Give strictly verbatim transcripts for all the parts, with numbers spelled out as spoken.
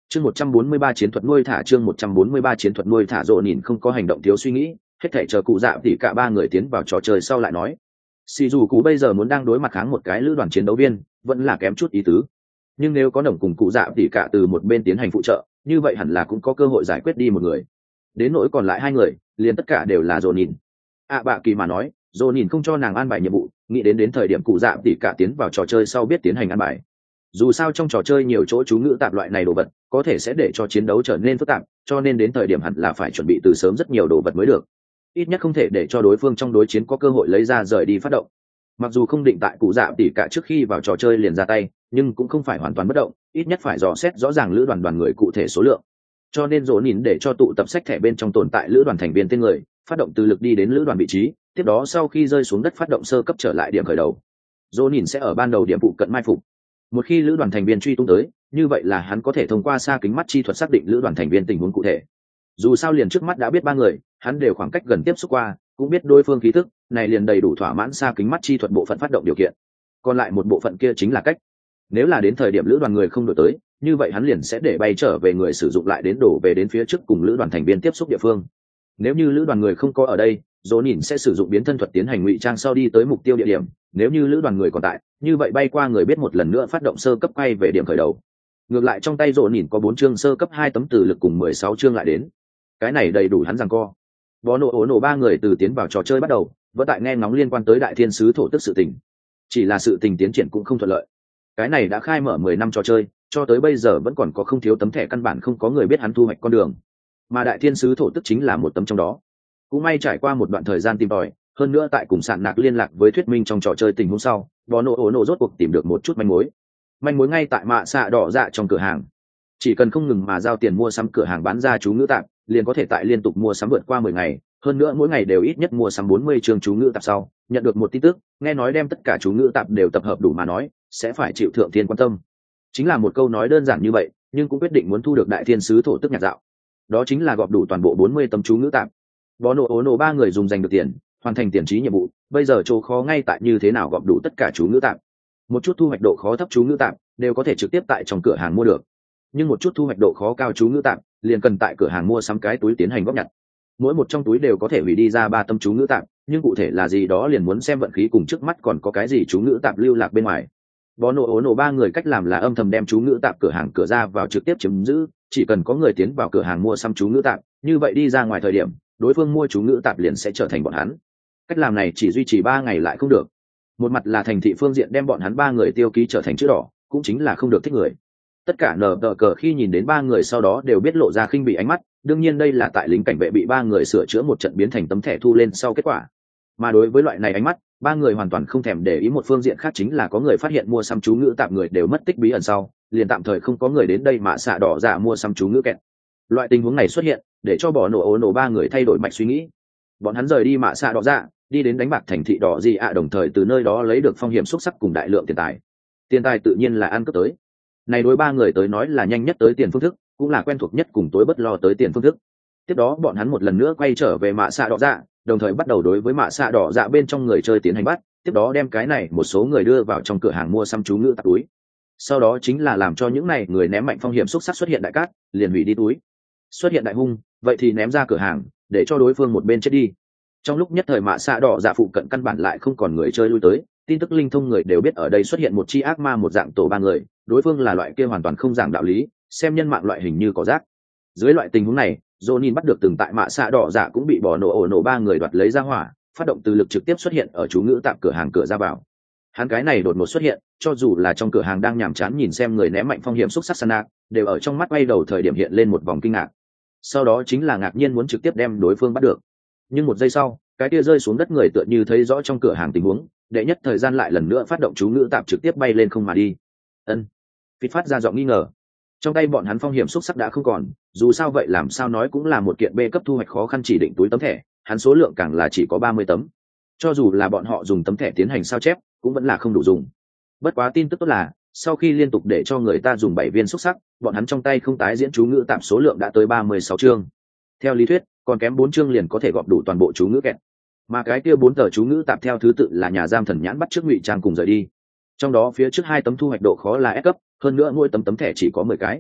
chương một trăm bốn mươi ba chiến thuật nuôi thả chương một trăm bốn mươi ba chiến thuật nuôi thả rộ nhìn không có hành động thiếu suy nghĩ, hết thể chờ cụ dạ thì cả ba người tiến vào trò chơi sau lại nói. Xì dù cụ bây giờ muốn đang đối mặt kháng một cái lữ đoàn chiến đấu viên, vẫn là kém chút ý tứ. Nhưng nếu có đồng cùng cụ dạ thì cả từ một bên tiến hành phụ trợ, như vậy hẳn là cũng có cơ hội giải quyết đi một người. Đến nỗi còn lại hai người, liền tất cả đều là rộ nhìn. À bạ kỳ mà nói, rộ nhìn không cho nàng an bài nhiệm vụ, nghĩ đến đến thời điểm cụ dạ thì cả tiến vào trò chơi sau biết tiến hành an bài. Dù sao trong trò chơi nhiều chỗ chú ngữ tạp loại này đồ vật có thể sẽ để cho chiến đấu trở nên phức tạp, cho nên đến thời điểm hẳn là phải chuẩn bị từ sớm rất nhiều đồ vật mới được, ít nhất không thể để cho đối phương trong đối chiến có cơ hội lấy ra rời đi phát động. Mặc dù không định tại cụ dạ tỉ cả trước khi vào trò chơi liền ra tay, nhưng cũng không phải hoàn toàn bất động, ít nhất phải dò xét rõ ràng lữ đoàn đoàn người cụ thể số lượng. Cho nên rỗ nhìn để cho tụ tập sách thẻ bên trong tồn tại lữ đoàn thành viên tên người, phát động từ lực đi đến lữ đoàn vị trí, tiếp đó sau khi rơi xuống đất phát động sơ cấp trở lại điểm khởi đầu. Rỗ nhìn sẽ ở ban đầu điểm phụ cận mai phục. Một khi lữ đoàn thành viên truy tung tới, như vậy là hắn có thể thông qua xa kính mắt chi thuật xác định lữ đoàn thành viên tình huống cụ thể. Dù sao liền trước mắt đã biết ba người, hắn đều khoảng cách gần tiếp xúc qua, cũng biết đối phương khí tức này liền đầy đủ thỏa mãn xa kính mắt chi thuật bộ phận phát động điều kiện. Còn lại một bộ phận kia chính là cách. Nếu là đến thời điểm lữ đoàn người không đổi tới, như vậy hắn liền sẽ để bay trở về người sử dụng lại đến đổ về đến phía trước cùng lữ đoàn thành viên tiếp xúc địa phương. Nếu như lữ đoàn người không có ở đây, dỗ nhìn sẽ sử dụng biến thân thuật tiến hành ngụy trang sau đi tới mục tiêu địa điểm. Nếu như lữ đoàn người còn tại, như vậy bay qua người biết một lần nữa phát động sơ cấp quay về điểm khởi đầu. Ngược lại trong tay dỗ nhìn có bốn chương sơ cấp hai tấm từ lực cùng mười sáu chương lại đến, cái này đầy đủ hắn giằng co. Bó nổ ố nổ ba người từ tiến vào trò chơi bắt đầu vẫn tại nghe ngóng liên quan tới đại thiên sứ thổ tức sự tình, chỉ là sự tình tiến triển cũng không thuận lợi. Cái này đã khai mở mười năm trò chơi, cho tới bây giờ vẫn còn có không thiếu tấm thẻ căn bản không có người biết hắn thu hoạch con đường, mà đại thiên sứ thổ tức chính là một tấm trong đó. Cũng may trải qua một đoạn thời gian tìm tòi, hơn nữa tại cùng sạn nạc liên lạc với thuyết minh trong trò chơi tình huống sau, bó nổ ố nổ rốt cuộc tìm được một chút manh mối. Manh mối ngay tại mạ xạ đỏ dạ trong cửa hàng. Chỉ cần không ngừng mà giao tiền mua sắm cửa hàng bán ra chú ngữ tạp, liền có thể tại liên tục mua sắm vượt qua mười ngày, hơn nữa mỗi ngày đều ít nhất mua sắm bốn mươi chương chú ngữ tạp sau, nhận được một tin tức, nghe nói đem tất cả chú ngữ tạp đều tập hợp đủ mà nói, sẽ phải chịu thượng thiên quan tâm. Chính là một câu nói đơn giản như vậy, nhưng cũng quyết định muốn thu được đại thiên sứ thổ tức nhạc dạo. Đó chính là gọp đủ toàn bộ bốn mươi tấm chú ngữ tạp. Bó nổ ố nổ ba người dùng giành được tiền, hoàn thành tiền trí nhiệm vụ, bây giờ chỗ khó ngay tại như thế nào gọp đủ tất cả chú ngữ tạp. Một chút thu hoạch độ khó thấp chú ngữ tạp đều có thể trực tiếp tại trong cửa hàng mua được, nhưng một chút thu hoạch độ khó cao chú ngữ tạp liền cần tại cửa hàng mua sắm cái túi tiến hành góp nhặt. Mỗi một trong túi đều có thể hủy đi ra ba tấm chú ngữ tạp, nhưng cụ thể là gì đó liền muốn xem vận khí cùng trước mắt còn có cái gì chú ngữ tạp lưu lạc bên ngoài. Bó nổ ố nổ ba người cách làm là âm thầm đem chú ngữ tạp cửa hàng cửa ra vào trực tiếp chiếm giữ, chỉ cần có người tiến vào cửa hàng mua xăm chú ngữ tạp, như vậy đi ra ngoài thời điểm đối phương mua chú ngữ tạp liền sẽ trở thành bọn hắn. Cách làm này chỉ duy trì ba ngày lại không được. Một mặt là thành thị phương diện đem bọn hắn ba người tiêu ký trở thành chữ đỏ, cũng chính là không được thích người. Tất cả nở tờ cờ khi nhìn đến ba người sau đó đều biết lộ ra khinh bị ánh mắt, đương nhiên đây là tại lính cảnh vệ bị ba người sửa chữa một trận biến thành tấm thẻ thu lên sau kết quả. Mà đối với loại này ánh mắt, ba người hoàn toàn không thèm để ý. Một phương diện khác chính là có người phát hiện mua xăm chú ngữ tạp người đều mất tích bí ẩn sau, liền tạm thời không có người đến đây mà xạ đỏ dạ mua xăm chú ngữ kẹt. Loại tình huống này xuất hiện để cho bỏ nổ ố nổ ba người thay đổi mạch suy nghĩ. Bọn hắn rời đi mạ xạ đỏ dạ, đi đến đánh bạc thành thị đỏ gì ạ, đồng thời từ nơi đó lấy được phong hiểm xúc sắc cùng đại lượng tiền tài. Tiền tài tự nhiên là ăn cướp tới. Này đối ba người tới nói là nhanh nhất tới tiền phương thức, cũng là quen thuộc nhất cùng tối bất lo tới tiền phương thức. Tiếp đó bọn hắn một lần nữa quay trở về mạ xạ đỏ dạ, đồng thời bắt đầu đối với mạ xạ đỏ dạ bên trong người chơi tiến hành bắt, tiếp đó đem cái này một số người đưa vào trong cửa hàng mua xăm chú ngữ tạp túi. Sau đó chính là làm cho những này người ném mạnh phong hiểm xúc sắc xuất hiện đại cát, liền hủy đi túi. Xuất hiện đại hung, vậy thì ném ra cửa hàng, để cho đối phương một bên chết đi. Trong lúc nhất thời mạ xạ đỏ dạ phụ cận căn bản lại không còn người chơi lui tới, tin tức linh thông người đều biết ở đây xuất hiện một chi ác ma một dạng tổ ba người, đối phương là loại kia hoàn toàn không giảng đạo lý, xem nhân mạng loại hình như có rác. Dưới loại tình huống này, Jonin bắt được từng tại mạ xạ đỏ dạ cũng bị bỏ nổ ổ nổ ba người đoạt lấy ra hỏa, phát động từ lực trực tiếp xuất hiện ở chú ngữ tạm cửa hàng cửa ra vào. Hắn cái này đột ngột xuất hiện, cho dù là trong cửa hàng đang nhàm chán nhìn xem người ném mạnh phong hiểm xúc sắc sana, đều ở trong mắt quay đầu thời điểm hiện lên một vòng kinh ngạc. Sau đó chính là ngạc nhiên muốn trực tiếp đem đối phương bắt được. Nhưng một giây sau, cái kia rơi xuống đất người tựa như thấy rõ trong cửa hàng tình huống, đệ nhất thời gian lại lần nữa phát động chú ngữ tạm trực tiếp bay lên không mà đi. Ân. Phít phát ra giọng nghi ngờ. Trong tay bọn hắn phong hiểm xúc sắc đã không còn, dù sao vậy làm sao nói cũng là một kiện B cấp thu hoạch khó khăn chỉ định túi tấm thẻ, hắn số lượng càng là chỉ có ba mươi tấm. Cho dù là bọn họ dùng tấm thẻ tiến hành sao chép, cũng vẫn là không đủ dùng. Bất quá tin tức tốt là, sau khi liên tục để cho người ta dùng bảy viên xúc sắc, bọn hắn trong tay không tái diễn chú ngữ tạm số lượng đã tới ba mươi sáu chương. Theo lý thuyết, còn kém bốn chương liền có thể gọp đủ toàn bộ chú ngữ kẹt. Mà cái kia bốn tờ chú ngữ tạm theo thứ tự là nhà giam thần nhãn bắt trước ngụy trang cùng rời đi. Trong đó phía trước hai tấm thu hoạch độ khó là S cấp, hơn nữa mỗi tấm tấm thẻ chỉ có mười cái.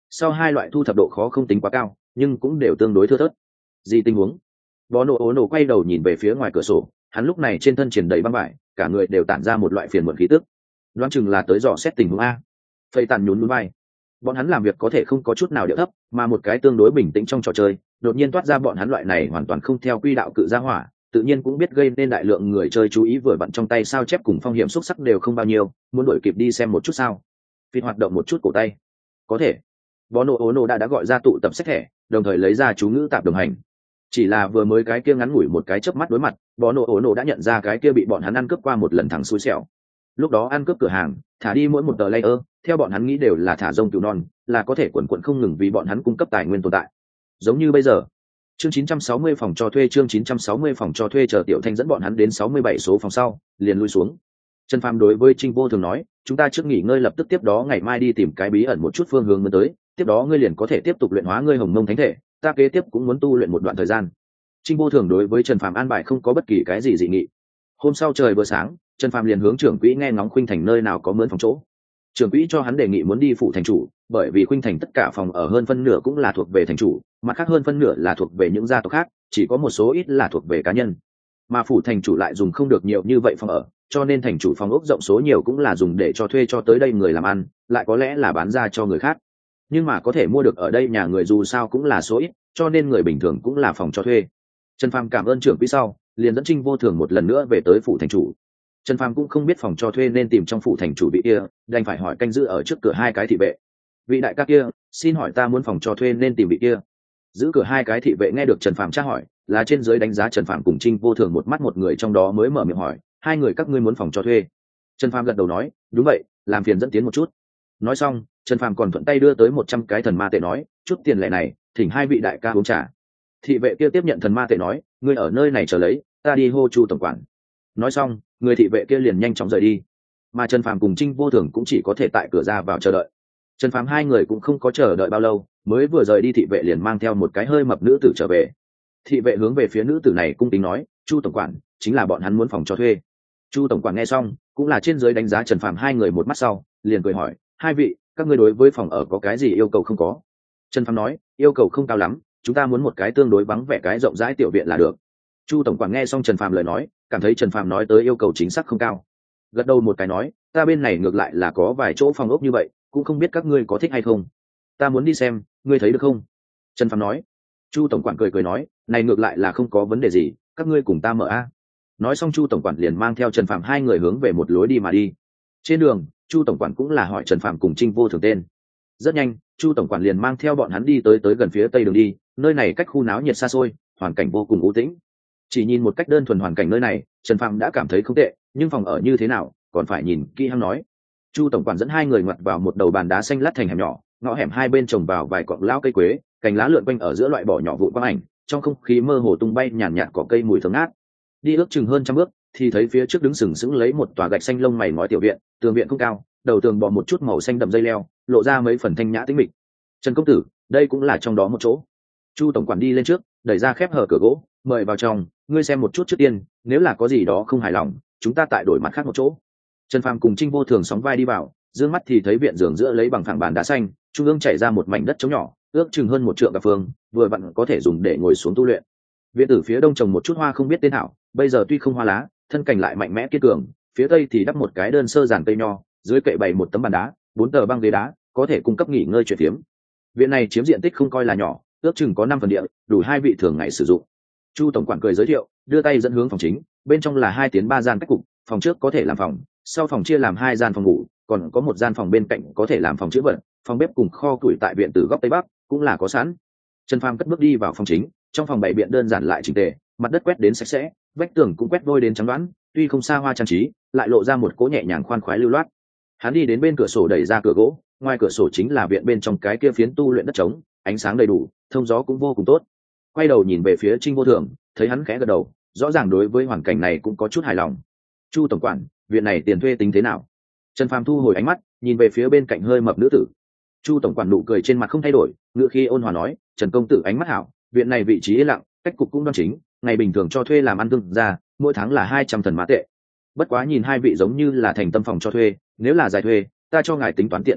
sau hai loại thu thập độ khó không tính quá cao nhưng cũng đều tương đối thưa thớt. Gì tình huống? Bó nổ ố nổ quay đầu nhìn về phía ngoài cửa sổ, hắn lúc này trên thân triển đầy băng vải, cả người đều tản ra một loại phiền muộn khí tức. Đoán chừng là tới dò xét tình huống a. Phây tàn nhún nhún vai. Bọn hắn làm việc có thể không có chút nào điệu thấp, mà một cái tương đối bình tĩnh trong trò chơi, đột nhiên toát ra bọn hắn loại này hoàn toàn không theo quy đạo cự gia hỏa, tự nhiên cũng biết gây nên đại lượng người chơi chú ý, vừa vặn trong tay sao chép cùng phong hiểm xúc sắc đều không bao nhiêu, muốn đuổi kịp đi xem một chút sao? Phịt hoạt động một chút cổ tay. Có thể. Bó nổ ố nổ đã đã gọi ra tụ tập sách thẻ, đồng thời lấy ra chú ngữ tạp đồng hành. Chỉ là vừa mới cái kia ngắn ngủi một cái chớp mắt đối mặt, bó nổ ố nổ đã nhận ra cái kia bị bọn hắn ăn cướp qua một lần thẳng xui xẻo. Lúc đó ăn cướp cửa hàng, thả đi mỗi một tờ layer, theo bọn hắn nghĩ đều là thả rông cừu non, là có thể quần quần không ngừng vì bọn hắn cung cấp tài nguyên tồn tại. Giống như bây giờ. Chương chín trăm sáu mươi phòng cho thuê chương chín trăm sáu mươi phòng cho thuê chờ Tiểu Thanh dẫn bọn hắn đến sáu mươi bảy số phòng sau, liền lui xuống. Trần Phàm đối với Trinh Vô thường nói, chúng ta trước nghỉ ngơi lập tức tiếp đó ngày mai đi tìm cái bí ẩn một chút phương hướng mới tới, tiếp đó ngươi liền có thể tiếp tục luyện hóa ngươi hồng mông thánh thể, ta kế tiếp cũng muốn tu luyện một đoạn thời gian. Trinh Vô thường đối với Trần Phàm an bài không có bất kỳ cái gì dị nghị. Hôm sau trời vừa sáng, Trần Phàm liền hướng trưởng quỹ nghe ngóng Khuynh Thành nơi nào có mướn phòng chỗ. Trưởng quỹ cho hắn đề nghị muốn đi phủ thành chủ, bởi vì Khuynh Thành tất cả phòng ở hơn phân nửa cũng là thuộc về thành chủ, mặt khác hơn phân nửa là thuộc về những gia tộc khác, chỉ có một số ít là thuộc về cá nhân. Mà phủ thành chủ lại dùng không được nhiều như vậy phòng ở, cho nên thành chủ phòng ốc rộng số nhiều cũng là dùng để cho thuê cho tới đây người làm ăn, lại có lẽ là bán ra cho người khác. Nhưng mà có thể mua được ở đây nhà người dù sao cũng là số ít, cho nên người bình thường cũng là phòng cho thuê. Trần Phàm cảm ơn trưởng quỹ sau, liền dẫn Trinh Vô thường một lần nữa về tới phủ thành chủ. Trần Phàm cũng không biết phòng cho thuê nên tìm trong phủ thành chủ vị kia, đành phải hỏi canh giữ ở trước cửa hai cái thị vệ. Vị đại ca kia, xin hỏi ta muốn phòng cho thuê nên tìm vị kia. Giữ cửa hai cái thị vệ nghe được Trần Phàm tra hỏi, là trên dưới đánh giá Trần Phàm cùng Trinh Vô thường một mắt một người trong đó mới mở miệng hỏi, hai người các ngươi muốn phòng cho thuê? Trần Phàm gật đầu nói, đúng vậy, làm phiền dẫn tiến một chút. Nói xong, Trần Phàm còn thuận tay đưa tới một trăm cái thần ma tệ nói, chút tiền lẻ này, thỉnh hai vị đại ca uống trà. Thị vệ kia tiếp nhận thần ma tệ nói, ngươi ở nơi này chờ lấy, ta đi hô Chu tổng quản. Nói xong, người thị vệ kia liền nhanh chóng rời đi, mà Trần Phàm cùng Trinh Vô thường cũng chỉ có thể tại cửa ra vào chờ đợi. Trần Phàm hai người cũng không có chờ đợi bao lâu, mới vừa rời đi thị vệ liền mang theo một cái hơi mập nữ tử trở về. Thị vệ hướng về phía nữ tử này cung kính nói, Chu tổng quản, chính là bọn hắn muốn phòng cho thuê. Chu tổng quản nghe xong, cũng là trên dưới đánh giá Trần Phàm hai người một mắt sau, liền cười hỏi, hai vị, các ngươi đối với phòng ở có cái gì yêu cầu không có? Trần Phàm nói, yêu cầu không cao lắm, chúng ta muốn một cái tương đối vắng vẻ cái rộng rãi tiểu viện là được. Chu tổng quản nghe xong Trần Phàm lời nói, cảm thấy Trần Phàm nói tới yêu cầu chính xác không cao, gật đầu một cái nói, ta bên này ngược lại là có vài chỗ phòng ốc như vậy, cũng không biết các ngươi có thích hay không, ta muốn đi xem, ngươi thấy được không? Trần Phàm nói. Chu tổng quản cười cười nói, này ngược lại là không có vấn đề gì, các ngươi cùng ta mở a. Nói xong Chu tổng quản liền mang theo Trần Phàm hai người hướng về một lối đi mà đi. Trên đường, Chu tổng quản cũng là hỏi Trần Phàm cùng Trinh Vô thường tên. Rất nhanh, Chu tổng quản liền mang theo bọn hắn đi tới tới gần phía tây đường đi, nơi này cách khu náo nhiệt xa xôi, hoàn cảnh vô cùng u tĩnh. Chỉ nhìn một cách đơn thuần hoàn cảnh nơi này, Trần Phàm đã cảm thấy không tệ, nhưng phòng ở như thế nào, còn phải nhìn kỹ hăng nói. Chu tổng quản dẫn hai người ngoặt vào một đầu bàn đá xanh lát thành hẻm nhỏ, ngõ hẻm hai bên trồng vào vài cọng lão cây quế, cành lá lượn quanh ở giữa loại bỏ nhỏ vụn quang ảnh, trong không khí mơ hồ tung bay nhàn nhạt cỏ cây mùi thơm ngát. Đi ước chừng hơn trăm bước, thì thấy phía trước đứng sừng sững lấy một tòa gạch xanh lông mày ngói tiểu viện, tường viện không cao, đầu tường bò một chút màu xanh đậm dây leo, lộ ra mấy phần thanh nhã tĩnh mịch. Trần công tử, đây cũng là trong đó một chỗ. Chu tổng quản đi lên trước, đẩy ra khép hở cửa gỗ, mời vào trong, ngươi xem một chút trước tiên, nếu là có gì đó không hài lòng, chúng ta tại đổi mặt khác một chỗ. Trần Phàm cùng Trinh Vô thường sóng vai đi vào, dương mắt thì thấy viện giường giữa lấy bằng phẳng bàn đá xanh, trung ương chảy ra một mảnh đất trống nhỏ, ước chừng hơn một trượng cả phương, vừa vặn có thể dùng để ngồi xuống tu luyện. Viện tử phía đông trồng một chút hoa không biết tên hảo, bây giờ tuy không hoa lá, thân cành lại mạnh mẽ kiên cường, phía tây thì đắp một cái đơn sơ giản cây nho, dưới kệ bày một tấm bàn đá, bốn tờ băng ghế đá, có thể cung cấp nghỉ ngơi chuyện phiếm. Viện này chiếm diện tích không coi là nhỏ, ước chừng có năm phần địa, đủ hai vị thường ngày sử dụng. Chu tổng quản cười giới thiệu, đưa tay dẫn hướng phòng chính, bên trong là hai tiến ba gian cách cục, phòng trước có thể làm phòng, sau phòng chia làm hai gian phòng ngủ, còn có một gian phòng bên cạnh có thể làm phòng chứa vật, phòng bếp cùng kho củi tại viện từ góc tây bắc cũng là có sẵn. Trần Phàm cất bước đi vào phòng chính, trong phòng bày biện đơn giản lại chỉnh tề, mặt đất quét đến sạch sẽ, vách tường cũng quét vôi đến trắng đoán, tuy không xa hoa trang trí, lại lộ ra một cỗ nhẹ nhàng khoan khoái lưu loát. Hắn đi đến bên cửa sổ đẩy ra cửa gỗ, ngoài cửa sổ chính là viện bên trong cái kia phiến tu luyện đất trống, ánh sáng đầy đủ, thông gió cũng vô cùng tốt. Quay đầu nhìn về phía Trinh Vô thường, thấy hắn khẽ gật đầu, rõ ràng đối với hoàn cảnh này cũng có chút hài lòng. Chu tổng quản, viện này tiền thuê tính thế nào? Trần Phàm thu hồi ánh mắt, nhìn về phía bên cạnh hơi mập nữ tử. Chu tổng quản nụ cười trên mặt không thay đổi, ngựa khi ôn hòa nói, Trần công tử ánh mắt hảo, viện này vị trí yên lặng, cách cục cũng đoan chính, ngày bình thường cho thuê làm ăn tương ra, mỗi tháng là hai trăm thần mã tệ. Bất quá nhìn hai vị giống như là thành tâm phòng cho thuê, nếu là giải thuê, ta cho ngài tính toán tiện nghi chút,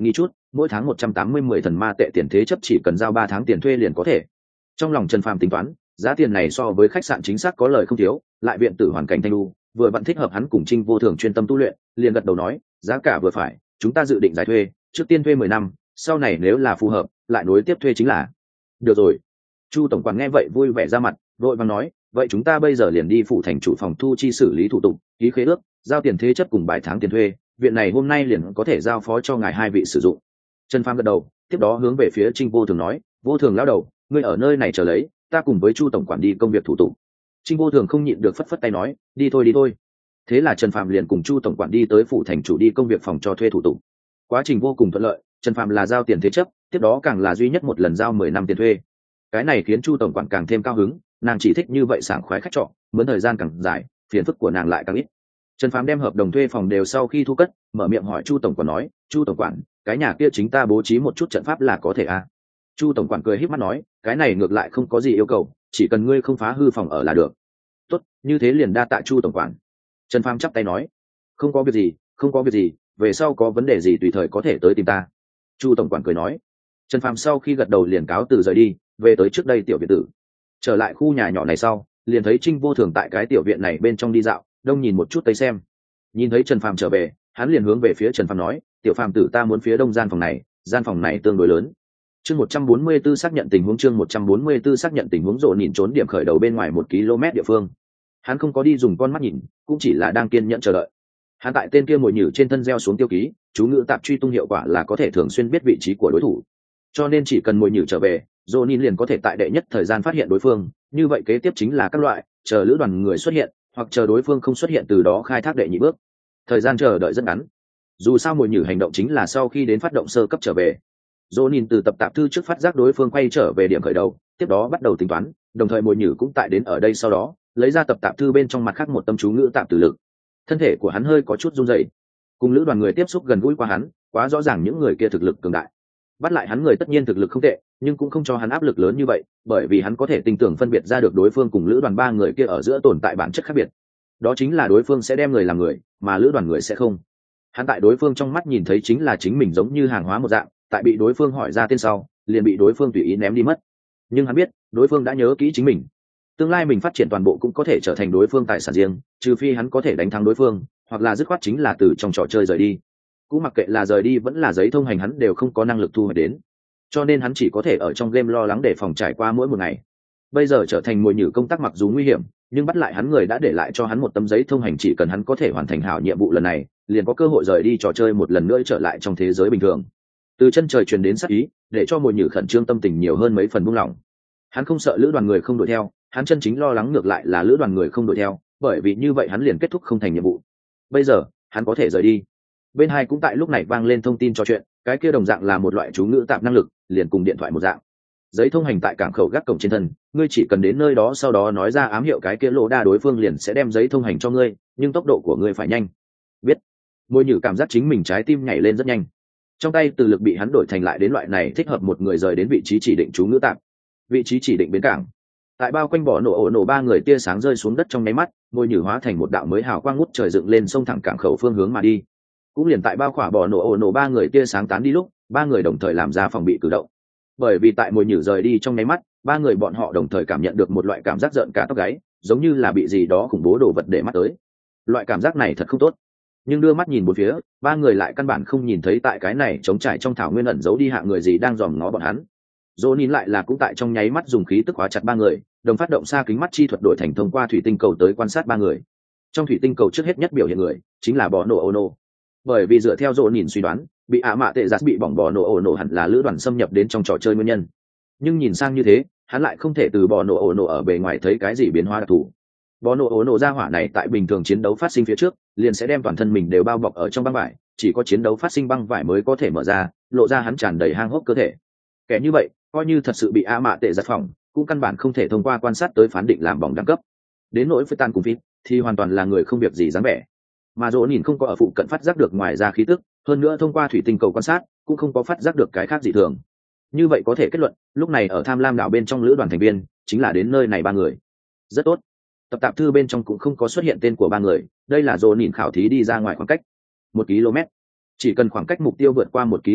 mỗi tháng một trăm tám mươi mười thần ma tệ tiền thế chấp chỉ cần giao ba tháng tiền thuê liền có thể. Trong lòng Trần Phàm tính toán, giá tiền này so với khách sạn chính xác có lời không thiếu, lại viện tử hoàn cảnh thanh lưu, vừa vẫn thích hợp hắn cùng Trinh Vô Thường chuyên tâm tu luyện, liền gật đầu nói, giá cả vừa phải, chúng ta dự định giải thuê, trước tiên thuê mười năm, sau này nếu là phù hợp, lại nối tiếp thuê chính là. Được rồi. Chu tổng quản nghe vậy vui vẻ ra mặt, vội vàng nói, vậy chúng ta bây giờ liền đi phụ thành chủ phòng thu chi xử lý thủ tục, ký khế ước, giao tiền thế chấp cùng bài tháng tiền thuê, viện này hôm nay liền có thể giao phó cho ngài hai vị sử dụng. Trần Phàm gật đầu, tiếp đó hướng về phía Trinh Vô Thường nói, Vô Thường lão đầu, ngươi ở nơi này chờ lấy, ta cùng với Chu tổng quản đi công việc thủ tục. Trinh Vô Thường không nhịn được phất phất tay nói, đi thôi đi thôi. Thế là Trần Phàm liền cùng Chu tổng quản đi tới phủ thành chủ đi công việc phòng cho thuê thủ tục. Quá trình vô cùng thuận lợi, Trần Phàm là giao tiền thế chấp, tiếp đó càng là duy nhất một lần giao mười năm tiền thuê. Cái này khiến Chu tổng quản càng thêm cao hứng, nàng chỉ thích như vậy sảng khoái khách trọ, mướn thời gian càng dài, phiền phức của nàng lại càng ít. Trần Phàm đem hợp đồng thuê phòng đều sau khi thu cất, mở miệng hỏi Chu tổng quản nói, Chu tổng quản, cái nhà kia chính ta bố trí một chút trận pháp là có thể à? Chu tổng quản cười híp mắt nói, cái này ngược lại không có gì yêu cầu, chỉ cần ngươi không phá hư phòng ở là được. Tốt, như thế liền đa tạ Chu tổng quản. Trần Phàm chắp tay nói, không có việc gì, không có việc gì, về sau có vấn đề gì tùy thời có thể tới tìm ta. Chu tổng quản cười nói. Trần Phàm sau khi gật đầu liền cáo từ rời đi, về tới trước đây tiểu viện tử. Trở lại khu nhà nhỏ này sau, liền thấy Trinh Vô Thường tại cái tiểu viện này bên trong đi dạo, đông nhìn một chút tây xem. Nhìn thấy Trần Phàm trở về, hắn liền hướng về phía Trần Phàm nói, tiểu Phàm tử, ta muốn phía đông gian phòng này, gian phòng này tương đối lớn. Chương một trăm bốn mươi 144 xác nhận tình huống chương một trăm bốn mươi 144 xác nhận tình huống rộ nhìn trốn điểm khởi đầu bên ngoài một ki lô mét địa phương. Hắn không có đi dùng con mắt nhìn, cũng chỉ là đang kiên nhẫn chờ đợi. Hắn tại tên kia mồi nhử trên thân gieo xuống tiêu ký, chú ngữ tạp truy tung hiệu quả là có thể thường xuyên biết vị trí của đối thủ. Cho nên chỉ cần mồi nhử trở về, rộ nhìn liền có thể tại đệ nhất thời gian phát hiện đối phương, như vậy kế tiếp chính là các loại chờ lữ đoàn người xuất hiện, hoặc chờ đối phương không xuất hiện từ đó khai thác đệ nhị bước. Thời gian chờ đợi rất ngắn. Dù sao mồi nhử hành động chính là sau khi đến phát động sơ cấp trở về. Dỗ nhìn từ tập tạp thư trước phát giác đối phương quay trở về điểm khởi đầu, tiếp đó bắt đầu tính toán, đồng thời mồi nhử cũng tại đến ở đây sau đó, lấy ra tập tạp thư bên trong mặt khác một tâm chú ngữ tạp tử lực. Thân thể của hắn hơi có chút run rẩy. Cùng lữ đoàn người tiếp xúc gần gũi qua hắn, quá rõ ràng những người kia thực lực cường đại. Bắt lại hắn người tất nhiên thực lực không tệ, nhưng cũng không cho hắn áp lực lớn như vậy, bởi vì hắn có thể tinh tưởng phân biệt ra được đối phương cùng lữ đoàn ba người kia ở giữa tồn tại bản chất khác biệt. Đó chính là đối phương sẽ đem người làm người, mà lữ đoàn người sẽ không. Hắn tại đối phương trong mắt nhìn thấy chính là chính mình giống như hàng hóa một dạng, tại bị đối phương hỏi ra tên sau, liền bị đối phương tùy ý ném đi mất. Nhưng hắn biết, đối phương đã nhớ kỹ chính mình. Tương lai mình phát triển toàn bộ cũng có thể trở thành đối phương tài sản riêng, trừ phi hắn có thể đánh thắng đối phương, hoặc là dứt khoát chính là từ trong trò chơi rời đi. Cũng mặc kệ là rời đi vẫn là giấy thông hành hắn đều không có năng lực thu hồi đến. Cho nên hắn chỉ có thể ở trong game lo lắng để phòng trải qua mỗi một ngày. Bây giờ trở thành mồi nhử công tác mặc dù nguy hiểm, nhưng bắt lại hắn người đã để lại cho hắn một tấm giấy thông hành, chỉ cần hắn có thể hoàn thành hảo nhiệm vụ lần này, liền có cơ hội rời đi trò chơi một lần nữa trở lại trong thế giới bình thường. Từ chân trời truyền đến sát ý, để cho mồi nhử khẩn trương tâm tình nhiều hơn mấy phần buông lỏng. Hắn không sợ lữ đoàn người không đuổi theo, hắn chân chính lo lắng ngược lại là lữ đoàn người không đuổi theo, bởi vì như vậy hắn liền kết thúc không thành nhiệm vụ. Bây giờ hắn có thể rời đi. Bên hai cũng tại lúc này vang lên thông tin trò chuyện, cái kia đồng dạng là một loại chú ngữ tạp năng lực, liền cùng điện thoại một dạng. Giấy thông hành tại cảng khẩu gác cổng trên thân, ngươi chỉ cần đến nơi đó sau đó nói ra ám hiệu cái kia lỗ đa, đối phương liền sẽ đem giấy thông hành cho ngươi, nhưng tốc độ của ngươi phải nhanh. Biết. Môi nhử cảm giác chính mình trái tim nhảy lên rất nhanh. Trong tay từ lực bị hắn đổi thành lại đến loại này thích hợp một người rời đến vị trí chỉ định chú ngữ tạp. Vị trí chỉ định bến cảng. Tại bao quanh bỏ nổ ổ nổ ba người tia sáng rơi xuống đất trong nháy mắt, môi nhử hóa thành một đạo mới hào quang ngút trời dựng lên sông thẳng cảng khẩu phương hướng mà đi. Cũng liền tại bao khỏa bỏ nổ ổ nổ ba người tia sáng tán đi lúc, ba người đồng thời làm ra phòng bị cử động. Bởi vì tại mồi nhử rời đi trong nháy mắt, ba người bọn họ đồng thời cảm nhận được một loại cảm giác rợn cả tóc gáy, giống như là bị gì đó khủng bố đồ vật để mắt tới. Loại cảm giác này thật không tốt. Nhưng đưa mắt nhìn bốn phía, ba người lại căn bản không nhìn thấy tại cái này trống trải trong thảo nguyên ẩn giấu đi hạng người gì đang dòm ngó bọn hắn. Dỗ nhìn lại là cũng tại trong nháy mắt dùng khí tức hóa chặt ba người, đồng phát động xa kính mắt chi thuật đổi thành thông qua thủy tinh cầu tới quan sát ba người. Trong thủy tinh cầu trước hết nhất biểu hiện người chính là bò nổ ô nổ. Bởi vì dựa theo Dỗ nhìn suy đoán, bị ạ mạ tệ giặt bị bỏng bò nổ ổ nổ hẳn là lữ đoàn xâm nhập đến trong trò chơi nguyên nhân. Nhưng nhìn sang như thế, hắn lại không thể từ bò nổ ổ nổ ở bề ngoài thấy cái gì biến hóa đặc thù. Bò nổ ổ nổ ra hỏa này tại bình thường chiến đấu phát sinh phía trước, liền sẽ đem toàn thân mình đều bao bọc ở trong băng vải, chỉ có chiến đấu phát sinh băng vải mới có thể mở ra, lộ ra hắn tràn đầy hang hốc cơ thể. Kẻ như vậy, coi như thật sự bị ạ mạ tệ giặt phỏng, cũng căn bản không thể thông qua quan sát tới phán định làm bỏng đẳng cấp. Đến nỗi với tan cùng phít, thì hoàn toàn là người không việc gì dáng vẻ. Mà Dỗ nhìn không có ở phụ cận phát giác được ngoài ra khí tức, hơn nữa thông qua thủy tinh cầu quan sát cũng không có phát giác được cái khác dị thường. Như vậy có thể kết luận, lúc này ở Tham Lam đảo bên trong lữ đoàn thành viên chính là đến nơi này ba người. Rất tốt. Tập tạp thư bên trong cũng không có xuất hiện tên của ba người, đây là Dỗ nhìn khảo thí đi ra ngoài khoảng cách một ki lô mét. Chỉ cần khoảng cách mục tiêu vượt qua một ki lô mét,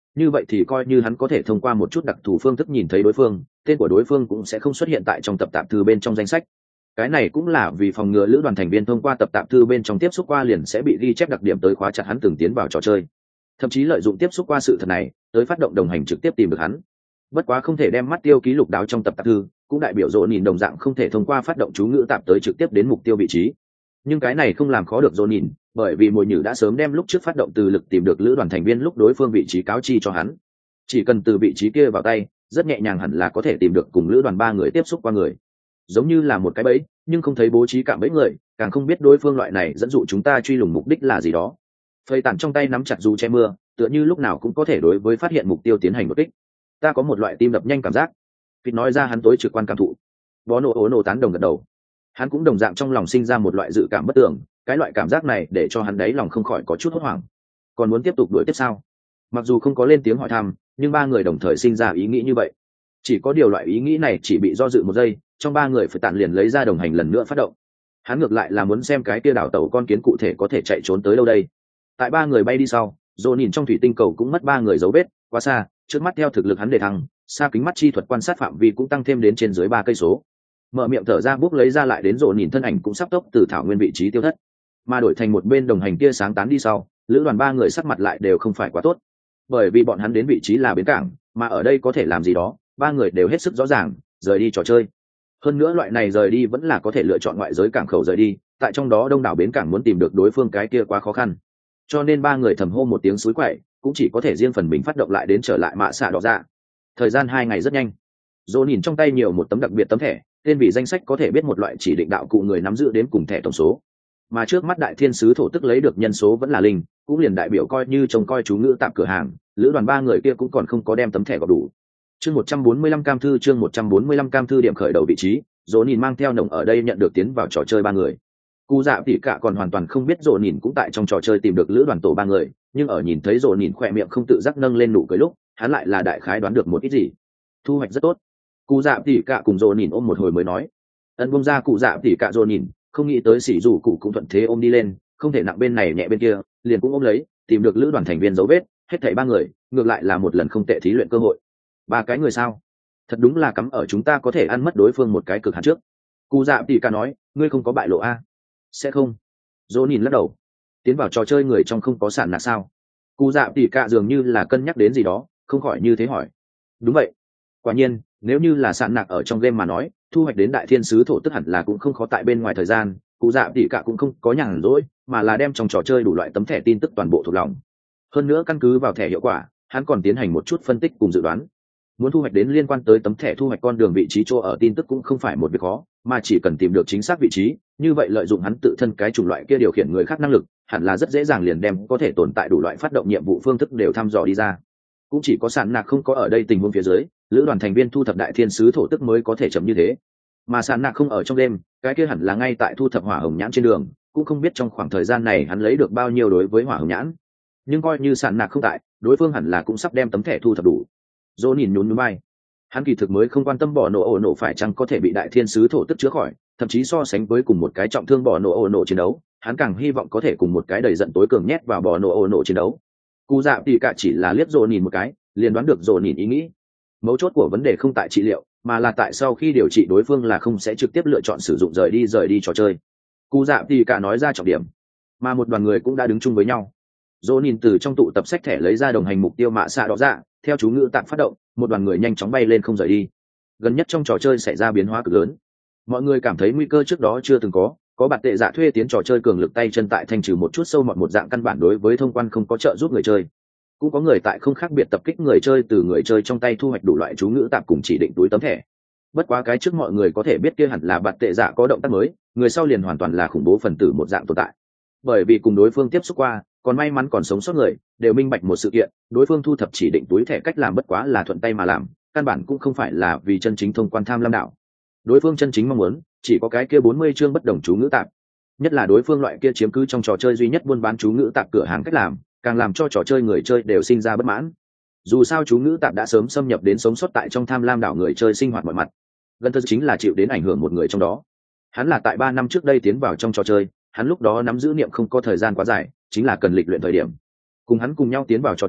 như vậy thì coi như hắn có thể thông qua một chút đặc thù phương thức nhìn thấy đối phương, tên của đối phương cũng sẽ không xuất hiện tại trong tập tạp thư bên trong danh sách. Cái này cũng là vì phòng ngừa lữ đoàn thành viên thông qua tập tạp thư bên trong tiếp xúc qua liền sẽ bị ghi chép đặc điểm tới khóa chặt hắn từng tiến vào trò chơi, thậm chí lợi dụng tiếp xúc qua sự thật này tới phát động đồng hành trực tiếp tìm được hắn. Bất quá không thể đem mắt tiêu ký lục đáo trong tập tạp thư, cũng đại biểu Dỗ nhìn đồng dạng không thể thông qua phát động chú ngữ tạp tới trực tiếp đến mục tiêu vị trí. Nhưng cái này không làm khó được Dỗ nhìn, bởi vì mồi nhử đã sớm đem lúc trước phát động từ lực tìm được lữ đoàn thành viên lúc đối phương vị trí cáo chi cho hắn. Chỉ cần từ vị trí kia vào tay, rất nhẹ nhàng hẳn là có thể tìm được cùng lữ đoàn ba người tiếp xúc qua người. Giống như là một cái bẫy, nhưng không thấy bố trí cạm bẫy người, càng không biết đối phương loại này dẫn dụ chúng ta truy lùng mục đích là gì đó. Phơi tản trong tay nắm chặt dù che mưa, tựa như lúc nào cũng có thể đối với phát hiện mục tiêu tiến hành một kích. Ta có một loại tim đập nhanh cảm giác. Phịt nói ra hắn tối trực quan cảm thụ. Bó nổ ố nổ tán đồng gật đầu. Hắn cũng đồng dạng trong lòng sinh ra một loại dự cảm bất tưởng, cái loại cảm giác này để cho hắn đấy lòng không khỏi có chút hốt hoảng. Còn muốn tiếp tục đuổi tiếp sao? Mặc dù không có lên tiếng hỏi thăm, nhưng ba người đồng thời sinh ra ý nghĩ như vậy. Chỉ có điều loại ý nghĩ này chỉ bị do dự một giây, trong ba người phải tản liền lấy ra đồng hành lần nữa phát động. Hắn ngược lại là muốn xem cái kia đảo tàu con kiến cụ thể có thể chạy trốn tới đâu đây. Tại ba người bay đi sau, Dỗ nhìn trong thủy tinh cầu cũng mất ba người dấu vết, quá xa, trước mắt theo thực lực hắn để thăng, xa kính mắt chi thuật quan sát phạm vi cũng tăng thêm đến trên dưới ba cây số. Mở miệng thở ra bước lấy ra lại đến Dỗ nhìn thân ảnh cũng sắp tốc từ thảo nguyên vị trí tiêu thất, mà đổi thành một bên đồng hành kia sáng tán đi sau, lữ đoàn ba người sắc mặt lại đều không phải quá tốt, bởi vì bọn hắn đến vị trí là bến cảng, mà ở đây có thể làm gì đó, ba người đều hết sức rõ ràng, rời đi trò chơi. Hơn nữa loại này rời đi vẫn là có thể lựa chọn ngoại giới cảng khẩu rời đi, tại trong đó đông đảo bến cảng muốn tìm được đối phương cái kia quá khó khăn, cho nên ba người thầm hô một tiếng suối quậy, cũng chỉ có thể riêng phần mình phát động lại đến trở lại mạ xạ đỏ dạ. Thời gian hai ngày rất nhanh, Dỗ nhìn trong tay nhiều một tấm đặc biệt tấm thẻ, tên vị danh sách có thể biết một loại chỉ định đạo cụ người nắm giữ đến cùng thẻ tổng số, mà trước mắt đại thiên sứ thổ tức lấy được nhân số vẫn là linh, cũng liền đại biểu coi như trông coi chú ngữ tạm cửa hàng, lữ đoàn ba người kia cũng còn không có đem tấm thẻ gọp đủ. Chương một trăm bốn mươi lăm cam thư chương một trăm bốn mươi lăm cam thư điểm khởi đầu vị trí, Dỗ nhìn mang theo nồng ở đây nhận được tiến vào trò chơi ba người. Cú dạ tỉ cả còn hoàn toàn không biết Dỗ nhìn cũng tại trong trò chơi tìm được lữ đoàn tổ ba người, nhưng ở nhìn thấy Dỗ nhìn khỏe miệng không tự giác nâng lên nụ cười lúc, hắn lại là đại khái đoán được một ít gì. Thu hoạch rất tốt. Cú dạ tỉ cả cùng Dỗ nhìn ôm một hồi mới nói. Ân bông ra cụ dạ tỉ cả Dỗ nhìn, không nghĩ tới xỉ dù cụ cũng thuận thế ôm đi lên, không thể nặng bên này nhẹ bên kia, liền cũng ôm lấy, tìm được lữ đoàn thành viên dấu vết, hết thảy ba người, ngược lại là một lần không tệ thí luyện cơ hội. Ba cái người sao? Thật đúng là cắm ở chúng ta có thể ăn mất đối phương một cái cực hạn trước. Cụ dạ tỉ cả nói, ngươi không có bại lộ a? Sẽ không. Dỗ nhìn lắc đầu. Tiến vào trò chơi người trong không có sản nạc sao? Cụ dạ tỉ cả dường như là cân nhắc đến gì đó, không khỏi như thế hỏi. Đúng vậy. Quả nhiên, nếu như là sản nạc ở trong game mà nói, thu hoạch đến đại thiên sứ thổ tức hẳn là cũng không khó tại bên ngoài thời gian. Cụ dạ tỉ cả cũng không có nhàn rỗi, mà là đem trong trò chơi đủ loại tấm thẻ tin tức toàn bộ thuộc lòng. Hơn nữa căn cứ vào thẻ hiệu quả, hắn còn tiến hành một chút phân tích cùng dự đoán. Muốn thu hoạch đến liên quan tới tấm thẻ thu hoạch con đường vị trí chỗ ở tin tức cũng không phải một việc khó, mà chỉ cần tìm được chính xác vị trí, như vậy lợi dụng hắn tự thân cái chủng loại kia điều khiển người khác năng lực, hẳn là rất dễ dàng liền đem có thể tồn tại đủ loại phát động nhiệm vụ phương thức đều thăm dò đi ra. Cũng chỉ có sản nạc không có ở đây tình huống phía dưới, lữ đoàn thành viên thu thập đại thiên sứ thổ tức mới có thể chậm như thế. Mà sản nạc không ở trong đêm, cái kia hẳn là ngay tại thu thập hỏa hồng nhãn trên đường, cũng không biết trong khoảng thời gian này hắn lấy được bao nhiêu đối với hỏa hồng nhãn. Nhưng coi như sản nạc không tại, đối phương hẳn là cũng sắp đem tấm thẻ thu thập đủ. Dỗ nhìn nhún nhún vai, hắn kỳ thực mới không quan tâm bỏ nổ ổ nổ phải chăng có thể bị đại thiên sứ thổ tức chữa khỏi, thậm chí so sánh với cùng một cái trọng thương bỏ nổ ổ nổ chiến đấu, hắn càng hy vọng có thể cùng một cái đầy giận tối cường nhét vào bỏ nổ ổ nổ chiến đấu. Cú dạ thì cả chỉ là liếc Dỗ nhìn một cái, liền đoán được Dỗ nhìn ý nghĩ. Mấu chốt của vấn đề không tại trị liệu, mà là tại sau khi điều trị đối phương là không sẽ trực tiếp lựa chọn sử dụng rời đi rời đi trò chơi. Cú dạ thì cả nói ra trọng điểm, mà một đoàn người cũng đã đứng chung với nhau. Dỗ nhìn từ trong tụ tập sách thẻ lấy ra đồng hành mục tiêu mạ xạ đỏ dạ, theo chú ngữ tạm phát động, một đoàn người nhanh chóng bay lên không rời đi. Gần nhất trong trò chơi xảy ra biến hóa cực lớn, mọi người cảm thấy nguy cơ trước đó chưa từng có, có bạt tệ dạ thuê tiến trò chơi cường lực tay chân tại thanh trừ một chút sâu mọt một dạng căn bản đối với thông quan không có trợ giúp người chơi. Cũng có người tại không khác biệt tập kích người chơi từ người chơi trong tay thu hoạch đủ loại chú ngữ tạm cùng chỉ định túi tấm thẻ. Bất quá cái trước mọi người có thể biết kia hẳn là bạt tệ dạ có động tác mới, người sau liền hoàn toàn là khủng bố phần tử một dạng tồn tại. Bởi vì cùng đối phương tiếp xúc qua, còn may mắn còn sống sót người đều minh bạch một sự kiện, đối phương thu thập chỉ định túi thẻ cách làm bất quá là thuận tay mà làm, căn bản cũng không phải là vì chân chính thông quan tham lam đạo. Đối phương chân chính mong muốn chỉ có cái kia bốn mươi chương bất đồng chú ngữ tạp, nhất là đối phương loại kia chiếm cứ trong trò chơi duy nhất buôn bán chú ngữ tạp cửa hàng cách làm, càng làm cho trò chơi người chơi đều sinh ra bất mãn. Dù sao chú ngữ tạp đã sớm xâm nhập đến sống sót tại trong tham lam đảo người chơi sinh hoạt mọi mặt, gần thật chính là chịu đến ảnh hưởng một người trong đó. Hắn là tại ba năm trước đây tiến vào trong trò chơi, hắn lúc đó nắm giữ niệm không có thời gian quá dài, chính là cần lịch luyện thời điểm. Cùng hắn cùng nhau tiến vào trò chơi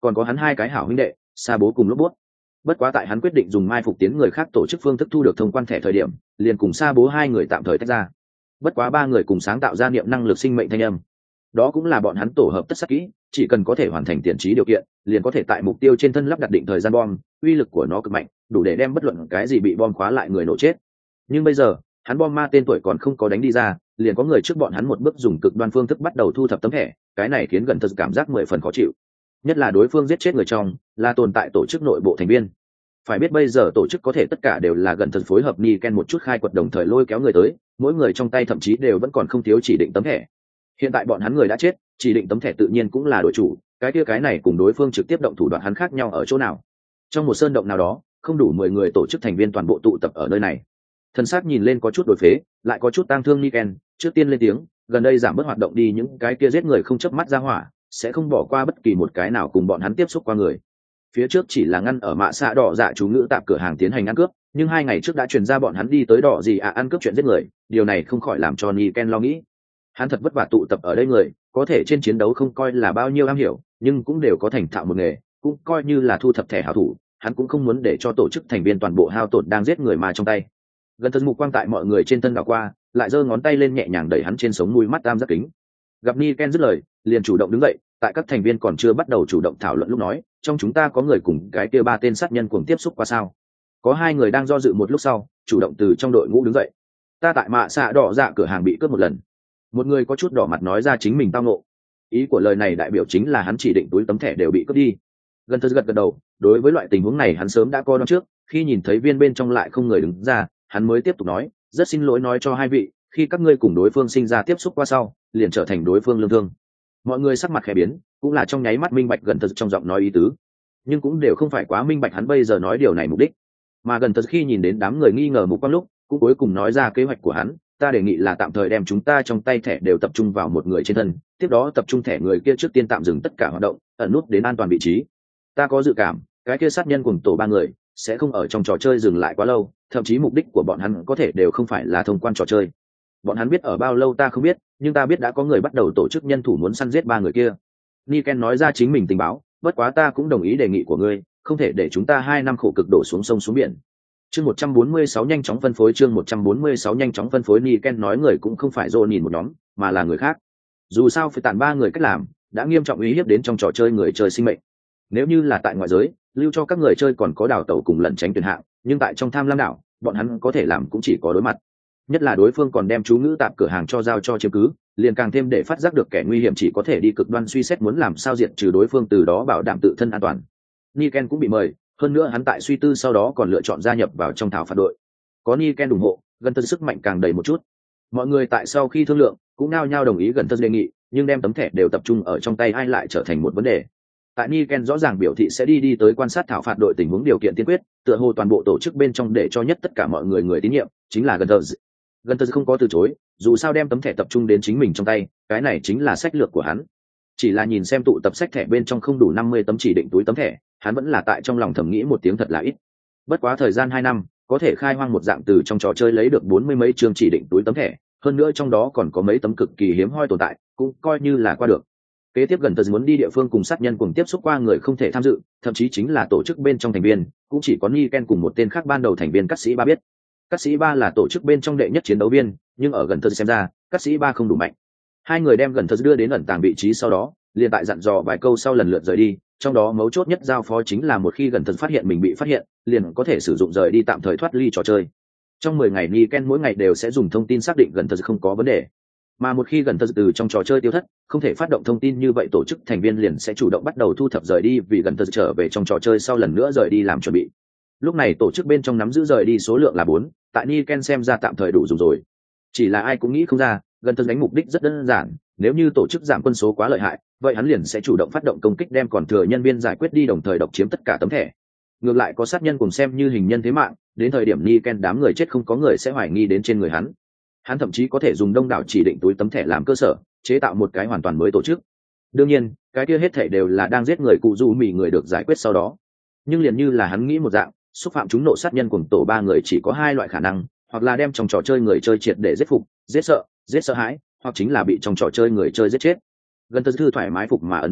còn có hắn hai cái hảo huynh đệ Sa Bố cùng Lốp Bút. Bất quá tại hắn quyết định dùng mai phục tiến người khác tổ chức phương thức thu được thông quan thẻ thời điểm, liền cùng Sa Bố hai người tạm thời tách ra. Bất quá ba người cùng sáng tạo ra niệm năng lực sinh mệnh thanh âm, đó cũng là bọn hắn tổ hợp tất sắc kỹ, chỉ cần có thể hoàn thành tiền trí điều kiện, liền có thể tại mục tiêu trên thân lắp đặt định thời gian bom, uy lực của nó cực mạnh, đủ để đem bất luận cái gì bị bom khóa lại người nổ chết. Nhưng bây giờ, hắn bom ma tên tuổi còn không có đánh đi ra, liền có người trước bọn hắn một bước dùng cực đoan phương thức bắt đầu thu thập tấm thẻ, cái này khiến gần thật cảm giác mười phần khó chịu. Nhất là đối phương giết chết người trong, là tồn tại tổ chức nội bộ thành viên. Phải biết bây giờ tổ chức có thể tất cả đều là gần thật phối hợp Niken một chút khai quật đồng thời lôi kéo người tới, mỗi người trong tay thậm chí đều vẫn còn không thiếu chỉ định tấm thẻ. Hiện tại bọn hắn người đã chết, chỉ định tấm thẻ tự nhiên cũng là đội chủ, cái kia cái này cùng đối phương trực tiếp động thủ đoạn hắn khác nhau ở chỗ nào? Trong một sơn động nào đó, không đủ mười người tổ chức thành viên toàn bộ tụ tập ở nơi này. Thần sắc nhìn lên có chút đổi phế, lại có chút tang thương Niken, trước tiên lên tiếng, gần đây giảm bớt hoạt động đi, những cái kia giết người không chớp mắt ra hỏa, sẽ không bỏ qua bất kỳ một cái nào cùng bọn hắn tiếp xúc qua người. Phía trước chỉ là ngăn ở mạ xạ đỏ dạ chú ngữ tạp cửa hàng tiến hành ăn cướp, nhưng hai ngày trước đã truyền ra bọn hắn đi tới đỏ gì à ăn cướp chuyện giết người, điều này không khỏi làm cho Niken lo nghĩ. Hắn thật vất vả tụ tập ở đây người, có thể trên chiến đấu không coi là bao nhiêu am hiểu, nhưng cũng đều có thành thạo một nghề, cũng coi như là thu thập thẻ hảo thủ, hắn cũng không muốn để cho tổ chức thành viên toàn bộ hao tổn đang giết người mà trong tay. Gần thân mục quang tại mọi người trên thân đảo qua, lại giơ ngón tay lên nhẹ nhàng đẩy hắn trên sống mũi mắt tam giác kính. Gặp Niken dứt lời, liền chủ động đứng dậy, tại các thành viên còn chưa bắt đầu chủ động thảo luận lúc nói, trong chúng ta có người cùng cái kia ba tên sát nhân cùng tiếp xúc qua sao? Có hai người đang do dự một lúc sau, chủ động từ trong đội ngũ đứng dậy. Ta tại mạ xạ đỏ dạ cửa hàng bị cướp một lần. Một người có chút đỏ mặt nói ra chính mình tao ngộ. Ý của lời này đại biểu chính là hắn chỉ định túi tấm thẻ đều bị cướp đi. Gần thật gật gật đầu, đối với loại tình huống này hắn sớm đã coi đoán trước, khi nhìn thấy viên bên trong lại không người đứng ra, hắn mới tiếp tục nói, rất xin lỗi nói cho hai vị, khi các ngươi cùng đối phương sinh ra tiếp xúc qua sau, liền trở thành đối phương lương thương. Mọi người sắc mặt khẽ biến, cũng là trong nháy mắt minh bạch gần thật trong giọng nói ý tứ, nhưng cũng đều không phải quá minh bạch hắn bây giờ nói điều này mục đích. Mà gần thật khi nhìn đến đám người nghi ngờ mục quang lúc, cũng cuối cùng nói ra kế hoạch của hắn, ta đề nghị là tạm thời đem chúng ta trong tay thẻ đều tập trung vào một người trên thân, tiếp đó tập trung thẻ người kia trước tiên tạm dừng tất cả hoạt động, ẩn nút đến an toàn vị trí. Ta có dự cảm, cái kia sát nhân cùng tổ ba người sẽ không ở trong trò chơi dừng lại quá lâu, thậm chí mục đích của bọn hắn có thể đều không phải là thông quan trò chơi. Bọn hắn biết ở bao lâu ta không biết, nhưng ta biết đã có người bắt đầu tổ chức nhân thủ muốn săn giết ba người kia. Niken nói ra chính mình tình báo, bất quá ta cũng đồng ý đề nghị của ngươi, không thể để chúng ta hai năm khổ cực đổ xuống sông xuống biển. Chương một trăm bốn mươi sáu nhanh chóng phân phối chương một trăm bốn mươi sáu nhanh chóng phân phối Niken nói người cũng không phải Joe nhìn một nhóm, mà là người khác. Dù sao phải tàn ba người cách làm, đã nghiêm trọng uy hiếp đến trong trò chơi người chơi sinh mệnh. Nếu như là tại ngoại giới, lưu cho các người chơi còn có đào tẩu cùng lẩn tránh tuyển hạng, nhưng tại trong tham lam đảo, bọn hắn có thể làm cũng chỉ có đối mặt. Nhất là đối phương còn đem chú ngữ tạp cửa hàng cho giao cho chiếm cứ, liền càng thêm để phát giác được kẻ nguy hiểm chỉ có thể đi cực đoan suy xét muốn làm sao diệt trừ đối phương, từ đó bảo đảm tự thân an toàn. Niken cũng bị mời, hơn nữa hắn tại suy tư sau đó còn lựa chọn gia nhập vào trong thảo phạt đội. Có Niken ủng hộ, gần thân sức mạnh càng đầy một chút. Mọi người tại sau khi thương lượng cũng nao nhao đồng ý gần thân đề nghị, nhưng đem tấm thẻ đều tập trung ở trong tay ai lại trở thành một vấn đề. Tại Niken rõ ràng biểu thị sẽ đi đi tới quan sát thảo phạt đội tình huống điều kiện tiên quyết, tựa hồ toàn bộ tổ chức bên trong để cho nhất tất cả mọi người người tín nhiệm chính là gần thân. Gần thân không có từ chối, dù sao đem tấm thẻ tập trung đến chính mình trong tay, cái này chính là sách lược của hắn. Chỉ là nhìn xem tụ tập sách thẻ bên trong không đủ năm mươi tấm chỉ định túi tấm thẻ, hắn vẫn là tại trong lòng thầm nghĩ một tiếng thật là ít. Bất quá thời gian hai năm, có thể khai hoang một dạng từ trong trò chơi lấy được bốn mươi mấy chương chỉ định túi tấm thẻ, hơn nữa trong đó còn có mấy tấm cực kỳ hiếm hoi tồn tại, cũng coi như là qua được. Kế tiếp gần thật muốn đi địa phương cùng sát nhân cùng tiếp xúc qua người không thể tham dự, thậm chí chính là tổ chức bên trong thành viên, cũng chỉ có Niken cùng một tên khác ban đầu thành viên Cát Sĩ Ba biết. Cát Sĩ Ba là tổ chức bên trong đệ nhất chiến đấu viên, nhưng ở gần thật xem ra, Cát Sĩ Ba không đủ mạnh. Hai người đem gần thật đưa đến ẩn tàng vị trí sau đó, liền tại dặn dò vài câu sau lần lượt rời đi, trong đó mấu chốt nhất giao phó chính là một khi gần thật phát hiện mình bị phát hiện, liền có thể sử dụng rời đi tạm thời thoát ly trò chơi. Trong mười ngày Niken mỗi ngày đều sẽ dùng thông tin xác định gần thật không có vấn đề. Mà một khi gần thật từ trong trò chơi tiêu thất, không thể phát động thông tin như vậy, tổ chức thành viên liền sẽ chủ động bắt đầu thu thập rời đi, vì gần thật trở về trong trò chơi sau lần nữa rời đi làm chuẩn bị. Lúc này tổ chức bên trong nắm giữ rời đi số lượng là bốn, tại Niken xem ra tạm thời đủ dùng rồi. Chỉ là ai cũng nghĩ không ra, gần thật đánh mục đích rất đơn giản, nếu như tổ chức giảm quân số quá lợi hại, vậy hắn liền sẽ chủ động phát động công kích đem còn thừa nhân viên giải quyết đi, đồng thời độc chiếm tất cả tấm thẻ. Ngược lại có sát nhân cùng xem như hình nhân thế mạng, đến thời điểm Niken đám người chết không có người sẽ hoài nghi đến trên người hắn. Hắn thậm chí có thể dùng đông đảo chỉ định túi tấm thẻ làm cơ sở, chế tạo một cái hoàn toàn mới tổ chức. Đương nhiên, cái kia hết thảy đều là đang giết người cụ du mì người được giải quyết sau đó. Nhưng liền như là hắn nghĩ một dạng, xúc phạm chúng nộ sát nhân cùng tổ ba người chỉ có hai loại khả năng, hoặc là đem trong trò chơi người chơi triệt để giết phục, giết sợ, giết sợ hãi, hoặc chính là bị trong trò chơi người chơi giết chết. Gần thật thư thoải mái phục mà ẩn nút,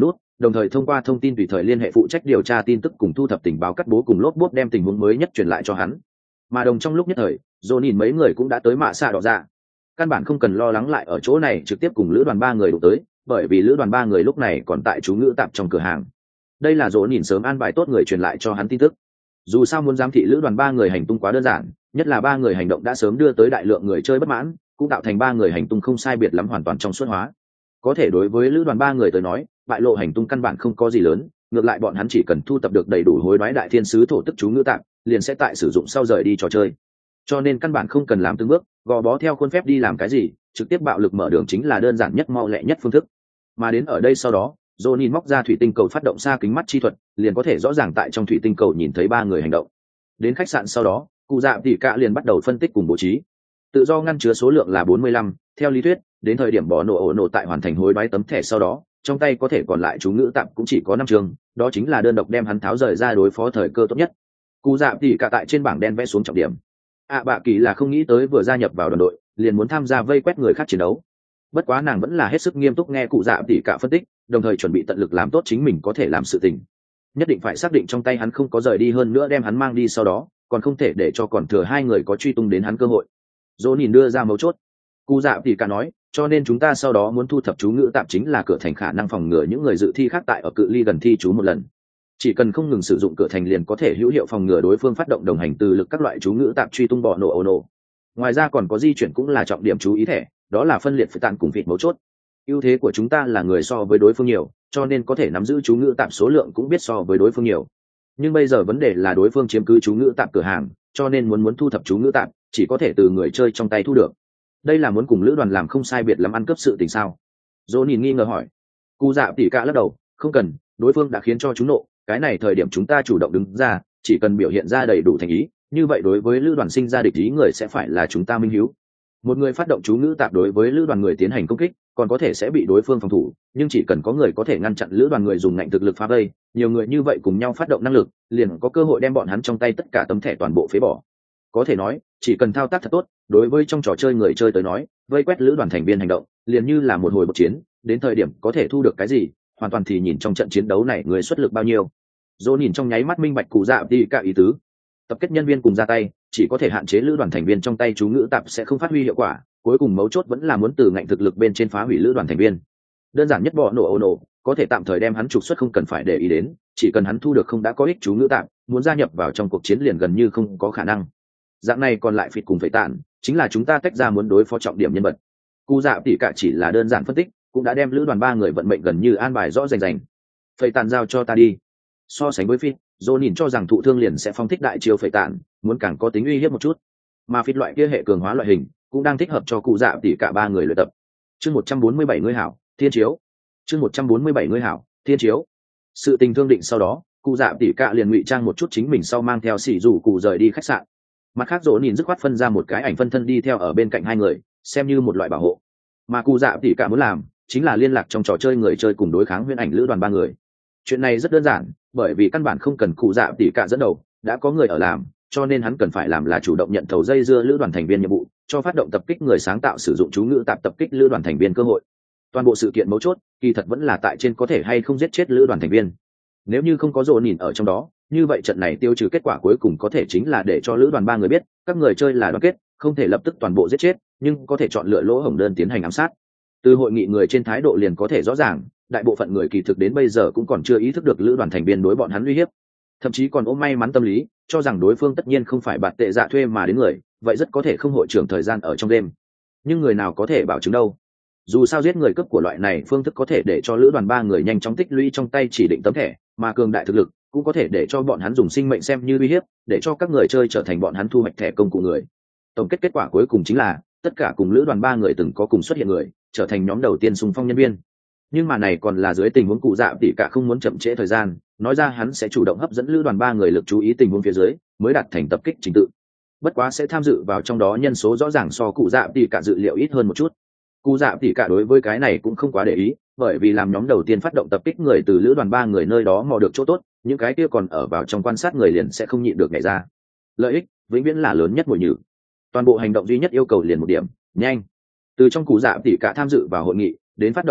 đồng thời thông qua thông tin tùy thời liên hệ phụ trách điều tra tin tức cùng thu thập tình báo cắt bố cùng lốp bốt đem tình huống mới nhất truyền lại cho hắn. Mà đồng trong lúc nhất thời, Johnny mấy người cũng đã tới mạ xạ đỏ dạ. Căn bản không cần lo lắng lại ở chỗ này trực tiếp cùng lữ đoàn ba người đụng tới, bởi vì lữ đoàn ba người lúc này còn tại chú ngữ tạp trong cửa hàng. Đây là Johnny sớm an bài tốt người truyền lại cho hắn tin tức. Dù sao muốn giám thị lữ đoàn ba người hành tung quá đơn giản, nhất là ba người hành động đã sớm đưa tới đại lượng người chơi bất mãn, cũng tạo thành ba người hành tung không sai biệt lắm hoàn toàn trong suốt hóa. Có thể đối với lữ đoàn ba người tới nói, bại lộ hành tung căn bản không có gì lớn, ngược lại bọn hắn chỉ cần thu tập được đầy đủ hối đoái đại thiên sứ thổ tức chú ngữ tạp, liền sẽ tại sử dụng sau rời đi trò chơi. Cho nên căn bản không cần làm từng bước gò bó theo khuôn phép đi làm cái gì, trực tiếp bạo lực mở đường chính là đơn giản nhất mau lẹ nhất phương thức. Mà đến ở đây sau đó, Johnny móc ra thủy tinh cầu phát động xa kính mắt chi thuật, liền có thể rõ ràng tại trong thủy tinh cầu nhìn thấy ba người hành động. Đến khách sạn sau đó, cụ dạ tỷ cạ liền bắt đầu phân tích cùng bố trí. Tự do ngăn chứa số lượng là bốn mươi lăm, theo lý thuyết, đến thời điểm bỏ nổ ổ nổ tại hoàn thành hối đoái tấm thẻ sau đó, trong tay có thể còn lại chú ngữ tạm cũng chỉ có năm trường, đó chính là đơn độc đem hắn tháo rời ra đối phó thời cơ tốt nhất. Cụ dạ tỷ cạ tại trên bảng đen vẽ xuống trọng điểm. À bạ kỳ là không nghĩ tới vừa gia nhập vào đoàn đội, liền muốn tham gia vây quét người khác chiến đấu. Bất quá nàng vẫn là hết sức nghiêm túc nghe cụ dạ tỷ cạ phân tích, đồng thời chuẩn bị tận lực làm tốt chính mình có thể làm sự tình. Nhất định phải xác định trong tay hắn không có rời đi, hơn nữa đem hắn mang đi sau đó, còn không thể để cho còn thừa hai người có truy tung đến hắn cơ hội. Dỗ nhìn đưa ra mấu chốt. Cụ dạ tỷ cạ nói, cho nên chúng ta sau đó muốn thu thập chú ngữ tạm chính là cửa thành, khả năng phòng ngừa những người dự thi khác tại ở cự ly gần thi chú một lần. Chỉ cần không ngừng sử dụng cửa thành liền có thể hữu hiệu phòng ngừa đối phương phát động đồng hành từ lực các loại chú ngữ tạm truy tung bỏ nổ ồ nổ. Ngoài ra còn có di chuyển cũng là trọng điểm chú ý thẻ, đó là phân liệt phải tàn cùng vịt mấu chốt. Ưu thế của chúng ta là người so với đối phương nhiều, cho nên có thể nắm giữ chú ngữ tạm số lượng cũng biết so với đối phương nhiều. Nhưng bây giờ vấn đề là đối phương chiếm cứ chú ngữ tạm cửa hàng, cho nên muốn muốn thu thập chú ngữ tạm chỉ có thể từ người chơi trong tay thu được. Đây là muốn cùng lữ đoàn làm không sai biệt lắm ăn cướp sự tình sao? Dỗ nhìn nghi ngờ hỏi. Cụ dạ tỉ cạ lắc đầu, không cần, đối phương đã khiến cho chúng nộ, cái này thời điểm chúng ta chủ động đứng ra, chỉ cần biểu hiện ra đầy đủ thành ý, như vậy đối với lữ đoàn sinh ra địch ý người sẽ phải là chúng ta minh hiếu. Một người phát động chú ngữ tạp đối với lữ đoàn người tiến hành công kích, còn có thể sẽ bị đối phương phòng thủ, nhưng chỉ cần có người có thể ngăn chặn lữ đoàn người dùng ngạnh thực lực phá vây, nhiều người như vậy cùng nhau phát động năng lực, liền có cơ hội đem bọn hắn trong tay tất cả tấm thẻ toàn bộ phế bỏ. Có thể nói, chỉ cần thao tác thật tốt, đối với trong trò chơi người chơi tới nói, vây quét lữ đoàn thành viên hành động, liền như là một hồi một chiến, đến thời điểm có thể thu được cái gì, hoàn toàn thì nhìn trong trận chiến đấu này người xuất lực bao nhiêu. Dỗ nhìn trong nháy mắt minh bạch cụ dạ đi cả ý tứ. Tập kết nhân viên cùng ra tay, chỉ có thể hạn chế lữ đoàn thành viên trong tay chú ngữ tạp sẽ không phát huy hiệu quả, cuối cùng mấu chốt vẫn là muốn từ ngạnh thực lực bên trên phá hủy lữ đoàn thành viên. Đơn giản nhất bỏ nổ ồ nổ, có thể tạm thời đem hắn trục xuất không cần phải để ý đến, chỉ cần hắn thu được không đã có ích chú ngữ tạp, muốn gia nhập vào trong cuộc chiến liền gần như không có khả năng. Dạng này còn lại phịt cùng phải tản, chính là chúng ta tách ra muốn đối phó trọng điểm nhân vật. Cụ dạ tỉ cả chỉ là đơn giản phân tích, cũng đã đem lữ đoàn ba người vận mệnh gần như an bài rõ rành rành. Phẩy tản giao cho ta đi. So sánh với phịt, Dô nhìn cho rằng thụ thương liền sẽ phong thích đại chiêu phẩy tản, muốn càng có tính uy hiếp một chút. Mà phịt loại kia hệ cường hóa loại hình, cũng đang thích hợp cho cụ dạ tỉ cả ba người luyện tập. Chương một trăm bốn mươi bảy ngươi hảo, thiên chiếu. Chương một trăm bốn mươi bảy ngươi hảo, thiên chiếu. Sự tình thương định sau đó, cụ dạ tỉ cả liền ngụy trang một chút chính mình sau mang theo xỉ rủ cụ rời đi khách sạn. Mặt khác Dỗ nhìn dứt khoát phân ra một cái ảnh phân thân đi theo ở bên cạnh hai người, xem như một loại bảo hộ. Mà cụ dạ tỉ cả muốn làm chính là liên lạc trong trò chơi người chơi cùng đối kháng huyễn ảnh lữ đoàn ba người. Chuyện này rất đơn giản, bởi vì căn bản không cần cụ dạ tỉ cả dẫn đầu, đã có người ở làm, cho nên hắn cần phải làm là chủ động nhận thầu dây dưa lữ đoàn thành viên nhiệm vụ, cho phát động tập kích người sáng tạo sử dụng chú ngữ tạp tập kích lữ đoàn thành viên cơ hội. Toàn bộ sự kiện mấu chốt kỳ thật vẫn là tại trên có thể hay không giết chết lữ đoàn thành viên. Nếu như không có Dỗ nhìn ở trong đó, như vậy trận này tiêu trừ kết quả cuối cùng có thể chính là để cho lữ đoàn ba người biết các người chơi là đoàn kết, không thể lập tức toàn bộ giết chết, nhưng có thể chọn lựa lỗ hổng đơn tiến hành ám sát. Từ hội nghị người trên thái độ liền có thể rõ ràng, đại bộ phận người kỳ thực đến bây giờ cũng còn chưa ý thức được lữ đoàn thành viên đối bọn hắn uy hiếp, thậm chí còn ôm may mắn tâm lý, cho rằng đối phương tất nhiên không phải bạt tệ dạ thuê mà đến người, vậy rất có thể không hội trưởng thời gian ở trong đêm. Nhưng người nào có thể bảo chứng đâu? Dù sao giết người cướp của loại này phương thức có thể để cho lữ đoàn ba người nhanh chóng tích lũy trong tay chỉ định tấm thẻ, mà cường đại thực lực cũng có thể để cho bọn hắn dùng sinh mệnh xem như uy hiếp, để cho các người chơi trở thành bọn hắn thu hoạch thẻ công cụ người. Tổng kết kết quả cuối cùng chính là tất cả cùng lữ đoàn ba người từng có cùng xuất hiện người trở thành nhóm đầu tiên xung phong nhân viên. Nhưng mà này còn là dưới tình huống cụ dạ tỉ cả không muốn chậm trễ thời gian, nói ra hắn sẽ chủ động hấp dẫn lữ đoàn ba người lực chú ý tình huống phía dưới mới đạt thành tập kích trình tự. Bất quá sẽ tham dự vào trong đó nhân số rõ ràng so cụ dạ tỉ cả dự liệu ít hơn một chút. Cụ dạ tỉ cả đối với cái này cũng không quá để ý, bởi vì làm nhóm đầu tiên phát động tập kích người từ lữ đoàn ba người nơi đó mò được chỗ tốt, những cái kia còn ở vào trong quan sát người liền sẽ không nhịn được nhảy ra. Lợi ích vĩnh viễn là lớn nhất mùi nhử. Toàn bộ hành động duy nhất yêu cầu liền một điểm, nhanh. Từ trong cụ dạ tỉ cả tham dự vào hội nghị đến phát động tập kích,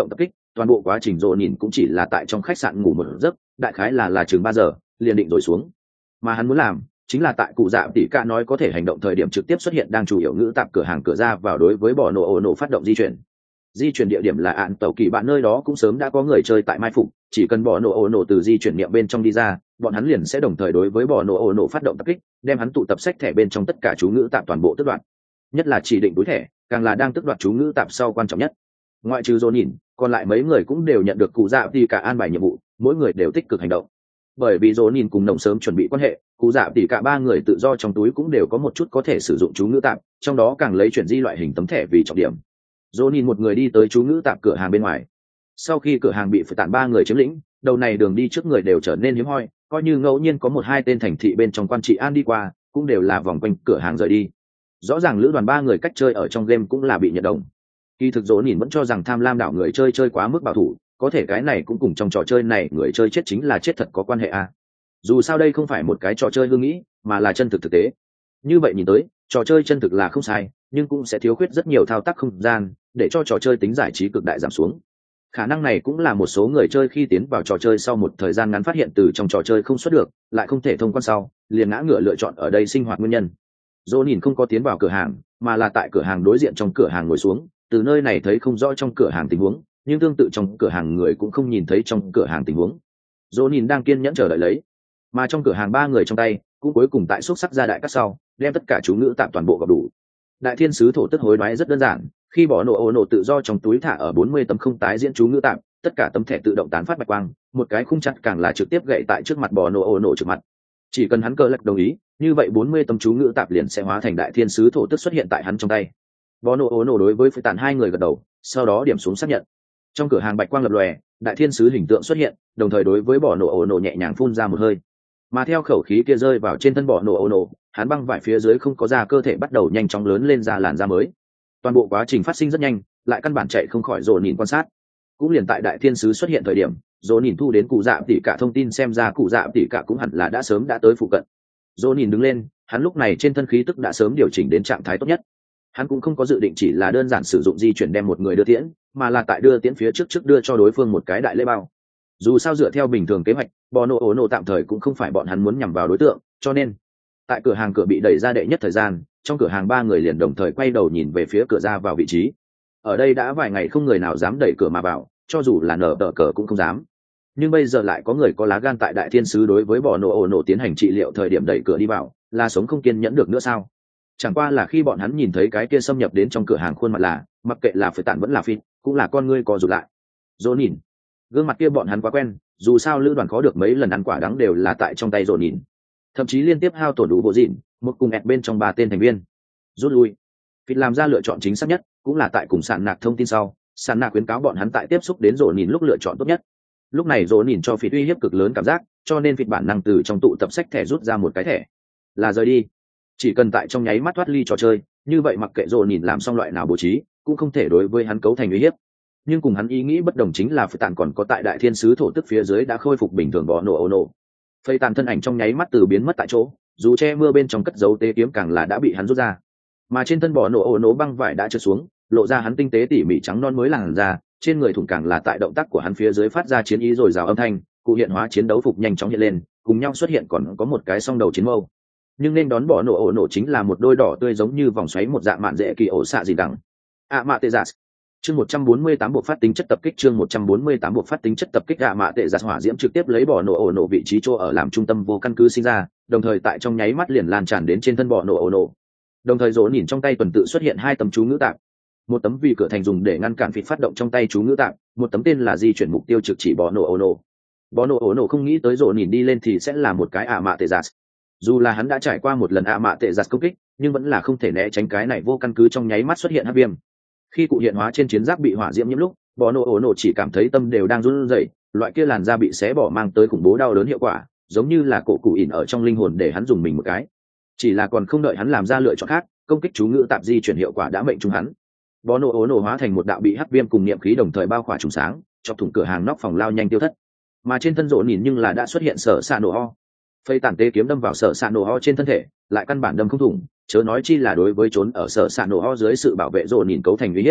toàn bộ quá trình rộ nhìn cũng chỉ là tại trong khách sạn ngủ một giấc, đại khái là là chừng ba giờ liền định rồi xuống. Mà hắn muốn làm chính là tại cụ dạ tỷ cả nói có thể hành động thời điểm trực tiếp xuất hiện đang chủ yếu ngữ tạp cửa hàng cửa ra vào đối với bỏ nổ ổ nổ phát động di chuyển. Di chuyển địa điểm là ạn tàu kỳ bạn, nơi đó cũng sớm đã có người chơi tại mai phục, chỉ cần bỏ nổ ổ nổ từ di chuyển niệm bên trong đi ra, bọn hắn liền sẽ đồng thời đối với bỏ nổ ổ nổ phát động tập kích, đem hắn tụ tập sách thẻ bên trong tất cả chú ngữ tạp toàn bộ tước đoạt. Nhất là chỉ định túi thẻ, càng là đang tước đoạt chú ngữ tạp sau quan trọng nhất. Ngoại trừ Dồn nhìn, còn lại mấy người cũng đều nhận được cụ dạ tỷ cả an bài nhiệm vụ, mỗi người đều tích cực hành động. Bởi vì Dồn nhìn cùng nồng sớm chuẩn bị quan hệ, cụ dạ tỷ cả ba người tự do trong túi cũng đều có một chút có thể sử dụng chú ngữ tạp, trong đó càng lấy chuyển di loại hình tấm thẻ vì trọng điểm. Dồn nhìn một người đi tới chú ngữ tạp cửa hàng bên ngoài. Sau khi cửa hàng bị phải tản ba người chiếm lĩnh, đầu này đường đi trước người đều trở nên hiếm hoi, coi như ngẫu nhiên có một hai tên thành thị bên trong quan trị an đi qua, cũng đều là vòng quanh cửa hàng rời đi. Rõ ràng lữ đoàn ba người cách chơi ở trong game cũng là bị nhận đồng. Kỳ thực Dồn nhìn vẫn cho rằng tham lam đảo người chơi chơi quá mức bảo thủ, có thể cái này cũng cùng trong trò chơi này người chơi chết chính là chết thật có quan hệ à. Dù sao đây không phải một cái trò chơi hương nghĩ, mà là chân thực thực tế. Như vậy nhìn tới, trò chơi chân thực là không sai, nhưng cũng sẽ thiếu khuyết rất nhiều thao tác không gian, để cho trò chơi tính giải trí cực đại giảm xuống. Khả năng này cũng là một số người chơi khi tiến vào trò chơi sau một thời gian ngắn phát hiện từ trong trò chơi không xuất được, lại không thể thông quan sau, liền ngã ngựa lựa chọn ở đây sinh hoạt nguyên nhân. Dỗ nhìn không có tiến vào cửa hàng, mà là tại cửa hàng đối diện trong cửa hàng ngồi xuống, từ nơi này thấy không rõ trong cửa hàng tình huống, nhưng tương tự trong cửa hàng người cũng không nhìn thấy trong cửa hàng tình huống. Dỗ nhìn đang kiên nhẫn chờ đợi lấy, mà trong cửa hàng ba người trong tay cũng cuối cùng tại xúc sắc ra đại cắt sau, đem tất cả chú ngữ tạm toàn bộ gặp đủ. Đại thiên sứ thổ tức hối đoái rất đơn giản, khi bỏ nổ ổ nổ tự do trong túi thả ở bốn mươi tấm không tái diễn chú ngữ tạm, tất cả tấm thẻ tự động tán phát bạch quang, một cái khung chặt càng là trực tiếp gậy tại trước mặt bỏ nổ ổ nổ trước mặt. Chỉ cần hắn cờ lật đồng ý, như vậy bốn mươi tấm chú ngữ tạm liền sẽ hóa thành đại thiên sứ thổ tức xuất hiện tại hắn trong tay. Bỏ nổ ổ nổ đối với phải tàn hai người gật đầu, sau đó điểm xuống xác nhận. Trong cửa hàng bạch quang lập lòe, đại thiên sứ hình tượng xuất hiện, đồng thời đối với bỏ nổ ổ nổ nhẹ nhàng phun ra một hơi. Mà theo khẩu khí kia rơi vào trên thân bỏ nổ ổ nổ, hắn băng vải phía dưới không có da cơ thể bắt đầu nhanh chóng lớn lên ra làn da mới. Toàn bộ quá trình phát sinh rất nhanh, lại căn bản chạy không khỏi Dồn nhìn quan sát. Cũng liền tại đại thiên sứ xuất hiện thời điểm, Dồn nhìn thu đến cụ dạ tỷ cả thông tin, xem ra cụ dạ tỷ cả cũng hẳn là đã sớm đã tới phụ cận. Dồn nhìn đứng lên, hắn lúc này trên thân khí tức đã sớm điều chỉnh đến trạng thái tốt nhất. Hắn cũng không có dự định chỉ là đơn giản sử dụng di chuyển đem một người đưa tiễn, mà là tại đưa tiễn phía trước trước đưa cho đối phương một cái đại lễ bao. Dù sao dựa theo bình thường kế hoạch, bò nổ ổ nổ tạm thời cũng không phải bọn hắn muốn nhằm vào đối tượng, cho nên tại cửa hàng cửa bị đẩy ra đệ nhất thời gian, trong cửa hàng ba người liền đồng thời quay đầu nhìn về phía cửa ra vào vị trí. Ở đây đã vài ngày không người nào dám đẩy cửa mà vào, cho dù là nở tờ cờ cũng không dám. Nhưng bây giờ lại có người có lá gan tại đại thiên sứ đối với bò nổ ổ nổ tiến hành trị liệu thời điểm đẩy cửa đi vào, là sống không kiên nhẫn được nữa sao? Chẳng qua là khi bọn hắn nhìn thấy cái kia xâm nhập đến trong cửa hàng khuôn mặt là, mặc kệ là phải tản vẫn là phi, cũng là con ngươi co rụt lại. Dỗ nhìn, gương mặt kia bọn hắn quá quen, dù sao lữ đoàn khó được mấy lần ăn quả đắng đều là tại trong tay Dỗ nhìn, thậm chí liên tiếp hao tổn đủ bộ dịn, một cùng ẹt bên trong ba tên thành viên rút lui. Phi làm ra lựa chọn chính xác nhất, cũng là tại cùng sàn nạc thông tin sau, sàn nạc khuyến cáo bọn hắn tại tiếp xúc đến Dỗ nhìn lúc lựa chọn tốt nhất. Lúc này Dỗ nhìn cho Phi uy hiếp cực lớn cảm giác, cho nên Phi bản năng từ trong tụ tập sách thẻ rút ra một cái thẻ, là rời đi. Chỉ cần tại trong nháy mắt thoát ly trò chơi, như vậy mặc kệ Dỗ nhìn làm xong loại nào bố trí, cũng không thể đối với hắn cấu thành uy hiếp. Nhưng cùng hắn ý nghĩ bất đồng chính là Phệ Tàn còn có tại đại thiên sứ thổ tức phía dưới đã khôi phục bình thường bỏ nổ ồ nổ. Phệ Tàn thân ảnh trong nháy mắt từ biến mất tại chỗ, dù che mưa bên trong cất dấu tế kiếm càng là đã bị hắn rút ra. Mà trên thân bỏ nổ ồ nổ băng vải đã trượt xuống, lộ ra hắn tinh tế tỉ mỉ trắng non mới làn da, trên người thủng càng là tại động tác của hắn phía dưới phát ra chiến ý rồi rào âm thanh, cụ hiện hóa chiến đấu phục nhanh chóng hiện lên, cùng nhau xuất hiện còn có một cái song đầu chiến mâu. Nhưng nên đón bỏ nổ ồ nổ chính là một đôi đỏ tươi giống như vòng xoáy một dạng mạn dễ kỳ ổ xạ gì đẳng. À mạ tê giả. Chương một trăm bốn mươi tám bộ phát tính chất tập kích, chương một trăm bốn mươi tám bộ phát tính chất tập kích. À mạ tệ giặt hỏa diễm trực tiếp lấy bỏ nổ ổ nổ vị trí chỗ ở làm trung tâm vô căn cứ sinh ra, đồng thời tại trong nháy mắt liền lan tràn đến trên thân bỏ nổ ổ nổ. Đồng thời Dỗ nhìn trong tay tuần tự xuất hiện hai tấm chú ngữ tạm, một tấm vì cửa thành dùng để ngăn cản phịt phát động trong tay chú ngữ tạm, một tấm tên là di chuyển mục tiêu trực chỉ bỏ nổ ổ nổ. Bỏ nổ ổ nổ không nghĩ tới Dỗ nhìn đi lên thì sẽ là một cái à mạ tệ giặt. Dù là hắn đã trải qua một lần à mạ tệ giặt công kích, nhưng vẫn là không thể né tránh cái này vô căn cứ trong nháy mắt xuất hiện hắc viêm. Khi cụ hiện hóa trên chiến giáp bị hỏa diễm nhiễm lúc, bỏ nổ ổ nổ chỉ cảm thấy tâm đều đang run rẩy, loại kia làn da bị xé bỏ mang tới khủng bố đau đớn hiệu quả, giống như là cổ cụ ỉn ở trong linh hồn để hắn dùng mình một cái. Chỉ là còn không đợi hắn làm ra lựa chọn khác, công kích chú ngữ tạp di chuyển hiệu quả đã mệnh trúng hắn. Bỏ nổ ổ nổ hóa thành một đạo bị hắc viêm cùng niệm khí đồng thời bao khỏa trùng sáng, chọc thủng cửa hàng nóc phòng lao nhanh tiêu thất. Mà trên thân Dỗ nhìn nhưng là đã xuất hiện sở xạ nổ ho. Phây tản tế kiếm đâm vào sở xạ nổ ho trên thân thể, lại căn bản đâm không thủng, chớ nói chi là đối với trốn ở sở xạ nổ ho dưới sự bảo vệ Dỗ nhìn cấu thành uy hiếp.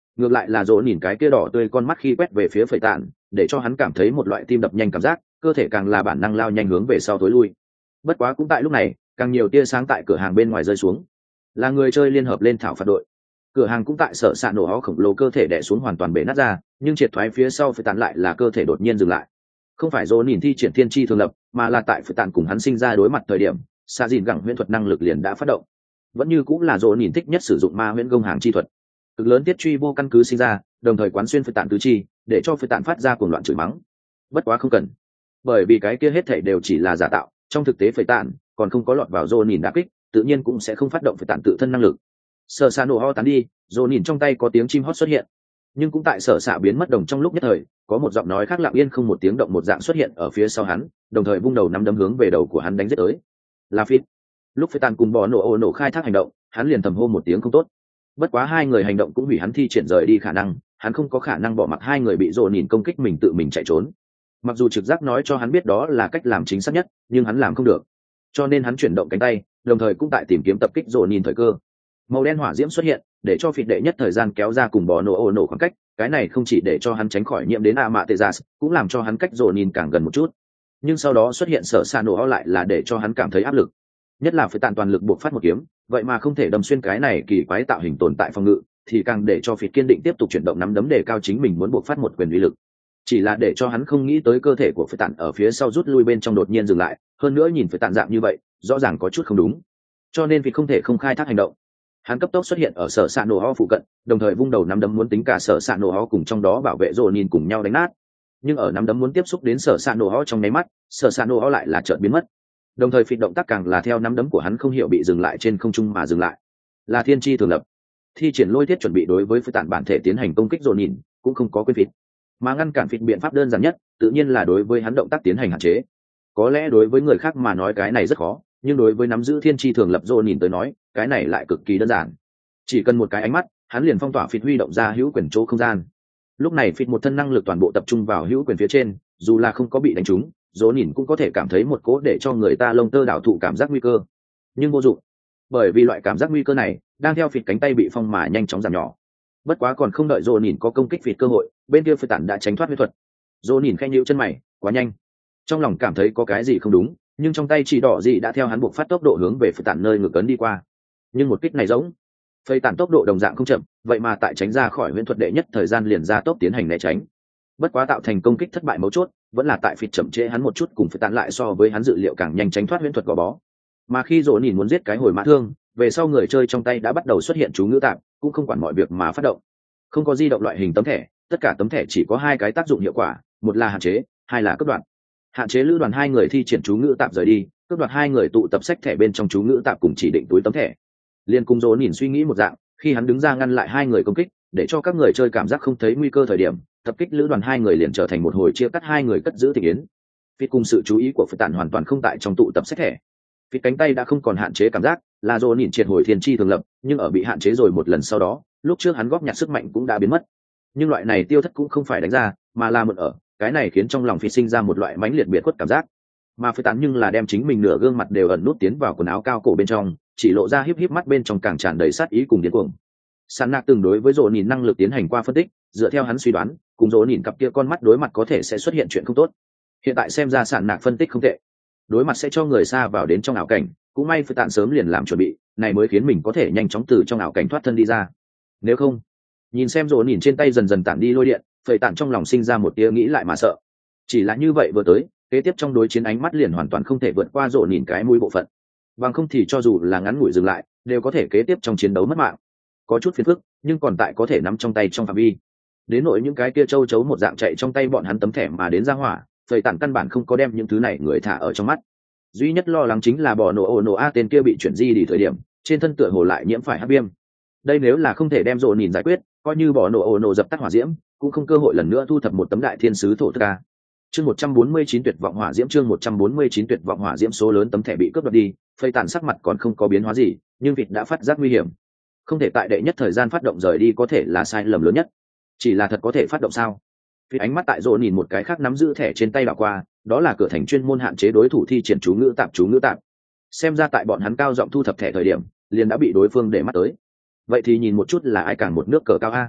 Ngược lại là dỗ nhìn cái kia đỏ tươi con mắt khi quét về phía phẩy tản, để cho hắn cảm thấy một loại tim đập nhanh cảm giác, cơ thể càng là bản năng lao nhanh hướng về sau tối lui. Bất quá cũng tại lúc này, càng nhiều tia sáng tại cửa hàng bên ngoài rơi xuống, là người chơi liên hợp lên thảo phạt đội. Cửa hàng cũng tại sở xạ nổ ho khổng lồ cơ thể đè xuống hoàn toàn bể nát ra, nhưng triệt thoái phía sau phẩy tản lại là cơ thể đột nhiên dừng lại. Không phải dỗ nhìn thi triển thiên chi thường lập, mà là tại phẩy tản cùng hắn sinh ra đối mặt thời điểm, xạ dìn gẳng huyễn thuật năng lực liền đã phát động. Vẫn như cũng là dỗ nhìn thích nhất sử dụng ma huyễn công hàng chi thuật, cực lớn tiết truy vô căn cứ sinh ra, đồng thời quán xuyên phẩy tản tứ chi, để cho phẩy tản phát ra cuồng loạn chửi mắng. Bất quá không cần, bởi vì cái kia hết thảy đều chỉ là giả tạo, trong thực tế phẩy tản còn không có lọt vào dỗ nhìn đả kích, tự nhiên cũng sẽ không phát động phẩy tản tự thân năng lực. Sở xạ nổ ho tán đi, dỗ nhìn trong tay có tiếng chim hót xuất hiện, nhưng cũng tại sở xạ biến mất đồng trong lúc nhất thời, có một giọng nói khác lặng yên không một tiếng động một dạng xuất hiện ở phía sau hắn, đồng thời vung đầu nắm đấm hướng về đầu của hắn đánh giết tới. Là Phít. Lúc phẩy tản cùng bỏ nổ ồ nổ khai thác hành động, hắn liền thầm hô một tiếng không tốt. Bất quá hai người hành động cũng hủy hắn thi triển rời đi khả năng, hắn không có khả năng bỏ mặc hai người bị dỗ nhìn công kích mình tự mình chạy trốn. Mặc dù trực giác nói cho hắn biết đó là cách làm chính xác nhất, nhưng hắn làm không được, cho nên hắn chuyển động cánh tay, đồng thời cũng tại tìm kiếm tập kích dỗ nhìn thời cơ. Màu đen hỏa diễm xuất hiện, để cho Phít đệ nhất thời gian kéo ra cùng bỏ nổ ồ nổ khoảng cách, cái này không chỉ để cho hắn tránh khỏi nhiễm đến Amaterasu, cũng làm cho hắn cách dỗ nhìn càng gần một chút. Nhưng sau đó xuất hiện sở xạ nổ ho lại là để cho hắn cảm thấy áp lực, nhất là phải tàn toàn lực buộc phát một kiếm, vậy mà không thể đâm xuyên cái này kỳ quái tạo hình tồn tại phòng ngự, thì càng để cho Phít kiên định tiếp tục chuyển động nắm đấm để cao chính mình muốn buộc phát một quyền uy lực. Chỉ là để cho hắn không nghĩ tới cơ thể của phải tàn ở phía sau rút lui bên trong đột nhiên dừng lại, hơn nữa nhìn phải tàn dạng như vậy, rõ ràng có chút không đúng, cho nên Phít không thể không khai thác hành động. Hắn cấp tốc xuất hiện ở sở xạ nổ ho phụ cận, đồng thời vung đầu nắm đấm muốn tính cả sở xạ nổ ho cùng trong đó bảo vệ Ronin cùng nhau đánh nát. Nhưng ở nắm đấm muốn tiếp xúc đến sở xạ nổ ho trong nháy mắt, sở xạ nổ ho lại là chợt biến mất. Đồng thời Phít động tác càng là theo nắm đấm của hắn không hiểu bị dừng lại trên không trung mà dừng lại. Là thiên chi thường lập, thi triển lôi thiết chuẩn bị đối với Phít tản bản thể tiến hành công kích Ronin, cũng không có quên Phít, mà ngăn cản Phít biện pháp đơn giản nhất, tự nhiên là đối với hắn động tác tiến hành hạn chế. Có lẽ đối với người khác mà nói cái này rất khó, nhưng đối với nắm giữ thiên chi thường lập Ronin tới nói, cái này lại cực kỳ đơn giản. Chỉ cần một cái ánh mắt, hắn liền phong tỏa Phít huy động ra hữu quyền chỗ không gian. Lúc này Phít một thân năng lực toàn bộ tập trung vào hữu quyền phía trên, dù là không có bị đánh trúng, Ronin cũng có thể cảm thấy một cỗ để cho người ta lông tơ đảo thụ cảm giác nguy cơ, nhưng vô dụng, bởi vì loại cảm giác nguy cơ này đang theo Phít cánh tay bị phong mà nhanh chóng giảm nhỏ. Bất quá còn không đợi Ronin có công kích Phít cơ hội, bên kia Phít tản đã tránh thoát huyết thuật. Ronin khẽ nhíu chân mày, quá nhanh, trong lòng cảm thấy có cái gì không đúng, nhưng trong tay chỉ đỏ gì đã theo hắn buộc phát tốc độ hướng về Phít tản nơi ngược ấn đi qua. Nhưng một kích này giống Phây tản tốc độ đồng dạng không chậm, vậy mà tại tránh ra khỏi huyễn thuật đệ nhất thời gian liền ra tốc tiến hành né tránh. Bất quá tạo thành công kích thất bại mấu chốt vẫn là tại Phít chậm trễ hắn một chút, cùng Phây tản lại so với hắn dự liệu càng nhanh tránh thoát huyễn thuật gò bó. Mà khi Dỗ nhìn muốn giết cái hồi mã thương, về sau người chơi trong tay đã bắt đầu xuất hiện chú ngữ tạm, cũng không quản mọi việc mà phát động. Không có di động loại hình tấm thẻ, tất cả tấm thẻ chỉ có hai cái tác dụng hiệu quả, một là hạn chế, hai là cướp đoạt. Hạn chế lữ đoàn hai người thi triển chú ngữ tạm rời đi, cướp đoạt hai người tụ tập sách thẻ bên trong chú ngữ tạm cùng chỉ định túi tấm thẻ. Liên cùng Dỗ nhìn suy nghĩ một dạng, khi hắn đứng ra ngăn lại hai người công kích, để cho các người chơi cảm giác không thấy nguy cơ thời điểm, tập kích lữ đoàn hai người liền trở thành một hồi chia cắt hai người cất giữ tình yến. Phít cùng sự chú ý của Phít tản hoàn toàn không tại trong tụ tập sách thẻ. Phít cánh tay đã không còn hạn chế cảm giác, là Dỗ nhìn triệt hồi thiên chi thường lập, nhưng ở bị hạn chế rồi một lần sau đó, lúc trước hắn góp nhặt sức mạnh cũng đã biến mất. Nhưng loại này tiêu thất cũng không phải đánh ra, mà là mượn ở, cái này khiến trong lòng Phít sinh ra một loại mãnh liệt biệt khuất cảm giác. Mà Phít tản nhưng là đem chính mình nửa gương mặt đều ẩn nút tiến vào quần áo cao cổ bên trong, chỉ lộ ra híp híp mắt bên trong càng tràn đầy sát ý cùng điên cuồng. Sàn nạc từng đối với Dỗ nhìn năng lực tiến hành qua phân tích, dựa theo hắn suy đoán, cùng Dỗ nhìn cặp kia con mắt đối mặt có thể sẽ xuất hiện chuyện không tốt. Hiện tại xem ra sàn nạc phân tích không tệ, đối mặt sẽ cho người xa vào đến trong ảo cảnh, cũng may Phít tản sớm liền làm chuẩn bị, này mới khiến mình có thể nhanh chóng từ trong ảo cảnh thoát thân đi ra. Nếu không, nhìn xem Dỗ nhìn trên tay dần dần tản đi lôi điện, Phít tản trong lòng sinh ra một tia nghĩ lại mà sợ. Chỉ là như vậy vừa tới, kế tiếp trong đối chiến ánh mắt liền hoàn toàn không thể vượt qua Dỗ nhìn cái mũi bộ phận. Bằng không thì cho dù là ngắn ngủi dừng lại, đều có thể kế tiếp trong chiến đấu mất mạng. Có chút phiền phức, nhưng còn tại có thể nắm trong tay trong phạm vi. Đến nỗi những cái kia châu chấu một dạng chạy trong tay bọn hắn tấm thẻ mà đến ra hỏa, Phây tản căn bản không có đem những thứ này người thả ở trong mắt. Duy nhất lo lắng chính là bỏ nổ ồ nổ a tên kia bị chuyển di đi thời điểm, trên thân tựa hồ lại nhiễm phải hắc viêm. Đây nếu là không thể đem Dỗ nhìn giải quyết, coi như bỏ nổ ồ nổ dập tắt hỏa diễm, cũng không cơ hội lần nữa thu thập một tấm đại thiên sứ thổ tức ca. Chương một trăm bốn mươi chín tuyệt vọng hỏa diễm chương một trăm bốn mươi chín tuyệt vọng hỏa diễm số lớn tấm thẻ bị cướp đoạt đi, Phây tản sắc mặt còn không có biến hóa gì, nhưng vịt đã phát giác nguy hiểm. Không thể tại đệ nhất thời gian phát động rời đi có thể là sai lầm lớn nhất. Chỉ là thật có thể phát động sao? Vì ánh mắt tại Dỗ nhìn một cái khác nắm giữ thẻ trên tay đảo qua, đó là cửa thành chuyên môn hạn chế đối thủ thi triển chú ngữ tạm chú ngữ tạm. Xem ra tại bọn hắn cao giọng thu thập thẻ thời điểm, liền đã bị đối phương để mắt tới. Vậy thì nhìn một chút là ai càng một nước cờ cao a.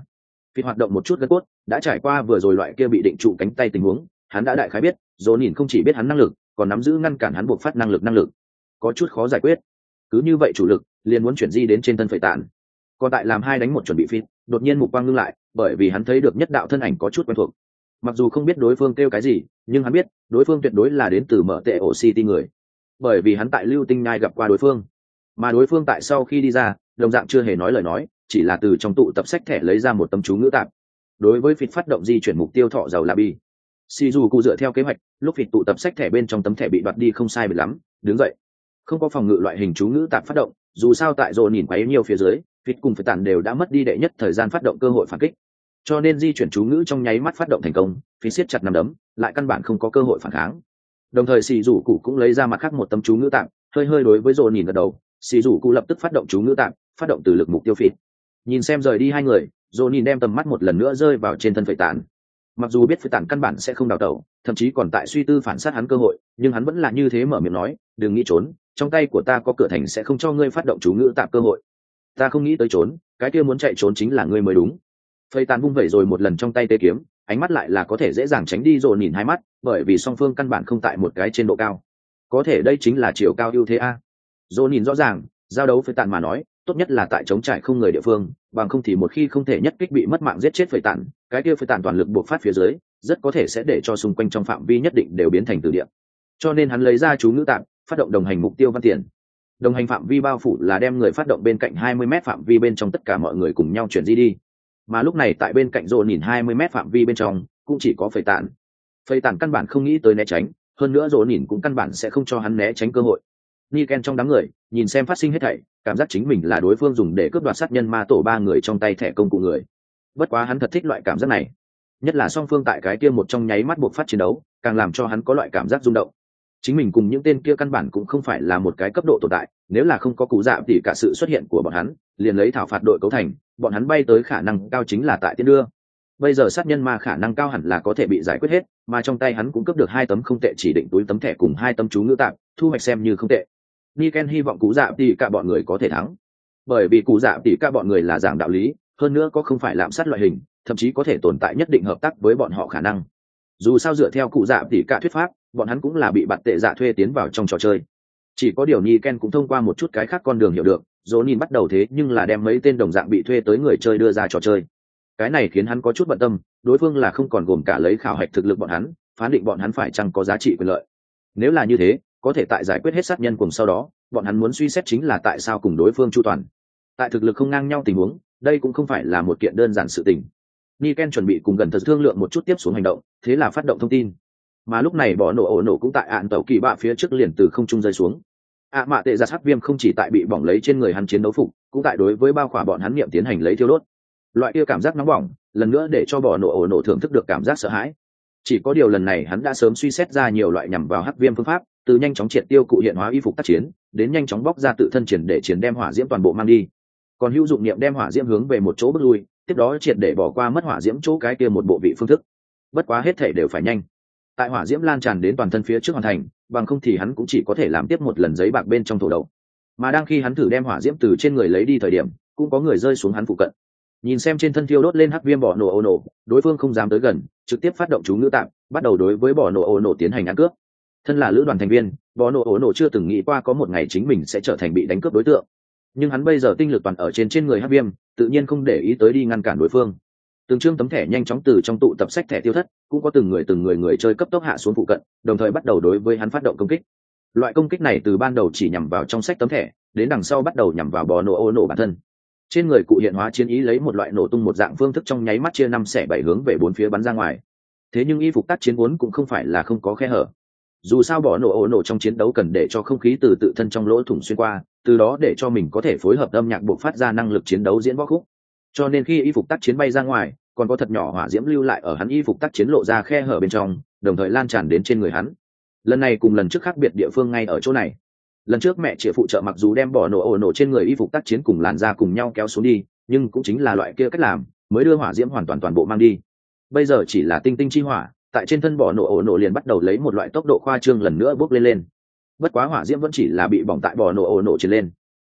Phịt hoạt động một chút gân cốt, đã trải qua vừa rồi loại kia bị định trụ cánh tay tình huống, hắn đã đại khái biết, dồn nhìn không chỉ biết hắn năng lực, còn nắm giữ ngăn cản hắn buộc phát năng lực năng lực, có chút khó giải quyết. Cứ như vậy chủ lực liền muốn chuyển di đến trên thân phẩy tàn. Còn tại làm hai đánh một chuẩn bị Phịt, đột nhiên mục quang ngưng lại, bởi vì hắn thấy được nhất đạo thân ảnh có chút quen thuộc. Mặc dù không biết đối phương kêu cái gì, nhưng hắn biết đối phương tuyệt đối là đến từ mở tệ ổ City người, bởi vì hắn tại Lưu Tinh Nhai gặp qua đối phương, mà đối phương tại sau khi đi ra, đồng dạng chưa hề nói lời nói, chỉ là từ trong tụ tập sách thẻ lấy ra một tấm chú ngữ tạm. Đối với Phịt phát động di chuyển mục tiêu thọ giàu là bi. Shizuku dựa theo kế hoạch, lúc Phịt tụ tập sách thẻ bên trong tấm thẻ bị đoạt đi không sai biệt lắm, đứng dậy. Không có phòng ngự loại hình chú ngữ tạm phát động, dù sao tại Dồn nhìn quấy nhiều phía dưới, Phịt cùng phải tản đều đã mất đi đệ nhất thời gian phát động cơ hội phản kích. Cho nên di chuyển chú ngữ trong nháy mắt phát động thành công, Phịt siết chặt nắm đấm, lại căn bản không có cơ hội phản kháng. Đồng thời Shizuku cũng lấy ra mặt khác một tấm chú ngữ tạm, hơi hơi đối với Dồn nhìn gật đầu, Shizuku lập tức phát động chú ngữ tạm, phát động từ lực mục tiêu Phịt. Nhìn xem rời đi hai người, Dồn nhìn đem tầm mắt một lần nữa rơi vào trên thân phẩy tản. Mặc dù biết phẩy tản căn bản sẽ không đào tẩu, thậm chí còn tại suy tư phản sát hắn cơ hội, nhưng hắn vẫn là như thế mở miệng nói, đừng nghĩ trốn, trong tay của ta có cửa thành sẽ không cho ngươi phát động chú ngữ tạm cơ hội. Ta không nghĩ tới trốn, cái kia muốn chạy trốn chính là ngươi mới đúng. Phẩy tản vung vẩy rồi một lần trong tay tê kiếm, ánh mắt lại là có thể dễ dàng tránh đi Dồn nhìn hai mắt, bởi vì song phương căn bản không tại một cái trên độ cao. Có thể đây chính là chiều cao ưu thế a. Dồn nhìn rõ ràng, giao đấu phẩy tản mà nói, tốt nhất là tại chống trải không người địa phương, bằng không thì một khi không thể nhất kích bị mất mạng giết chết phẩy tản, cái kia phẩy tản toàn lực buộc phát phía dưới, rất có thể sẽ để cho xung quanh trong phạm vi nhất định đều biến thành từ địa. Cho nên hắn lấy ra chú ngữ tạm, phát động đồng hành mục tiêu văn tiền. Đồng hành phạm vi bao phủ là đem người phát động bên cạnh hai mươi mét phạm vi bên trong tất cả mọi người cùng nhau chuyển di đi. Mà lúc này tại bên cạnh Dồn nhìn hai mươi mét phạm vi bên trong, cũng chỉ có phẩy tản. Phẩy tản căn bản không nghĩ tới né tránh, hơn nữa Dồn nhìn cũng căn bản sẽ không cho hắn né tránh cơ hội. Niken trong đám người, nhìn xem phát sinh hết thảy, cảm giác chính mình là đối phương dùng để cướp đoạt sát nhân ma tổ ba người trong tay thẻ công cụ người. Bất quá hắn thật thích loại cảm giác này, nhất là song phương tại cái kia một trong nháy mắt buộc phát chiến đấu, càng làm cho hắn có loại cảm giác rung động. Chính mình cùng những tên kia căn bản cũng không phải là một cái cấp độ tồn tại, nếu là không có cụ dạ thì cả sự xuất hiện của bọn hắn, liền lấy thảo phạt đội cấu thành, bọn hắn bay tới khả năng cao chính là tại tiên đưa. Bây giờ sát nhân ma khả năng cao hẳn là có thể bị giải quyết hết, mà trong tay hắn cũng cướp được hai tấm không tệ chỉ định túi tấm thẻ cùng hai tấm chú ngữ tạm, thu hoạch xem như không tệ. Niken hy vọng cụ dạ tỷ cả bọn người có thể thắng, bởi vì cụ dạ tỷ cả bọn người là giảng đạo lý, hơn nữa có không phải lạm sát loại hình, thậm chí có thể tồn tại nhất định hợp tác với bọn họ khả năng. Dù sao dựa theo cụ dạ tỷ cả thuyết pháp, bọn hắn cũng là bị bạt tệ dạ thuê tiến vào trong trò chơi. Chỉ có điều Niken cũng thông qua một chút cái khác con đường hiểu được, Jonin bắt đầu thế nhưng là đem mấy tên đồng dạng bị thuê tới người chơi đưa ra trò chơi. Cái này khiến hắn có chút bận tâm, đối phương là không còn gồm cả lấy khảo hạch thực lực bọn hắn, phán định bọn hắn phải chăng có giá trị quyền lợi. Nếu là như thế, có thể tại giải quyết hết sát nhân cùng sau đó, bọn hắn muốn suy xét chính là tại sao cùng đối phương chu toàn. Tại thực lực không ngang nhau tình huống, đây cũng không phải là một kiện đơn giản sự tình. Niken chuẩn bị cùng gần thật thương lượng một chút tiếp xuống hành động, thế là phát động thông tin. Mà lúc này bỏ nổ ổ nổ cũng tại ạn tàu kỳ bạ phía trước liền từ không trung rơi xuống. ạ mạ tệ giặt hắc viêm không chỉ tại bị bỏng lấy trên người hắn chiến đấu phục, cũng tại đối với bao khỏa bọn hắn niệm tiến hành lấy thiêu đốt. Loại kia cảm giác nóng bỏng, lần nữa để cho bỏ nổ ổ nổ thưởng thức được cảm giác sợ hãi. Chỉ có điều lần này hắn đã sớm suy xét ra nhiều loại nhằm vào hắc viêm phương pháp, từ nhanh chóng triệt tiêu cụ hiện hóa y phục tác chiến, đến nhanh chóng bóc ra tự thân triển để triển đem hỏa diễm toàn bộ mang đi. Còn hữu dụng niệm đem hỏa diễm hướng về một chỗ bước lui, tiếp đó triệt để bỏ qua mất hỏa diễm chỗ cái kia một bộ vị phương thức. Bất quá hết thể đều phải nhanh. Tại hỏa diễm lan tràn đến toàn thân phía trước hoàn thành, bằng không thì hắn cũng chỉ có thể làm tiếp một lần giấy bạc bên trong thổ đậu. Mà đang khi hắn thử đem hỏa diễm từ trên người lấy đi thời điểm, cũng có người rơi xuống hắn phụ cận. Nhìn xem trên thân thiêu đốt lên hắc viêm bỏ nổ ô nổ, đối phương không dám tới gần, trực tiếp phát động chú ngữ tạm, bắt đầu đối với bỏ nổ ô nổ tiến hành ăn cướp. Thân là lữ đoàn thành viên, bỏ nổ ô nổ chưa từng nghĩ qua có một ngày chính mình sẽ trở thành bị đánh cướp đối tượng, nhưng hắn bây giờ tinh lực toàn ở trên trên người hắc viêm, tự nhiên không để ý tới đi ngăn cản đối phương. Từng chương tấm thẻ nhanh chóng từ trong tụ tập sách thẻ tiêu thất, cũng có từng người từng người người chơi cấp tốc hạ xuống phụ cận, đồng thời bắt đầu đối với hắn phát động công kích. Loại công kích này từ ban đầu chỉ nhằm vào trong sách tấm thẻ, đến đằng sau bắt đầu nhằm vào bò nổ ô nổ bản thân. Trên người cụ hiện hóa chiến ý lấy một loại nổ tung một dạng phương thức trong nháy mắt chia năm xẻ bảy hướng về bốn phía bắn ra ngoài. Thế nhưng y phục tác chiến vốn cũng không phải là không có khe hở. Dù sao bỏ nổ ô nổ trong chiến đấu cần để cho không khí từ tự thân trong lỗ thủng xuyên qua, từ đó để cho mình có thể phối hợp âm nhạc buộc phát ra năng lực chiến đấu diễn võ khúc. Cho nên khi y phục tác chiến bay ra ngoài, còn có thật nhỏ hỏa diễm lưu lại ở hắn y phục tác chiến lộ ra khe hở bên trong, đồng thời lan tràn đến trên người hắn. Lần này cùng lần trước khác biệt địa phương ngay ở chỗ này. Lần trước mẹ chĩa phụ trợ mặc dù đem bỏ nổ ổ nổ trên người y phục tác chiến cùng làn da cùng nhau kéo xuống đi, nhưng cũng chính là loại kia cách làm mới đưa hỏa diễm hoàn toàn toàn bộ mang đi. Bây giờ chỉ là tinh tinh chi hỏa, tại trên thân bỏ nổ ổ nổ liền bắt đầu lấy một loại tốc độ khoa trương lần nữa bốc lên lên. Bất quá hỏa diễm vẫn chỉ là bị bỏng tại bỏ nổ ổ nổ trên lên.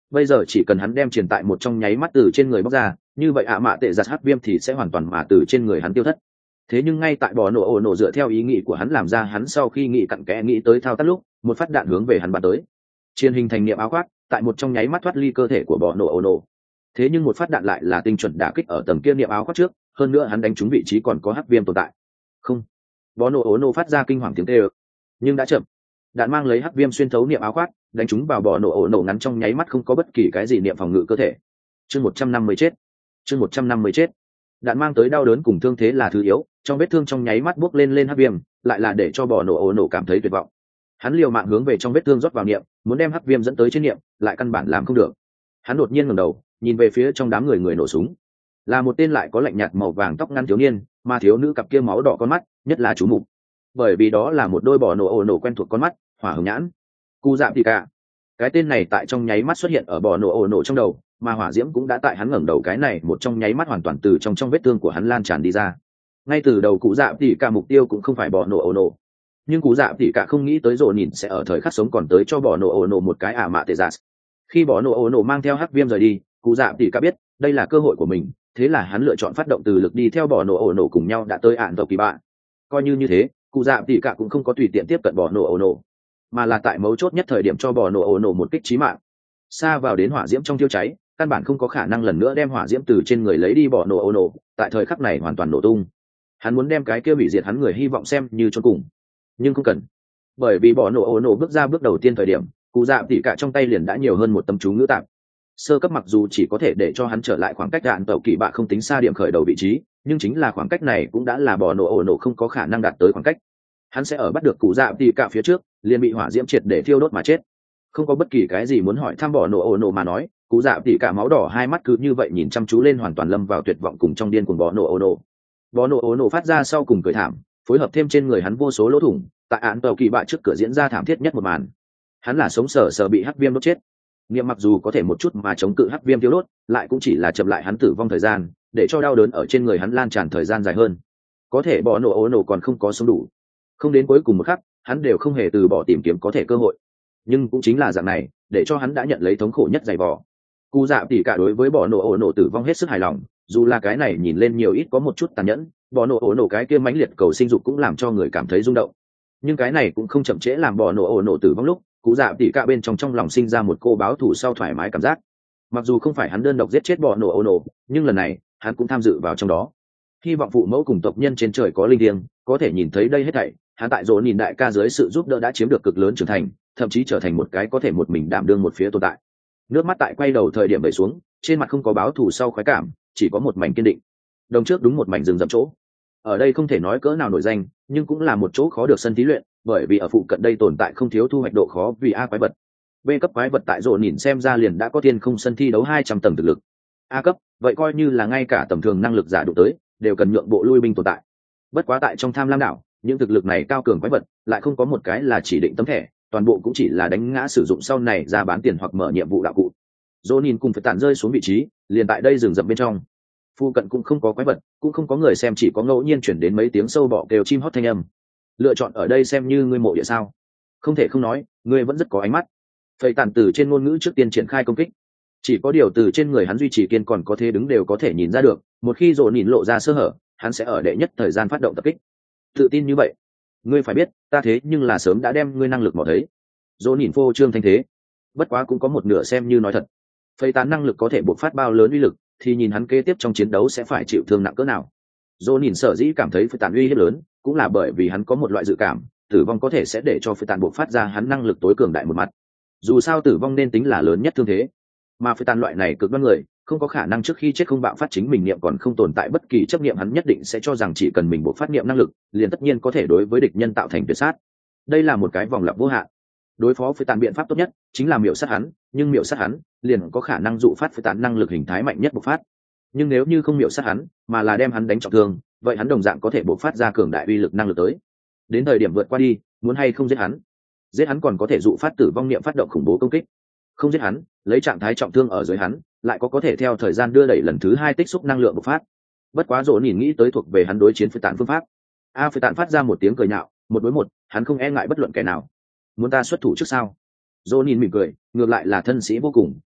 bây giờ chỉ cần hắn đem truyền tại một trong nháy mắt từ trên người bóc ra, như vậy ạ mạ tệ giặt hắc viêm thì sẽ hoàn toàn mà từ trên người hắn tiêu thất. Thế nhưng ngay tại bò nổ ổ nổ dựa theo ý nghĩ của hắn làm ra, hắn sau khi nghĩ cặn kẽ nghĩ tới thao tác lúc, một phát đạn hướng về hắn bắn tới. Chiên hình thành niệm áo khoác, tại một trong nháy mắt thoát ly cơ thể của bò nổ ổ nổ. Thế nhưng một phát đạn lại là tinh chuẩn đả kích ở tầng kia niệm áo khoác trước, hơn nữa hắn đánh trúng vị trí còn có hắc viêm tồn tại. Không, bò nổ ổ nổ phát ra kinh hoàng tiếng kêu, nhưng đã chậm. Đạn mang lấy hắc viêm xuyên thấu niệm áo khoác, đánh trúng vào bò nổ ổ nổ ngắn trong nháy mắt, không có bất kỳ cái gì niệm phòng ngự cơ thể. Chương một trăm năm mươi chết. Chương một trăm năm mươi chết. Đạn mang tới đau đớn cùng thương thế là thứ yếu, trong vết thương trong nháy mắt bốc lên lên hắc viêm, lại là để cho bò nổ ổ nổ cảm thấy tuyệt vọng. Hắn liều mạng hướng về trong vết thương rót vào niệm, muốn đem hắc viêm dẫn tới trên niệm, lại căn bản làm không được. Hắn đột nhiên ngẩng đầu, nhìn về phía trong đám người người nổ súng, là một tên lại có lạnh nhạt màu vàng tóc ngắn thiếu niên, mà thiếu nữ cặp kia máu đỏ con mắt, nhất là chú mục, bởi vì đó là một đôi bò nổ ổ nổ quen thuộc con mắt, hỏa hồng nhãn. Cụ Dạ Tỷ Cả, cái tên này tại trong nháy mắt xuất hiện ở bò nổ ổ nổ trong đầu, mà hỏa diễm cũng đã tại hắn ngẩng đầu cái này một trong nháy mắt hoàn toàn từ trong trong vết thương của hắn lan tràn đi ra. Ngay từ đầu Cụ Dạ Tỷ Cả mục tiêu cũng không phải bò nổ ổ nổ, nhưng Cụ Dạ Tỷ Cả không nghĩ tới rồi nhìn sẽ ở thời khắc sống còn tới cho bò nổ ổ nổ một cái ả mạ tệ giả. Khi bò nổ ổ nổ mang theo hắc viêm rời đi, Cụ Dạ Tỷ Cả biết đây là cơ hội của mình, thế là hắn lựa chọn phát động từ lực đi theo bò nổ ổ nổ cùng nhau đã tới ạn tộc kỳ bạ. Coi như như thế, Cụ Dạ Tỷ Cả cũng không có tùy tiện tiếp cận bò nổ ổ nổ, mà là tại mấu chốt nhất thời điểm cho bò nổ ổ nổ một kích chí mạng. Xa vào đến hỏa diễm trong thiêu cháy, căn bản không có khả năng lần nữa đem hỏa diễm từ trên người lấy đi bò nổ ổ nổ, tại thời khắc này hoàn toàn nổ tung. Hắn muốn đem cái kia hủy diệt hắn người hy vọng xem như chôn cùng, nhưng không cần, bởi vì bò nổ ổ nổ bước ra bước đầu tiên thời điểm, Cụ Dạ Tỷ Cả trong tay liền đã nhiều hơn một tấm chú ngữ tạm. Sơ cấp mặc dù chỉ có thể để cho hắn trở lại khoảng cách đạn tàu kỳ bạ không tính xa điểm khởi đầu vị trí, nhưng chính là khoảng cách này cũng đã là bò nổ ổ nổ không có khả năng đạt tới khoảng cách. Hắn sẽ ở bắt được Cụ Dạ Tỷ Cả phía trước, liền bị hỏa diễm triệt để thiêu đốt mà chết. Không có bất kỳ cái gì muốn hỏi thăm bò nổ ổ nổ mà nói, Cụ Dạ Tỷ Cả máu đỏ hai mắt cứ như vậy nhìn chăm chú lên, hoàn toàn lâm vào tuyệt vọng cùng trong điên cuồng bò nổ ổ nổ. Bò nổ ổ nổ phát ra sau cùng cười thảm, phối hợp thêm trên người hắn vô số lỗ thủng, tại án tàu kỳ bạ trước cửa diễn ra thảm thiết nhất một màn. Hắn là sống sờ sờ bị hắc viêm đốt chết. Niệm mặc dù có thể một chút mà chống cự hắc viêm tiêu đốt, lại cũng chỉ là chậm lại hắn tử vong thời gian, để cho đau đớn ở trên người hắn lan tràn thời gian dài hơn. Có thể bò nổ ổ nổ còn không có sống đủ, không đến cuối cùng một khắc, hắn đều không hề từ bỏ tìm kiếm có thể cơ hội. Nhưng cũng chính là dạng này, để cho hắn đã nhận lấy thống khổ nhất dày vò. Cụ Dạ Tỷ Cả đối với bò nổ ổ nổ tử vong hết sức hài lòng, dù là cái này nhìn lên nhiều ít có một chút tàn nhẫn, bò nổ ổ nổ cái kia mãnh liệt cầu sinh dục cũng làm cho người cảm thấy rung động. Nhưng cái này cũng không chậm trễ làm bò nổ ổ nổ tử vong lúc, Cụ Dạ Tỷ Cả bên trong trong lòng sinh ra một cô báo thù sau thoải mái cảm giác. Mặc dù không phải hắn đơn độc giết chết bò nổ ổ nổ, nhưng lần này hắn cũng tham dự vào trong đó. Hy vọng phụ mẫu cùng tộc nhân trên trời có linh thiêng có thể nhìn thấy đây hết thảy. Hắn tại Dỗ nhìn đại ca dưới sự giúp đỡ đã chiếm được cực lớn trưởng thành, thậm chí trở thành một cái có thể một mình đảm đương một phía tồn tại. Nước mắt tại quay đầu thời điểm vẩy xuống, trên mặt không có báo thù sau khoái cảm, chỉ có một mảnh kiên định. Đồng trước đúng một mảnh rừng rậm chỗ. Ở đây không thể nói cỡ nào nổi danh, nhưng cũng là một chỗ khó được sân thí luyện, bởi vì ở phụ cận đây tồn tại không thiếu thu hoạch độ khó vì A quái vật. B cấp quái vật tại Dỗ nhìn xem ra liền đã có thiên không sân thi đấu hai trăm tầng thực lực. A cấp, vậy coi như là ngay cả tầm thường năng lực giả độ tới, đều cần nhượng bộ lui binh tồn tại. Bất quá tại trong Tham Lam đảo, những thực lực này cao cường quái vật lại không có một cái là chỉ định tấm thẻ, toàn bộ cũng chỉ là đánh ngã sử dụng sau này ra bán tiền hoặc mở nhiệm vụ đạo cụ. Dỗ nhìn cùng phải tản rơi xuống vị trí, liền tại đây rừng rậm bên trong. Phu cận cũng không có quái vật, cũng không có người xem, chỉ có ngẫu nhiên chuyển đến mấy tiếng sâu bọ kêu chim hót thanh âm. Lựa chọn ở đây xem như ngươi mộ địa sao? Không thể không nói, ngươi vẫn rất có ánh mắt. Phẩy tản từ trên ngôn ngữ trước tiên triển khai công kích. Chỉ có điều từ trên người hắn duy trì kiên còn có thế đứng đều có thể nhìn ra được, một khi Dỗ nhìn lộ ra sơ hở, hắn sẽ ở đệ nhất thời gian phát động tập kích. Tự tin như vậy, ngươi phải biết, ta thế nhưng là sớm đã đem ngươi năng lực mò thấy. Dỗ nhìn phô trương thanh thế, bất quá cũng có một nửa xem như nói thật. Phẩy tán năng lực có thể bộc phát bao lớn uy lực, thì nhìn hắn kế tiếp trong chiến đấu sẽ phải chịu thương nặng cỡ nào. Dỗ nhìn sở dĩ cảm thấy phẩy tán uy hiếp lớn, cũng là bởi vì hắn có một loại dự cảm, tử vong có thể sẽ để cho phẩy tán bộc phát ra hắn năng lực tối cường đại một mặt. Dù sao tử vong nên tính là lớn nhất thương thế, mà phẩy tán loại này cực đoan người, không có khả năng trước khi chết không bạo phát chính mình niệm còn không tồn tại bất kỳ chấp niệm, hắn nhất định sẽ cho rằng chỉ cần mình bộc phát niệm năng lực, liền tất nhiên có thể đối với địch nhân tạo thành tuyệt sát. Đây là một cái vòng lặp vô hạn. Đối phó phẩy tán biện pháp tốt nhất chính là miểu sát hắn, nhưng miểu sát hắn liền có khả năng dụ phát phẩy tán năng lực hình thái mạnh nhất bộc phát. Nhưng nếu như không miểu sát hắn, mà là đem hắn đánh trọng thương, vậy hắn đồng dạng có thể bộc phát ra cường đại uy lực năng lực tới. Đến thời điểm vượt qua đi, muốn hay không giết hắn, giết hắn còn có thể dụ phát tử vong niệm phát động khủng bố công kích. Không giết hắn, lấy trạng thái trọng thương ở dưới hắn, lại có có thể theo thời gian đưa đẩy lần thứ hai tích xúc năng lượng bộc phát. Bất quá Dỗ nhìn nghĩ tới thuộc về hắn đối chiến phẩy tán phương pháp. A phẩy tán phát ra một tiếng cười nhạo, một đối một, hắn không e ngại bất luận kẻ nào. Muốn ta xuất thủ trước sao? Dỗ nhìn mỉm cười, ngược lại là thân sĩ vô cùng,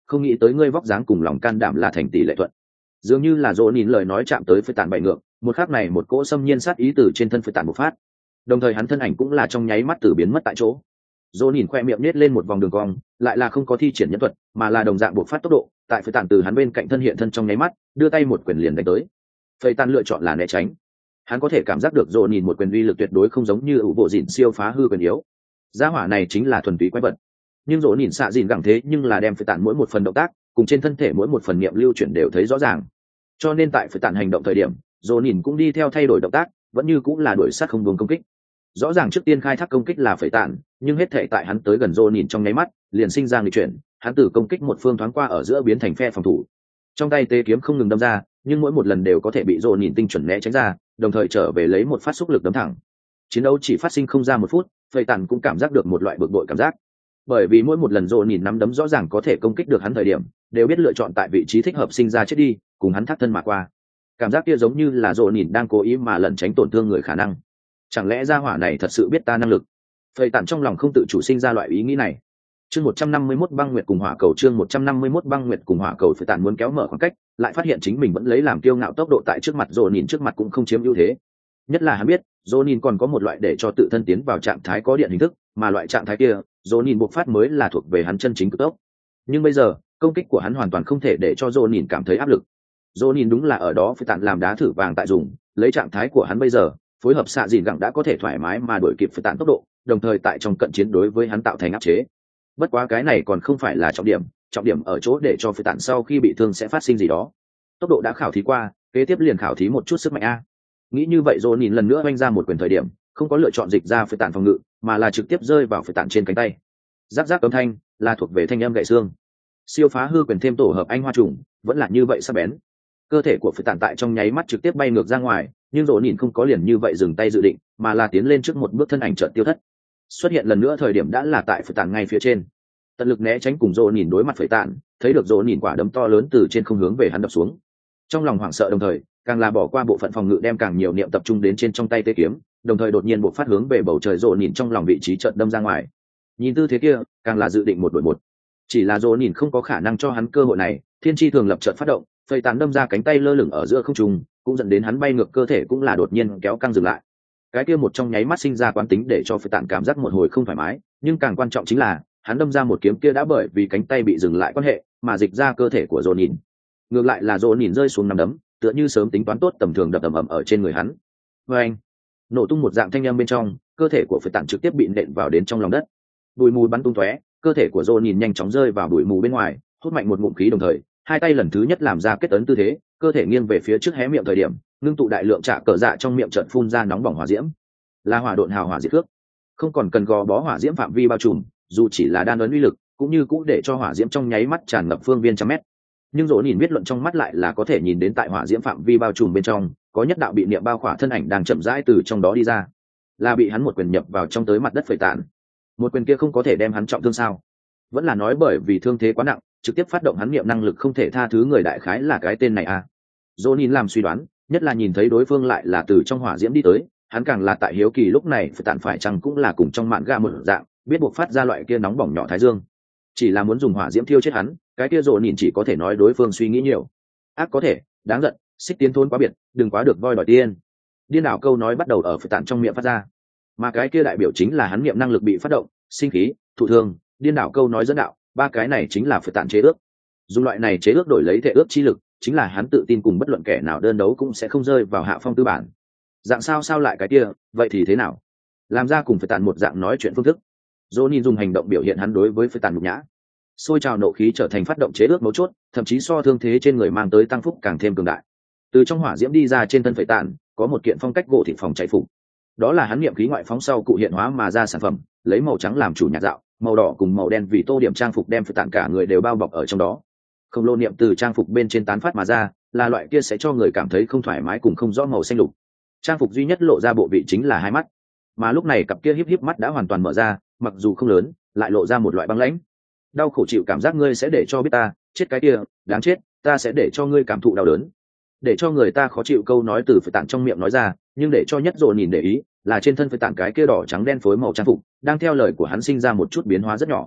không nghĩ tới ngươi vóc dáng cùng lòng can đảm là thành tỷ lệ thuận. Dường như là dỗ nhìn lời nói chạm tới phệ tản bại ngược, một khắc này một cỗ xâm nhiên sát ý từ trên thân phệ tản một phát, đồng thời hắn thân ảnh cũng là trong nháy mắt từ biến mất tại chỗ. Dỗ nhìn khoe miệng nết lên một vòng đường cong, lại là không có thi triển nhân thuật, mà là đồng dạng buộc phát tốc độ, tại phệ tản từ hắn bên cạnh thân hiện thân trong nháy mắt, đưa tay một quyền liền đánh tới. Phệ tản lựa chọn là né tránh. Hắn có thể cảm giác được dỗ nhìn một quyền uy lực tuyệt đối không giống như ủ bộ dịn siêu phá hư quyền yếu. Gia hỏa này chính là thuần túy quái vật. Nhưng dỗ nhìn xạ dịn gẳng thế nhưng là đem phệ tản mỗi một phần động tác, cùng trên thân thể mỗi một phần niệm lưu chuyển đều thấy rõ ràng. Cho nên tại phệ tản hành động thời điểm, dỗ nhìn cũng đi theo thay đổi động tác, vẫn như cũng là đuổi sát không buông công kích. Rõ ràng trước tiên khai thác công kích là phệ tản, nhưng hết thể tại hắn tới gần dỗ nhìn trong nháy mắt, liền sinh ra nghịch chuyển, hắn từ công kích một phương thoáng qua ở giữa biến thành phe phòng thủ. Trong tay tê kiếm không ngừng đâm ra, nhưng mỗi một lần đều có thể bị dỗ nhìn tinh chuẩn né tránh ra, đồng thời trở về lấy một phát xúc lực đấm thẳng. Chiến đấu chỉ phát sinh không ra một phút, phệ tản cũng cảm giác được một loại bực bội cảm giác, bởi vì mỗi một lần dỗ nhìn nắm đấm rõ ràng có thể công kích được hắn thời điểm, đều biết lựa chọn tại vị trí thích hợp sinh ra chết đi, cùng hắn thắt thân mà qua. Cảm giác kia giống như là dỗ nhìn đang cố ý mà lẩn tránh tổn thương người khả năng. Chẳng lẽ gia hỏa này thật sự biết ta năng lực? Phệ tản trong lòng không tự chủ sinh ra loại ý nghĩ này. Chương một trăm năm mươi mốt băng nguyệt cùng hỏa cầu, chương một trăm năm mươi mốt băng nguyệt cùng hỏa cầu. Phệ tản muốn kéo mở khoảng cách, lại phát hiện chính mình vẫn lấy làm kiêu ngạo tốc độ tại trước mặt dỗ nhìn trước mặt cũng không chiếm ưu thế. Nhất là hắn biết, dỗ nhìn còn có một loại để cho tự thân tiến vào trạng thái có điện hình thức, mà loại trạng thái kia, dỗ nhìn bộc phát mới là thuộc về hắn chân chính cực tốc. Nhưng bây giờ, công kích của hắn hoàn toàn không thể để cho dỗ nhìn cảm thấy áp lực. Dỗ nhìn đúng là ở đó phải tạm làm đá thử vàng tại dùng, lấy trạng thái của hắn bây giờ, phối hợp xạ dìn gẳng đã có thể thoải mái mà đuổi kịp phải tạm tốc độ, đồng thời tại trong cận chiến đối với hắn tạo thành áp chế. Bất quá cái này còn không phải là trọng điểm, trọng điểm ở chỗ để cho phải tạm sau khi bị thương sẽ phát sinh gì đó. Tốc độ đã khảo thí qua, kế tiếp liền khảo thí một chút sức mạnh a. Nghĩ như vậy dỗ nhìn lần nữa oanh ra một quyền thời điểm, không có lựa chọn dịch ra phải tạm phòng ngự, mà là trực tiếp rơi vào phải tạm trên cánh tay. Giáp giáp âm thanh là thuộc về thanh âm gãy xương. Siêu phá hư quyền thêm tổ hợp anh hoa trùng, vẫn là như vậy sắc bén. Cơ thể của phải tạm tại trong nháy mắt trực tiếp bay ngược ra ngoài, nhưng dỗ nhìn không có liền như vậy dừng tay dự định, mà là tiến lên trước một bước, thân ảnh chợt tiêu thất. Xuất hiện lần nữa thời điểm đã là tại phải tạm ngay phía trên. Tận lực né tránh cùng dỗ nhìn đối mặt phải tạm, thấy được dỗ nhìn quả đấm to lớn từ trên không hướng về hắn đập xuống. Trong lòng hoảng sợ đồng thời, càng là bỏ qua bộ phận phòng ngự, đem càng nhiều niệm tập trung đến trên trong tay tê kiếm, đồng thời đột nhiên bộ phát hướng về bầu trời dỗ nhìn trong lòng vị trí chợt đâm ra ngoài. Nhìn tư thế kia, càng là dự định một đội một. Chỉ là dỗ nhìn không có khả năng cho hắn cơ hội này, thiên chi thường lập chợt phát động, phệ tàn đâm ra cánh tay lơ lửng ở giữa không trung, cũng dẫn đến hắn bay ngược cơ thể cũng là đột nhiên kéo căng dừng lại. Cái kia một trong nháy mắt sinh ra quán tính để cho phệ tàn cảm giác một hồi không thoải mái, nhưng càng quan trọng chính là hắn đâm ra một kiếm kia đã bởi vì cánh tay bị dừng lại quan hệ mà dịch ra cơ thể của dỗ nhìn. Ngược lại là dỗ nhìn rơi xuống nằm đấm, tựa như sớm tính toán tốt tầm thường đập ầm ầm ở trên người hắn. Và anh nổ tung một dạng thanh âm bên trong, cơ thể của phệ tàn trực tiếp bị nện vào đến trong lòng đất. Bụi mù bắn tung tóe, cơ thể của dỗ nhìn nhanh chóng rơi vào bụi mù bên ngoài, hút mạnh một ngụm khí, đồng thời hai tay lần thứ nhất làm ra kết ấn tư thế, cơ thể nghiêng về phía trước hé miệng thời điểm, ngưng tụ đại lượng trạ cờ dạ trong miệng chợt phun ra nóng bỏng hỏa diễm, là hỏa độn hào hỏa diệt cước. Không còn cần gò bó hỏa diễm phạm vi bao trùm, dù chỉ là đan ấn uy lực, cũng như cũ để cho hỏa diễm trong nháy mắt tràn ngập phương viên trăm mét. Nhưng dỗ nhìn biết luận trong mắt lại là có thể nhìn đến tại hỏa diễm phạm vi bao trùm bên trong, có nhất đạo bị niệm bao khỏa thân ảnh đang chậm rãi từ trong đó đi ra, là bị hắn một quyền nhập vào trong tới mặt đất phệ tàn. Một quyền kia không có thể đem hắn trọng thương sao? Vẫn là nói bởi vì thương thế quá nặng, trực tiếp phát động hắn niệm năng lực không thể tha thứ người, đại khái là cái tên này à? Dỗ nhìn làm suy đoán, nhất là nhìn thấy đối phương lại là từ trong hỏa diễm đi tới, hắn càng là tại hiếu kỳ lúc này phệ tàn phải chăng cũng là cùng trong mạn ga một dạng, biết buộc phát ra loại kia nóng bỏng nhỏ thái dương, chỉ là muốn dùng hỏa diễm thiêu chết hắn. Cái kia dỗ nhìn chỉ có thể nói đối phương suy nghĩ nhiều. Ác có thể, đáng giận, xích tiến thôn quá biệt, đừng quá được voi đòi tiên. Điên đảo câu nói bắt đầu ở phệ tàn trong miệng phát ra, mà cái kia đại biểu chính là hắn niệm năng lực bị phát động, sinh khí, thụ thương, điên đảo câu nói dẫn đạo, ba cái này chính là phệ tàn chế ước. Dùng loại này chế ước đổi lấy thể ước chi lực, chính là hắn tự tin cùng bất luận kẻ nào đơn đấu cũng sẽ không rơi vào hạ phong tư bản. Dạng sao sao lại cái kia, vậy thì thế nào? Làm ra cùng phệ tàn một dạng nói chuyện phương thức. Dỗ nhìn dùng hành động biểu hiện hắn đối với phệ tàn nhục nhã. Xôi trào nộ khí trở thành phát động chế ước mấu chốt, thậm chí so thương thế trên người mang tới tăng phúc càng thêm cường đại. Từ trong hỏa diễm đi ra trên thân phệ tàn, có một kiện phong cách gỗ thịt phòng chạy phục. Đó là hắn niệm khí ngoại phóng sau cụ hiện hóa mà ra sản phẩm, lấy màu trắng làm chủ nhạc dạo, màu đỏ cùng màu đen vì tô điểm trang phục đem phệ tàn cả người đều bao bọc ở trong đó. Không lô niệm từ trang phục bên trên tán phát mà ra, là loại kia sẽ cho người cảm thấy không thoải mái cùng không rõ màu xanh lục. Trang phục duy nhất lộ ra bộ vị chính là hai mắt, mà lúc này cặp kia híp híp mắt đã hoàn toàn mở ra, mặc dù không lớn, lại lộ ra một loại băng lãnh. Đau khổ chịu cảm giác ngươi sẽ để cho biết ta chết, cái kia đáng chết, ta sẽ để cho ngươi cảm thụ đau đớn. Để cho người ta khó chịu câu nói từ phệ tàn trong miệng nói ra, nhưng để cho nhất dỗ nhìn để ý là trên thân phệ tàn cái kia đỏ trắng đen phối màu trang phục đang theo lời của hắn sinh ra một chút biến hóa rất nhỏ.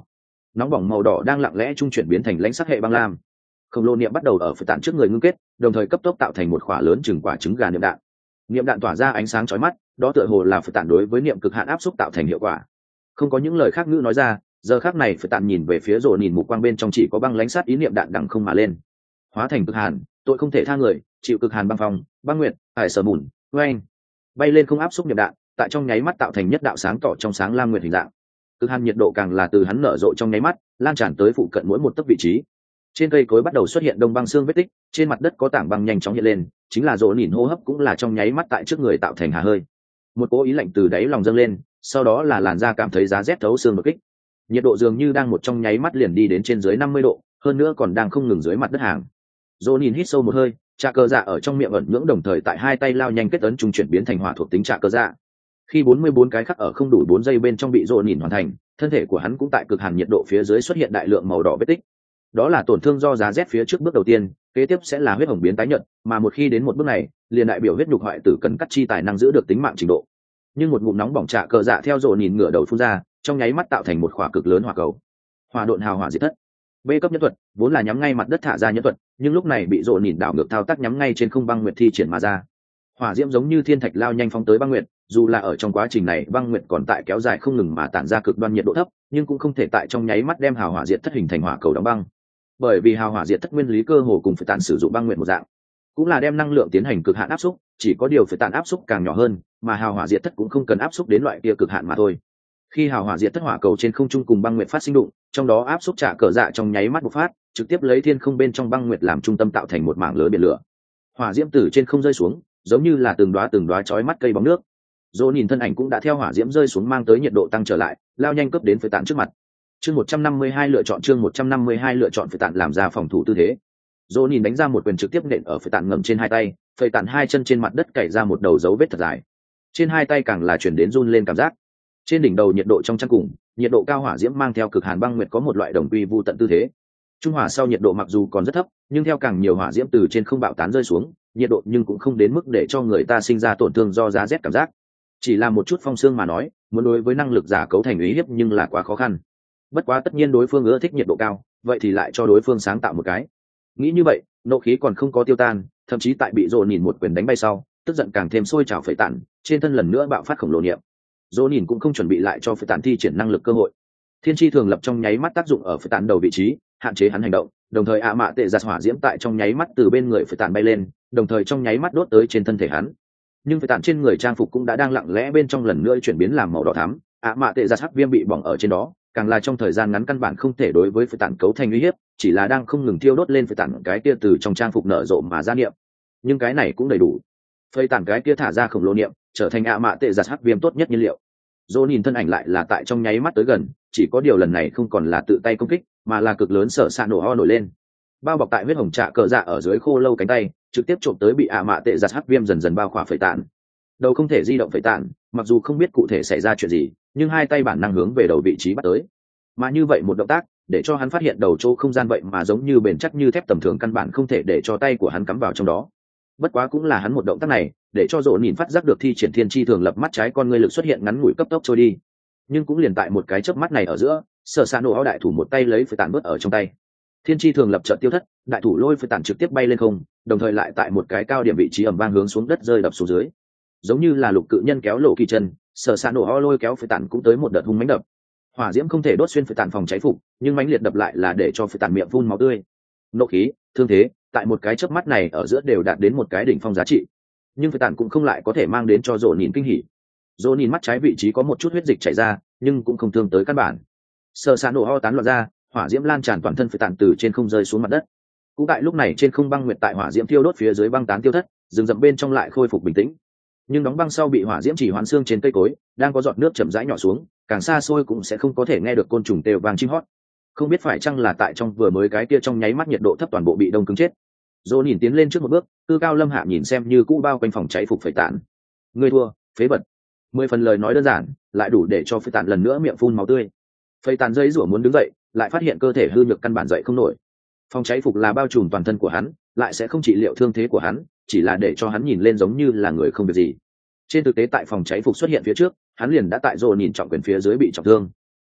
nóng bỏng màu đỏ đang lặng lẽ trung chuyển biến thành lãnh sắc hệ băng lam. Khổng lồ niệm bắt đầu ở phật tản trước người ngưng kết, đồng thời cấp tốc tạo thành một khỏa lớn chừng quả trứng gà niệm đạn. Niệm đạn tỏa ra ánh sáng chói mắt, đó tựa hồ là phật tản đối với niệm cực hạn áp xúc tạo thành hiệu quả. Không có những lời khác ngữ nói ra, giờ khắc này phật tản nhìn về phía rồi nhìn mục quang bên trong chỉ có băng lãnh sát ý niệm đạn đằng không mà lên. Hóa thành cực hàn, tội không thể tha người, chịu cực hàn băng phong, băng nguyệt, hải sở mùn, oanh, bay lên không áp xúc niệm đạn, tại trong nháy mắt tạo thành nhất đạo sáng tỏ trong sáng lam nguyệt hình dạng. Cực hàn nhiệt độ càng là từ hắn nở rộ trong nháy mắt, lan tràn tới phụ cận mỗi một tấc vị trí. Trên cây cối bắt đầu xuất hiện đông băng xương vết tích, trên mặt đất có tảng băng nhanh chóng hiện lên, chính là rỗ nhìn hô hấp cũng là trong nháy mắt tại trước người tạo thành hà hơi. Một cỗ ý lạnh từ đáy lòng dâng lên, sau đó là làn da cảm thấy giá rét thấu xương đột kích. Nhiệt độ dường như đang một trong nháy mắt liền đi đến trên dưới năm mươi độ, hơn nữa còn đang không ngừng dưới mặt đất hàng. Rỗ nhìn hít sâu một hơi, trà cơ dạ ở trong miệng ẩn nhưỡng đồng thời tại hai tay lao nhanh kết ấn trung chuyển biến thành hỏa thuộc tính trà cơ dạ. Khi bốn mươi bốn cái khắc ở không đủ bốn giây bên trong bị rỗ nhìn hoàn thành, thân thể của hắn cũng tại cực hàn nhiệt độ phía dưới xuất hiện đại lượng màu đỏ vết tích. Đó là tổn thương do giá rét phía trước bước đầu tiên, kế tiếp sẽ là huyết hồng biến tái nhợt, mà một khi đến một bước này, liền đại biểu huyết nhục hoại tử cần cắt chi tài năng giữ được tính mạng trình độ. Nhưng một ngụm nóng bỏng trà cờ dạ theo rồ nhìn ngửa đầu phun ra, trong nháy mắt tạo thành một khỏa cực lớn hỏa cầu. Hỏa độn hào hỏa diệt thất. B cấp nhân thuật, vốn là nhắm ngay mặt đất thả ra nhân thuật, nhưng lúc này bị rồ nhìn đảo ngược thao tác nhắm ngay trên không băng nguyệt thi triển mà ra. Hỏa diễm giống như thiên thạch lao nhanh phóng tới băng nguyệt, dù là ở trong quá trình này băng nguyệt còn tại kéo dài không ngừng mà tản ra cực đoan nhiệt độ thấp, nhưng cũng không thể tại trong nháy mắt đem hào hỏa diệt thất hình thành hỏa cầu đóng băng. Bởi vì hào hỏa diệt thất nguyên lý cơ hồ cùng phải tản sử dụng băng nguyệt một dạng, cũng là đem năng lượng tiến hành cực hạn áp xúc, chỉ có điều phải tản áp xúc càng nhỏ hơn, mà hào hỏa diệt thất cũng không cần áp xúc đến loại kia cực hạn mà thôi. Khi hào hỏa diệt thất hỏa cầu trên không trung cùng băng nguyệt phát sinh đụng, trong đó áp xúc trả cờ dạ trong nháy mắt bộc phát, trực tiếp lấy thiên không bên trong băng nguyệt làm trung tâm tạo thành một mảng lớn biển lửa. Hỏa diễm từ trên không rơi xuống, giống như là từng đóa từng đóa chói mắt cây bóng nước. Dỗ nhìn thân ảnh cũng đã theo hỏa diễm rơi xuống mang tới nhiệt độ tăng trở lại, lao nhanh cấp đến phải tản trước mặt. Chương một trăm năm mươi hai lựa chọn chương một trăm năm mươi hai lựa chọn phải tản làm ra phòng thủ tư thế. Dỗ nhìn đánh ra một quyền trực tiếp nện ở phải tản ngầm trên hai tay, phải tản hai chân trên mặt đất cày ra một đầu dấu vết thật dài. Trên hai tay càng là chuyển đến run lên cảm giác. Trên đỉnh đầu nhiệt độ trong chăn cùng, nhiệt độ cao hỏa diễm mang theo cực hàn băng nguyệt có một loại đồng quy vu tận tư thế. Trung hỏa sau nhiệt độ mặc dù còn rất thấp, nhưng theo càng nhiều hỏa diễm từ trên không bạo tán rơi xuống, nhiệt độ nhưng cũng không đến mức để cho người ta sinh ra tổn thương do giá rét cảm giác. Chỉ là một chút phong xương mà nói, muốn đối với năng lực giả cấu thành uy hiếp nhưng là quá khó khăn. Bất quá tất nhiên đối phương ưa thích nhiệt độ cao, vậy thì lại cho đối phương sáng tạo một cái. Nghĩ như vậy, nộ khí còn không có tiêu tan, thậm chí tại bị Dỗ nhìn một quyền đánh bay sau, tức giận càng thêm sôi trào phẩy tản, trên thân lần nữa bạo phát khổng lồ niệm. Dỗ nhìn cũng không chuẩn bị lại cho phẩy tản thi triển năng lực cơ hội. Thiên chi thường lập trong nháy mắt tác dụng ở phẩy tản đầu vị trí, hạn chế hắn hành động, đồng thời ạ mạ tệ giặt hỏa diễm tại trong nháy mắt từ bên người phẩy tản bay lên, đồng thời trong nháy mắt đốt tới trên thân thể hắn. Nhưng phẩy tản trên người trang phục cũng đã đang lặng lẽ bên trong lần nữa chuyển biến làm màu đỏ thắm, ạ mạ tệ giặt hắc viêm bị bỏng ở trên đó, càng là trong thời gian ngắn căn bản không thể đối với phẩy tản cấu thành uy hiếp, chỉ là đang không ngừng thiêu đốt lên phẩy tản cái kia từ trong trang phục nở rộ mà ra niệm. Nhưng cái này cũng đầy đủ. Phẩy tản cái kia thả ra khổng lồ niệm, trở thành ạ mạ tệ giặt hắc viêm tốt nhất nhiên liệu. Dỗ nhìn thân ảnh lại là tại trong nháy mắt tới gần, chỉ có điều lần này không còn là tự tay công kích, mà là cực lớn sở xạ nổ ho nổi lên, bao bọc tại huyết hồng trạ cờ dạ ở dưới khô lâu cánh tay, trực tiếp trộm tới bị ạ mạ tệ giặt hắc viêm dần dần bao khỏa phẩy tản. Đầu không thể di động phẩy tản, mặc dù không biết cụ thể xảy ra chuyện gì, nhưng hai tay bản năng hướng về đầu vị trí bắt tới. Mà như vậy một động tác, để cho hắn phát hiện đầu chỗ không gian vậy mà giống như bền chắc như thép tầm thường, căn bản không thể để cho tay của hắn cắm vào trong đó. Bất quá cũng là hắn một động tác này, để cho Dỗ nhìn phát giác được thi triển thiên chi thường lập mắt trái con ngươi lực xuất hiện ngắn ngủi cấp tốc trôi đi. Nhưng cũng liền tại một cái chớp mắt này ở giữa, sở xạ nổ áo đại thủ một tay lấy phẩy tản bớt ở trong tay. Thiên chi thường lập chợt tiêu thất, đại thủ lôi phẩy tản trực tiếp bay lên không, đồng thời lại tại một cái cao điểm vị trí ầm vang hướng xuống đất rơi đập xuống dưới. Giống như là lục cự nhân kéo lộ kỳ chân, sở xạ nổ áo lôi kéo phẩy tản cũng tới một đợt hung mãnh đập. Hỏa diễm không thể đốt xuyên phẩy tản phòng cháy phục, nhưng mãnh liệt đập lại là để cho phẩy tản miệng phun máu tươi. Nộ khí, thương thế, tại một cái chớp mắt này ở giữa đều đạt đến một cái đỉnh phong giá trị. Nhưng phẩy tản cũng không lại có thể mang đến cho Dỗ nhìn kinh hỉ. Dỗ nhìn mắt trái vị trí có một chút huyết dịch chảy ra, nhưng cũng không thương tới căn bản. Sở xạ nổ ho tán loạn ra, hỏa diễm lan tràn toàn thân phẩy tản từ trên không rơi xuống mặt đất. Cũng tại lúc này trên không băng nguyệt tại hỏa diễm thiêu đốt phía dưới băng tán tiêu thất, rừng rậm bên trong lại khôi phục bình tĩnh. Nhưng đóng băng sau bị hỏa diễm chỉ hoán xương trên cây cối, đang có giọt nước chậm rãi nhỏ xuống, càng xa xôi cũng sẽ không có thể nghe được côn trùng kêu vang chim hót. Không biết phải chăng là tại trong vừa mới cái kia trong nháy mắt nhiệt độ thấp toàn bộ bị đông cứng chết. Dỗ nhìn tiến lên trước một bước, cư cao lâm hạ nhìn xem như cũ bao quanh phòng cháy phục phẩy tản. Ngươi thua, phế vật. Mười phần lời nói đơn giản, lại đủ để cho phẩy tản lần nữa miệng phun máu tươi. Phẩy tản dây rủa muốn đứng dậy, lại phát hiện cơ thể hư nhược căn bản dậy không nổi. Phòng cháy phục là bao trùm toàn thân của hắn, lại sẽ không trị liệu thương thế của hắn, chỉ là để cho hắn nhìn lên giống như là người không việc gì. Trên thực tế tại phòng cháy phục xuất hiện phía trước, hắn liền đã tại Dỗ nhìn trọng quyền phía dưới bị trọng thương.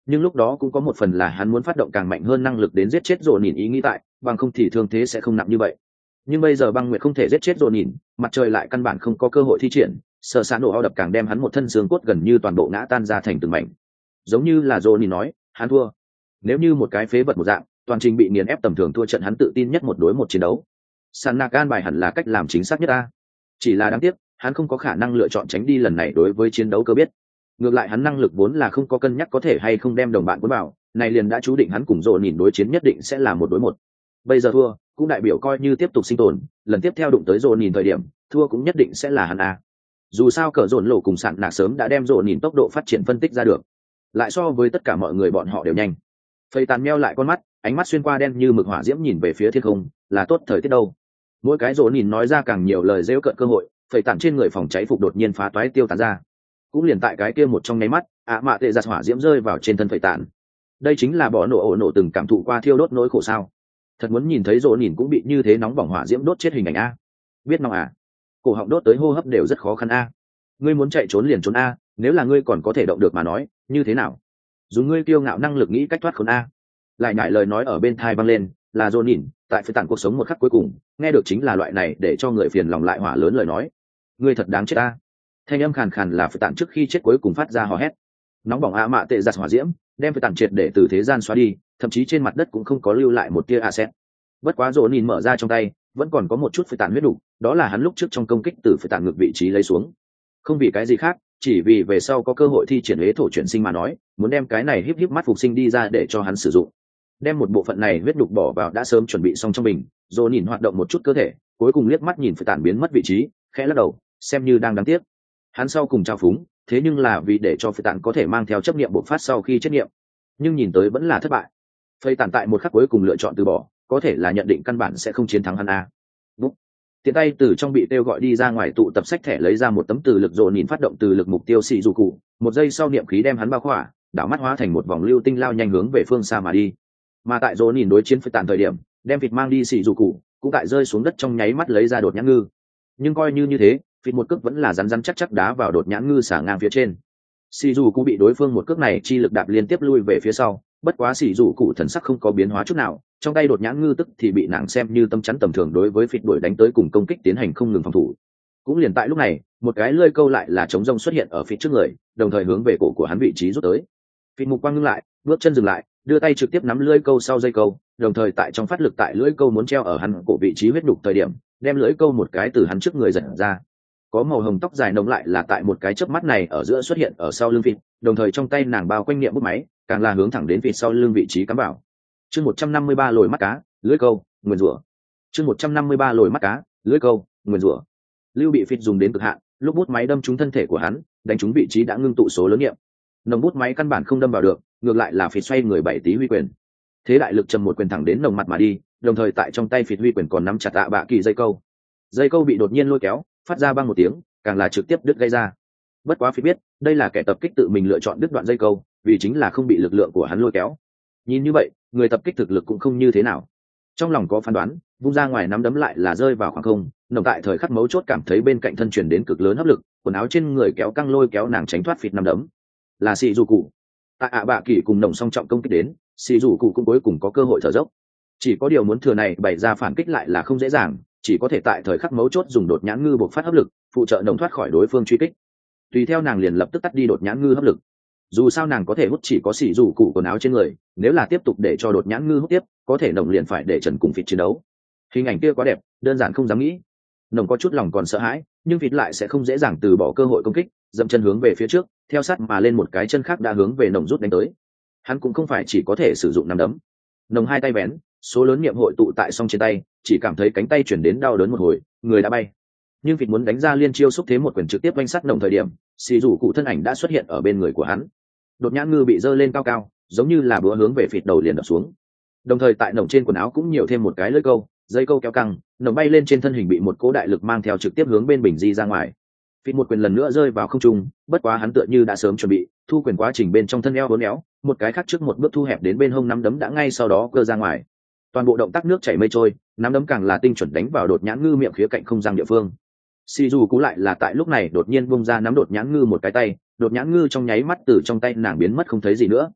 nhưng lúc đó cũng có một phần là hắn muốn phát động càng mạnh hơn năng lực đến giết chết Dỗ Nhìn ý nghĩ tại, bằng không thì thương thế sẽ không nặng như vậy. Nhưng bây giờ băng nguyệt không thể giết chết Dỗ Nhìn, mặt trời lại căn bản không có cơ hội thi triển, sợ xã nổ ao đập càng đem hắn một thân xương cốt gần như toàn bộ ngã tan ra thành từng mảnh. Giống như là Dỗ Nhìn nói, hắn thua. Nếu như một cái phế vật một dạng, toàn trình bị nghiền ép tầm thường thua trận hắn tự tin nhất một đối một chiến đấu. Sàn nạc an bài hẳn là cách làm chính xác nhất ta. Chỉ là đáng tiếc, hắn không có khả năng lựa chọn tránh đi lần này đối với chiến đấu cơ biết. Ngược lại hắn năng lực vốn là không có cân nhắc có thể hay không đem đồng bạn cuốn vào, này liền đã chú định hắn cùng Dỗ Nhìn đối chiến nhất định sẽ là một đối một. Bây giờ thua, cũng đại biểu coi như tiếp tục sinh tồn, lần tiếp theo đụng tới Dỗ Nhìn thời điểm, thua cũng nhất định sẽ là hắn a. Dù sao cờ dồn lộ cùng sạn nạc sớm đã đem Dỗ Nhìn tốc độ phát triển phân tích ra được, lại so với tất cả mọi người bọn họ đều nhanh. Phây tàn meo lại con mắt, ánh mắt xuyên qua đen như mực hỏa diễm nhìn về phía thiên không, là tốt thời tiết đâu. Mỗi cái Dỗ Nhìn nói ra càng nhiều lời rêu cợt cơ hội, phây tàn trên người phòng cháy phục đột nhiên phá toái tiêu tán ra. Cũng liền tại cái kia một trong nháy mắt, ạ mạ tệ giặt hỏa diễm rơi vào trên thân phẩy tàn. Đây chính là bỏ nổ ổ nổ từng cảm thụ qua thiêu đốt nỗi khổ sao. Thật muốn nhìn thấy Dỗ Nhìn cũng bị như thế nóng bỏng hỏa diễm đốt chết hình ảnh a. Biết nóng à? Cổ họng đốt tới hô hấp đều rất khó khăn a. Ngươi muốn chạy trốn liền trốn a, nếu là ngươi còn có thể động được mà nói, như thế nào? Dùng ngươi kiêu ngạo năng lực nghĩ cách thoát khốn a. Lại nhại lời nói ở bên tai vang lên, là Dỗ Nhìn, tại phơi tàn cuộc sống một khắc cuối cùng, nghe được chính là loại này để cho người phiền lòng lại hỏa lớn lời nói. Ngươi thật đáng chết a. Thanh âm khàn khàn là phơi tàn trước khi chết cuối cùng phát ra hò hét. Nóng bỏng ạ mạ tệ giặt hỏa diễm, đem phơi tàn triệt để từ thế gian xóa đi, thậm chí trên mặt đất cũng không có lưu lại một tia axit. Bất quá Dỗ Nhìn mở ra trong tay, vẫn còn có một chút phơi tàn huyết đủ, đó là hắn lúc trước trong công kích từ phơi tàn ngược vị trí lấy xuống. Không vì cái gì khác, chỉ vì về sau có cơ hội thi triển huế thổ chuyển sinh mà nói, muốn đem cái này híp híp mắt phục sinh đi ra để cho hắn sử dụng. Đem một bộ phận này huyết đục bỏ vào đã sớm chuẩn bị xong trong bình, Dỗ Nhìn hoạt động một chút cơ thể, cuối cùng liếc mắt nhìn phơi tàn biến mất vị trí, khẽ lắc đầu, xem như đang đáng tiếc. Hắn sau cùng trao phúng, thế nhưng là vì để cho phơi tàn có thể mang theo chấp niệm bộc phát sau khi chết niệm, nhưng nhìn tới vẫn là thất bại. Phơi tàn tại một khắc cuối cùng lựa chọn từ bỏ, có thể là nhận định căn bản sẽ không chiến thắng hắn a. Bút. Tiện tay từ trong bị tiêu gọi đi ra ngoài tụ tập sách thẻ lấy ra một tấm từ lực Dỗ Nhìn phát động từ lực mục tiêu xì dù cụ, một giây sau niệm khí đem hắn bao khỏa, đảo mắt hóa thành một vòng lưu tinh lao nhanh hướng về phương xa mà đi. Mà tại Dỗ Nhìn đối chiến phơi tàn thời điểm, đem vịt mang đi xì dù cụ, cũng tại rơi xuống đất trong nháy mắt lấy ra đột nhãn ngư. Nhưng coi như như thế, vịt một cước vẫn là rắn rắn chắc chắc đá vào đột nhãn ngư xả ngang phía trên. Xì dù cụ bị đối phương một cước này chi lực đạp liên tiếp lui về phía sau, bất quá xì dù cụ thần sắc không có biến hóa chút nào, trong tay đột nhãn ngư tức thì bị nàng xem như tâm chắn tầm thường đối với vịt đuổi đánh tới cùng công kích tiến hành không ngừng phòng thủ. Cũng liền tại lúc này, một cái lưỡi câu lại là chống rông xuất hiện ở phía trước người, đồng thời hướng về cổ của hắn vị trí rút tới. Vịt mục quang ngưng lại, bước chân dừng lại, đưa tay trực tiếp nắm lưỡi câu sau dây câu, đồng thời tại trong phát lực tại lưỡi câu muốn treo ở hắn cổ vị trí huyết đục thời điểm, đem lưỡi câu một cái từ hắn trước người giật ra. Có màu hồng tóc dài nồng lại là tại một cái chớp mắt này ở giữa xuất hiện ở sau lưng vịt, đồng thời trong tay nàng bao quanh niệm bút máy, càng là hướng thẳng đến vịt sau lưng vị trí cắm vào. Chương một trăm năm mươi ba lồi mắt cá, lưỡi câu, nguyền rủa. Chương một trăm năm mươi ba lồi mắt cá, lưỡi câu, nguyền rủa. Lưu bị vịt dùng đến cực hạn, lúc bút máy đâm trúng thân thể của hắn, đánh trúng vị trí đã ngưng tụ số lớn niệm. Nồng bút máy căn bản không đâm vào được, ngược lại là vịt xoay người bảy tí huy quyền. Thế đại lực trầm một quyền thẳng đến nồng mặt mà đi, đồng thời tại trong tay vịt huy quyền còn nắm chặt tạ bạ kỳ dây câu. Dây câu bị đột nhiên lôi kéo, phát ra băng một tiếng, càng là trực tiếp đứt gây ra. Bất quá phi biết, đây là kẻ tập kích tự mình lựa chọn đứt đoạn dây câu, vì chính là không bị lực lượng của hắn lôi kéo. Nhìn như vậy, người tập kích thực lực cũng không như thế nào. Trong lòng có phán đoán, vung ra ngoài nắm đấm lại là rơi vào khoảng không, nồng tại thời khắc mấu chốt cảm thấy bên cạnh thân truyền đến cực lớn hấp lực, quần áo trên người kéo căng lôi kéo nàng tránh thoát phịt nắm đấm. Là xì dù cụ. Tại ạ bạ kỳ cùng nồng song trọng công kích đến, xì dù cụ cũng cuối cùng có cơ hội thở dốc. Chỉ có điều muốn thừa này bày ra phản kích lại là không dễ dàng, chỉ có thể tại thời khắc mấu chốt dùng đột nhãn ngư buộc phát hấp lực, phụ trợ nồng thoát khỏi đối phương truy kích. Tùy theo nàng liền lập tức tắt đi đột nhãn ngư hấp lực. Dù sao nàng có thể hút chỉ có xỉ dù cụ quần áo trên người, nếu là tiếp tục để cho đột nhãn ngư hút tiếp, có thể nồng liền phải để trần cùng vịt chiến đấu. Hình ảnh kia quá đẹp, đơn giản không dám nghĩ. Nồng có chút lòng còn sợ hãi, nhưng vịt lại sẽ không dễ dàng từ bỏ cơ hội công kích, dậm chân hướng về phía trước, theo sát mà lên một cái chân khác đã hướng về nồng rút đánh tới. Hắn cũng không phải chỉ có thể sử dụng nắm đấm. Nồng hai tay bén, số lớn niệm hội tụ tại song trên tay, chỉ cảm thấy cánh tay chuyển đến đau đớn một hồi, người đã bay. Nhưng vịt muốn đánh ra liên chiêu xúc thế một quyền trực tiếp quanh sát nồng thời điểm, xì rủ cụ thân ảnh đã xuất hiện ở bên người của hắn. Đột nhãn ngư bị giơ lên cao cao, giống như là búa hướng về vịt đầu liền đập xuống. Đồng thời tại nồng trên quần áo cũng nhiều thêm một cái lưỡi câu, dây câu kéo căng, nồng bay lên trên thân hình bị một cỗ đại lực mang theo trực tiếp hướng bên bình di ra ngoài. Vịt một quyền lần nữa rơi vào không trung, bất quá hắn tựa như đã sớm chuẩn bị, thu quyền quá trình bên trong thân eo uốn éo, một cái khác trước một bước thu hẹp đến bên hông nắm đấm đã ngay sau đó cơ ra ngoài. Toàn bộ động tác nước chảy mây trôi, nắm đấm càng là tinh chuẩn đánh vào đột nhãn ngư miệng khía cạnh không gian địa phương. Xì dù cú lại là tại lúc này đột nhiên bung ra nắm đột nhãn ngư một cái tay, đột nhãn ngư trong nháy mắt từ trong tay nàng biến mất không thấy gì nữa.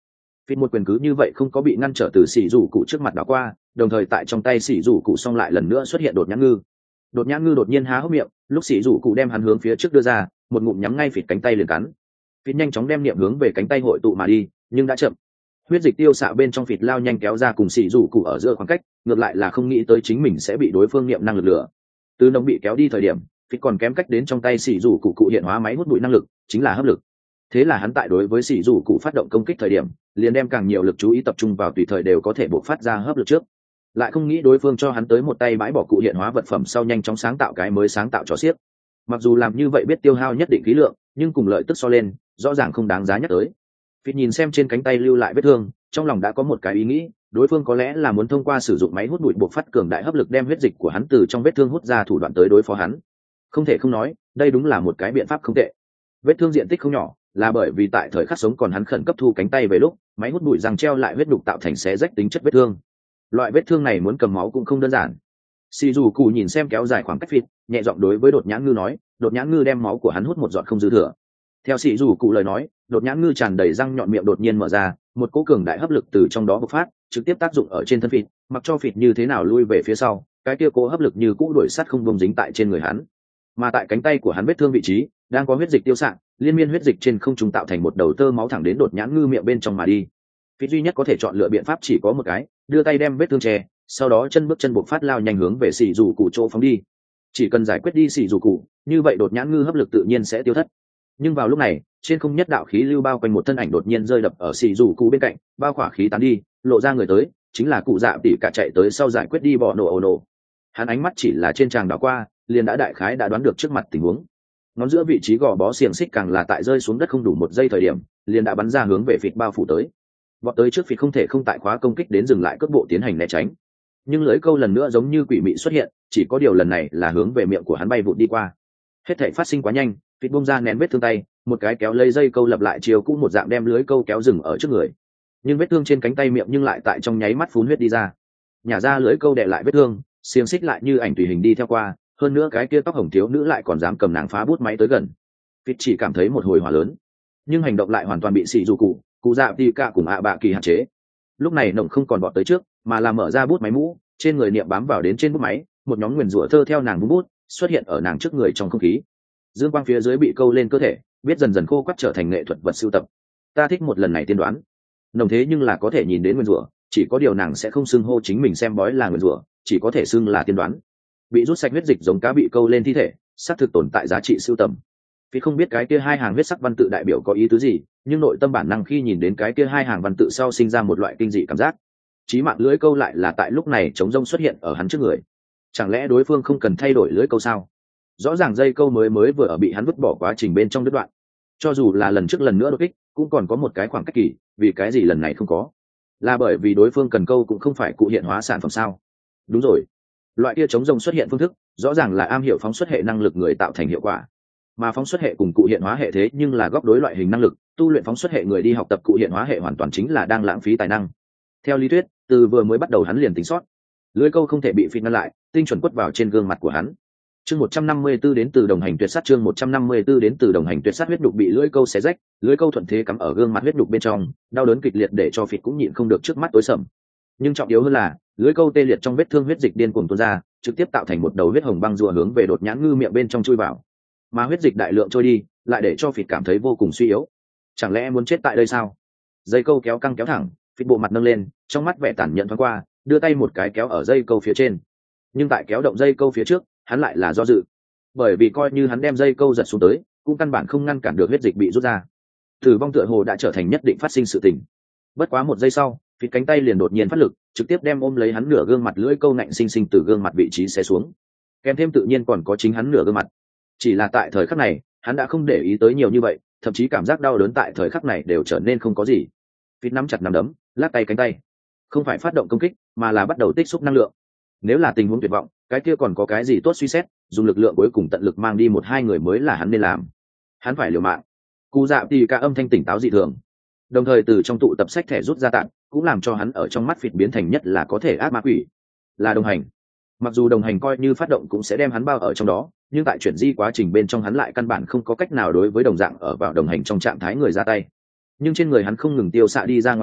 Phít một quyền cứ như vậy không có bị ngăn trở từ xỉ rủ cụ trước mặt đảo qua, đồng thời tại trong tay xỉ rủ cụ xong lại lần nữa xuất hiện đột nhãn ngư. Đột nhãn ngư đột nhiên há hốc miệng, lúc xỉ rủ cụ đem hắn hướng phía trước đưa ra, một ngụm nhắm ngay Phít cánh tay liền cắn. Phít nhanh chóng đem niệm hướng về cánh tay hội tụ mà đi, nhưng đã chậm. Huyết dịch tiêu xạ bên trong Phít lao nhanh kéo ra cùng xỉ rủ cụ ở giữa khoảng cách, ngược lại là không nghĩ tới chính mình sẽ bị đối phương niệm năng lực lửa. Từ nồng bị kéo đi thời điểm, Phít còn kém cách đến trong tay xỉ rủ cụ cụ hiện hóa máy hút bụi năng lực, chính là hấp lực. Thế là hắn tại đối với xỉ rủ cụ phát động công kích thời điểm, liền đem càng nhiều lực chú ý tập trung vào tùy thời đều có thể bộc phát ra hấp lực trước. Lại không nghĩ đối phương cho hắn tới một tay bãi bỏ cụ hiện hóa vật phẩm sau nhanh chóng sáng tạo cái mới sáng tạo cho xiếc. Mặc dù làm như vậy biết tiêu hao nhất định khí lượng, nhưng cùng lợi tức so lên, rõ ràng không đáng giá nhắc tới. Phít nhìn xem trên cánh tay lưu lại vết thương, trong lòng đã có một cái ý nghĩ, đối phương có lẽ là muốn thông qua sử dụng máy hút bụi bộc phát cường đại hấp lực đem huyết dịch của hắn từ trong vết thương hút ra thủ đoạn tới đối phó hắn. Không thể không nói, đây đúng là một cái biện pháp không tệ. Vết thương diện tích không nhỏ, là bởi vì tại thời khắc sống còn hắn khẩn cấp thu cánh tay về lúc máy hút bụi răng treo lại huyết đục tạo thành xé rách tính chất vết thương. Loại vết thương này muốn cầm máu cũng không đơn giản. Xì dù cụ nhìn xem kéo dài khoảng cách Phít, nhẹ giọng đối với đột nhãn ngư nói, đột nhãn ngư đem máu của hắn hút một giọt không dư thừa. Theo xì dù cụ lời nói, đột nhãn ngư tràn đầy răng nhọn miệng đột nhiên mở ra, một cỗ cường đại hấp lực từ trong đó bộc phát, trực tiếp tác dụng ở trên thân Phít, mặc cho Phít như thế nào lui về phía sau, cái kia cỗ hấp lực như cũ đuổi sát không bông dính tại trên người hắn. Mà tại cánh tay của hắn vết thương vị trí đang có huyết dịch tiêu xạ, liên miên huyết dịch trên không trung tạo thành một đầu tơ máu thẳng đến đột nhãn ngư miệng bên trong mà đi. Phít duy nhất có thể chọn lựa biện pháp chỉ có một cái, đưa tay đem vết thương che, sau đó chân bước chân buộc phát lao nhanh hướng về xỉ dù cụ chỗ phóng đi. Chỉ cần giải quyết đi xỉ dù cụ, như vậy đột nhãn ngư hấp lực tự nhiên sẽ tiêu thất. Nhưng vào lúc này, trên không nhất đạo khí lưu bao quanh một thân ảnh đột nhiên rơi đập ở xỉ dù cụ bên cạnh, bao khỏa khí tán đi, lộ ra người tới, chính là cụ dạ tỉ cả chạy tới sau giải quyết đi bỏ nổ ồ nổ. Hắn ánh mắt chỉ là trên tràng đảo qua, liền đã đại khái đã đoán được trước mặt tình huống. Ngón giữa vị trí gò bó xiềng xích càng là tại rơi xuống đất không đủ một giây thời điểm, liền đã bắn ra hướng về Phít bao phủ tới. Vọt tới trước Phít không thể không tại khóa công kích đến dừng lại cước bộ tiến hành né tránh. Nhưng lưỡi câu lần nữa giống như quỷ mị xuất hiện, chỉ có điều lần này là hướng về miệng của hắn bay vụt đi qua. Hết thảy phát sinh quá nhanh, Phít bung ra nén vết thương tay, một cái kéo lấy dây câu lập lại chiều cũ một dạng đem lưới câu kéo dừng ở trước người. Nhưng vết thương trên cánh tay miệng nhưng lại tại trong nháy mắt phun huyết đi ra. Nhả ra lưới câu đè lại vết thương, xiềng xích lại như ảnh tùy hình đi theo qua, hơn nữa cái kia tóc hồng thiếu nữ lại còn dám cầm nàng phá bút máy tới gần. Phít chỉ cảm thấy một hồi hỏa lớn, nhưng hành động lại hoàn toàn bị xì dù cụ cụ dạ đi cả cùng ạ bạ kỳ hạn chế. Lúc này nồng không còn bọt tới trước, mà là mở ra bút máy mũ, trên người niệm bám vào đến trên bút máy, một nhóm nguyền rủa thơ theo nàng bút bút xuất hiện ở nàng trước người trong không khí. Dương quang phía dưới bị câu lên cơ thể, biết dần dần khô quắt trở thành nghệ thuật vật sưu tập. Ta thích một lần này tiên đoán. Nồng thế nhưng là có thể nhìn đến nguyền rủa, chỉ có điều nàng sẽ không xưng hô chính mình xem bói là nguyền rủa, chỉ có thể xưng là tiên đoán. Bị rút sạch huyết dịch giống cá bị câu lên thi thể, xác thực tồn tại giá trị sưu tầm. Vì không biết cái kia hai hàng huyết sắc văn tự đại biểu có ý tứ gì, nhưng nội tâm bản năng khi nhìn đến cái kia hai hàng văn tự sau sinh ra một loại kinh dị cảm giác. Chí mạng lưỡi câu lại là tại lúc này trống rông xuất hiện ở hắn trước người. Chẳng lẽ đối phương không cần thay đổi lưỡi câu sao? Rõ ràng dây câu mới mới vừa ở bị hắn vứt bỏ quá trình bên trong đứt đoạn. Cho dù là lần trước lần nữa đột kích, cũng còn có một cái khoảng cách kỳ, vì cái gì lần này không có? Là bởi vì đối phương cần câu cũng không phải cụ hiện hóa sản phẩm sao? Đúng rồi. Loại kia chống rông xuất hiện phương thức rõ ràng là am hiểu phóng xuất hệ năng lực người tạo thành hiệu quả, mà phóng xuất hệ cùng cụ hiện hóa hệ thế nhưng là góc đối loại hình năng lực, tu luyện phóng xuất hệ người đi học tập cụ hiện hóa hệ hoàn toàn chính là đang lãng phí tài năng. Theo lý thuyết, từ vừa mới bắt đầu hắn liền tính sót, lưỡi câu không thể bị Phít ngăn lại, tinh chuẩn quất vào trên gương mặt của hắn. Chương một trăm năm mươi tư đến từ đồng hành tuyệt sát chương một trăm năm mươi tư đến từ đồng hành tuyệt sát huyết đục bị lưỡi câu xé rách, lưỡi câu thuận thế cắm ở gương mặt huyết đục bên trong, đau đớn kịch liệt để cho Phít cũng nhịn không được trước mắt tối sầm. Nhưng trọng yếu hơn là, lưỡi câu tê liệt trong vết thương huyết dịch điên cuồng tuôn ra, trực tiếp tạo thành một đầu huyết hồng băng rùa hướng về đột nhãn ngư miệng bên trong chui vào. Mà huyết dịch đại lượng trôi đi, lại để cho Phít cảm thấy vô cùng suy yếu. Chẳng lẽ muốn chết tại đây sao? Dây câu kéo căng kéo thẳng, Phít bộ mặt nâng lên, trong mắt vẻ tàn nhẫn thoáng qua, đưa tay một cái kéo ở dây câu phía trên. Nhưng tại kéo động dây câu phía trước, hắn lại là do dự. Bởi vì coi như hắn đem dây câu giật xuống tới, cũng căn bản không ngăn cản được huyết dịch bị rút ra. Tử vong tựa hồ đã trở thành nhất định phát sinh sự tình. Bất quá một giây sau, Phít cánh tay liền đột nhiên phát lực, trực tiếp đem ôm lấy hắn nửa gương mặt lưỡi câu ngạnh sinh sinh từ gương mặt vị trí xé xuống. Kèm thêm tự nhiên còn có chính hắn nửa gương mặt. Chỉ là tại thời khắc này, hắn đã không để ý tới nhiều như vậy, thậm chí cảm giác đau đớn tại thời khắc này đều trở nên không có gì. Phít nắm chặt nắm đấm, lắc tay cánh tay. Không phải phát động công kích, mà là bắt đầu tích xúc năng lượng. Nếu là tình huống tuyệt vọng, cái kia còn có cái gì tốt suy xét, dùng lực lượng cuối cùng tận lực mang đi một hai người mới là hắn nên làm. Hắn phải liều mạng. Cú dạ thì cả âm thanh tỉnh táo dị thường, đồng thời từ trong tụ tập sách thẻ rút ra tặng, cũng làm cho hắn ở trong mắt Phít biến thành nhất là có thể ác ma quỷ, là đồng hành. Mặc dù đồng hành coi như phát động cũng sẽ đem hắn bao ở trong đó, nhưng tại chuyển di quá trình bên trong hắn lại căn bản không có cách nào đối với đồng dạng ở vào đồng hành trong trạng thái người ra tay. Nhưng trên người hắn không ngừng tiêu xạ đi ra ngoài huyết,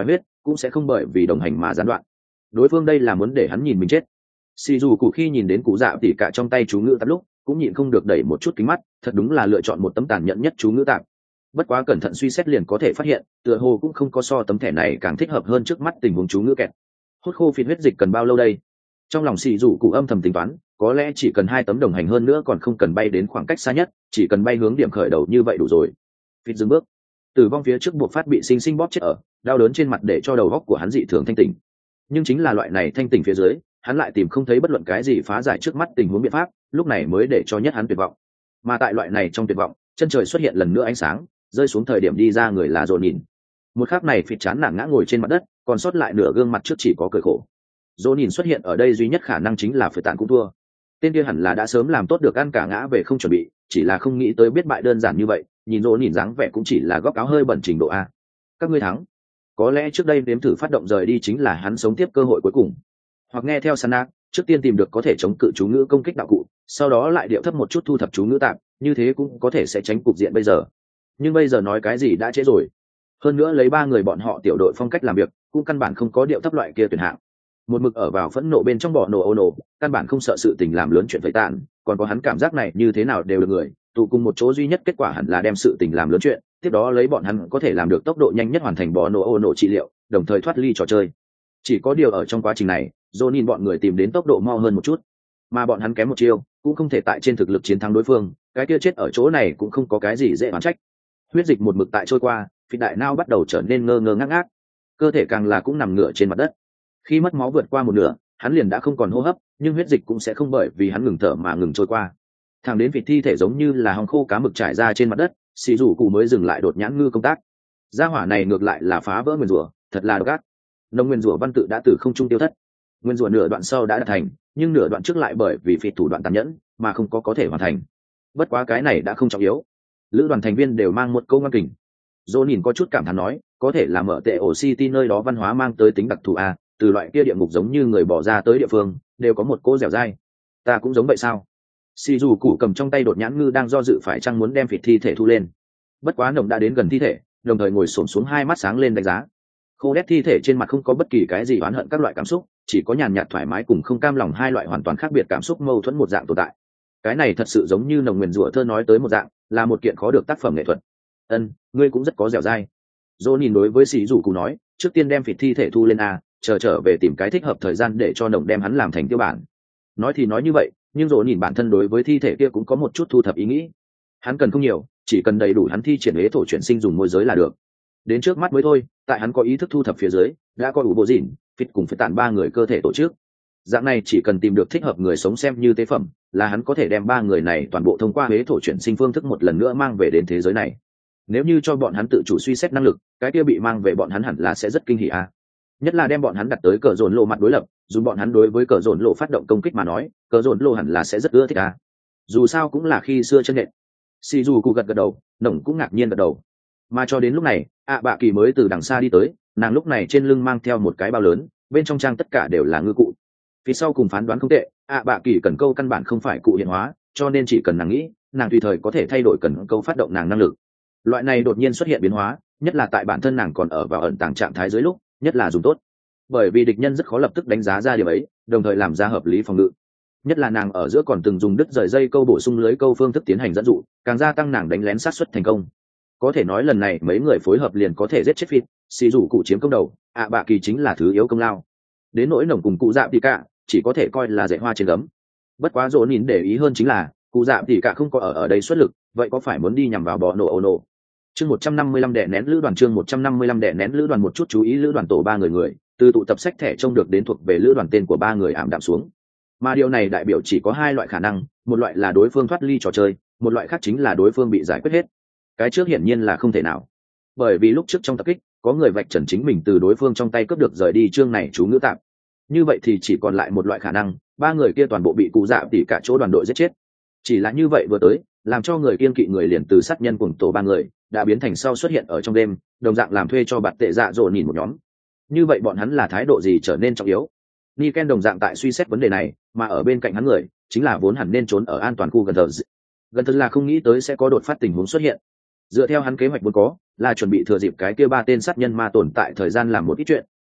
cũng sẽ không bởi vì đồng hành mà gián đoạn. Đối phương đây là muốn để hắn nhìn mình chết. Xì dù cụ khi nhìn đến cụ dạ tỉ cả trong tay chú ngữ tạp lúc cũng nhịn không được đẩy một chút kính mắt, thật đúng là lựa chọn một tấm tàn nhẫn nhất chú ngữ tạp. Bất quá cẩn thận suy xét liền có thể phát hiện, tựa hồ cũng không có so tấm thẻ này càng thích hợp hơn trước mắt tình huống chú ngữ kẹt. Hút khô phịt huyết dịch cần bao lâu đây? Trong lòng xì dù cụ âm thầm tính toán, có lẽ chỉ cần hai tấm đồng hành hơn nữa còn không cần bay đến khoảng cách xa nhất, chỉ cần bay hướng điểm khởi đầu như vậy đủ rồi. Phịt dừng bước, tử vong phía trước buộc phát bị sinh sinh bóp chết ở, đau đớn trên mặt để cho đầu óc của hắn dị thường thanh tỉnh. Nhưng chính là loại này thanh tỉnh phía dưới, hắn lại tìm không thấy bất luận cái gì phá giải trước mắt tình huống biện pháp, lúc này mới để cho nhất hắn tuyệt vọng. Mà tại loại này trong tuyệt vọng, chân trời xuất hiện lần nữa ánh sáng, rơi xuống thời điểm đi ra người là Dồn nhìn. Một khắc này phịt chán nản ngã ngồi trên mặt đất, còn sót lại nửa gương mặt trước chỉ có cười khổ. Dồn nhìn xuất hiện ở đây duy nhất khả năng chính là phải tàn cũng thua. Tên kia hẳn là đã sớm làm tốt được ăn cả ngã về không chuẩn bị, chỉ là không nghĩ tới biết bại đơn giản như vậy. Nhìn Dồn nhìn dáng vẻ cũng chỉ là góc áo hơi bẩn trình độ a. Các ngươi thắng. Có lẽ trước đây nếm thử phát động rời đi chính là hắn sống tiếp cơ hội cuối cùng. Hoặc nghe theo Sanak, trước tiên tìm được có thể chống cự chú ngữ công kích đạo cụ, sau đó lại điệu thấp một chút thu thập chú ngữ tạm, như thế cũng có thể sẽ tránh cục diện bây giờ. Nhưng bây giờ nói cái gì đã trễ rồi. Hơn nữa lấy ba người bọn họ tiểu đội phong cách làm việc, cũng căn bản không có điệu thấp loại kia tuyển hạng. Một mực ở vào phẫn nộ bên trong bỏ nổ ô nổ, căn bản không sợ sự tình làm lớn chuyện phải tàn, còn có hắn cảm giác này như thế nào đều được người, tụ cùng một chỗ duy nhất kết quả hẳn là đem sự tình làm lớn chuyện, tiếp đó lấy bọn hắn có thể làm được tốc độ nhanh nhất hoàn thành bỏ nổ ô nổ trị liệu, đồng thời thoát ly trò chơi. Chỉ có điều ở trong quá trình này, Jonin bọn người tìm đến tốc độ mau hơn một chút, mà bọn hắn kém một chiêu, cũng không thể tại trên thực lực chiến thắng đối phương, cái kia chết ở chỗ này cũng không có cái gì dễ oán trách. Huyết dịch một mực tại trôi qua, phi đại nao bắt đầu trở nên ngơ ngơ ngác ngác, cơ thể càng là cũng nằm ngửa trên mặt đất. Khi mất máu vượt qua một nửa, hắn liền đã không còn hô hấp, nhưng huyết dịch cũng sẽ không bởi vì hắn ngừng thở mà ngừng trôi qua. Thẳng đến vịt thi thể giống như là hong khô cá mực trải ra trên mặt đất, xì rủ cụ mới dừng lại đột nhãn ngư công tác. Gia hỏa này ngược lại là phá vỡ nguyên rủa, thật là độc ác. Nông nguyên rủa văn tự đã từ không trung tiêu thất, nguyên rủa nửa đoạn sau đã đạt thành, nhưng nửa đoạn trước lại bởi vì phỉ thủ đoạn tàn nhẫn mà không có có thể hoàn thành. Bất quá cái này đã không trọng yếu. Lữ đoàn thành viên đều mang một câu ngoan kình. Jonin có chút cảm thán nói, có thể là mở tệ ổ City nơi đó văn hóa mang tới tính đặc thù a, từ loại kia địa ngục giống như người bỏ ra tới địa phương, đều có một cô dẻo dai. Ta cũng giống vậy sao? Xì dù cụ cầm trong tay đột nhãn ngư đang do dự phải chăng muốn đem phỉ thi thể thu lên. Bất quá nồng đã đến gần thi thể, đồng thời ngồi xổm xuống hai mắt sáng lên đánh giá. Khô đét thi thể trên mặt không có bất kỳ cái gì oán hận các loại cảm xúc, chỉ có nhàn nhạt thoải mái cùng không cam lòng hai loại hoàn toàn khác biệt cảm xúc mâu thuẫn một dạng tồn tại. Cái này thật sự giống như nồng nguyền rủa thơ nói tới một dạng, là một kiện khó được tác phẩm nghệ thuật. Ân, ngươi cũng rất có dẻo dai. Dô nhìn đối với sĩ dù cụ nói, trước tiên đem phỉ thi thể thu lên a, chờ trở về tìm cái thích hợp thời gian để cho nồng đem hắn làm thành tiêu bản. Nói thì nói như vậy, nhưng Dô nhìn bản thân đối với thi thể kia cũng có một chút thu thập ý nghĩ. Hắn cần không nhiều, chỉ cần đầy đủ hắn thi triển huế thổ chuyển sinh dùng môi giới là được. Đến trước mắt mới thôi, tại hắn có ý thức thu thập phía dưới, đã có đủ bộ dịn, phít cùng phải tản ba người cơ thể tổ chức. Dạng này chỉ cần tìm được thích hợp người sống xem như tế phẩm, là hắn có thể đem ba người này toàn bộ thông qua huế thổ chuyển sinh phương thức một lần nữa mang về đến thế giới này. Nếu như cho bọn hắn tự chủ suy xét năng lực, cái kia bị mang về bọn hắn hẳn là sẽ rất kinh hỉ a. Nhất là đem bọn hắn đặt tới cờ dồn lộ mặt đối lập, dù bọn hắn đối với cờ dồn lộ phát động công kích mà nói, cờ dồn lộ hẳn là sẽ rất ưa thích a. Dù sao cũng là khi xưa chân nện. Xì dù cụ gật gật đầu, nồng cũng ngạc nhiên gật đầu. Mà cho đến lúc này, ạ bạ kỳ mới từ đằng xa đi tới, nàng lúc này trên lưng mang theo một cái bao lớn, bên trong trang tất cả đều là ngư cụ. Phía sau cùng phán đoán không tệ, ạ bạ kỳ cần câu căn bản không phải cụ hiện hóa, cho nên chỉ cần nàng nghĩ, nàng tùy thời có thể thay đổi cần câu phát động nàng năng lực. Loại này đột nhiên xuất hiện biến hóa, nhất là tại bản thân nàng còn ở vào ẩn tàng trạng thái dưới lúc, nhất là dùng tốt. Bởi vì địch nhân rất khó lập tức đánh giá ra điều ấy, đồng thời làm ra hợp lý phòng ngự. Nhất là nàng ở giữa còn từng dùng đứt rời dây câu bổ sung lưới câu phương thức tiến hành dẫn dụ, càng gia tăng nàng đánh lén sát suất thành công. Có thể nói lần này mấy người phối hợp liền có thể giết chết phít, xì rủ cụ chiếm công đầu, ạ bạ kỳ chính là thứ yếu công lao. Đến nỗi nồng cùng cụ dạ thì cả, chỉ có thể coi là dạy hoa trên gấm. Bất quá dỗ nhìn để ý hơn chính là cụ dạ thì cả không có ở ở đây xuất lực, vậy có phải muốn đi nhằm vào bò nổ ô nổ. Chương một trăm năm mươi lăm đè nén lữ đoàn chương một trăm năm mươi lăm đè nén lữ đoàn một chút chú ý lữ đoàn tổ ba người người, từ tụ tập sách thẻ trông được đến thuộc về lữ đoàn tên của ba người ảm đạm xuống. Mà điều này đại biểu chỉ có hai loại khả năng, một loại là đối phương thoát ly trò chơi, một loại khác chính là đối phương bị giải quyết hết. Cái trước hiển nhiên là không thể nào, bởi vì lúc trước trong tập kích có người vạch trần chính mình từ đối phương trong tay cướp được rời đi chương này chú ngữ tạm. Như vậy thì chỉ còn lại một loại khả năng, ba người kia toàn bộ bị cụ dạ tỉ cả chỗ đoàn đội giết chết. Chỉ là như vậy vừa tới, làm cho người kiên kỵ người liền từ sát nhân cùng tổ ba người đã biến thành sau xuất hiện ở trong đêm, đồng dạng làm thuê cho bạt tệ dạ dỗ nhìn một nhóm. Như vậy bọn hắn là thái độ gì trở nên trọng yếu? Niken đồng dạng tại suy xét vấn đề này, mà ở bên cạnh hắn người chính là vốn hẳn nên trốn ở an toàn khu gần thờ. Gần thật là không nghĩ tới sẽ có đột phát tình huống xuất hiện. Dựa theo hắn kế hoạch vốn có, là chuẩn bị thừa dịp cái kia ba tên sát nhân ma tồn tại thời gian làm một ít chuyện,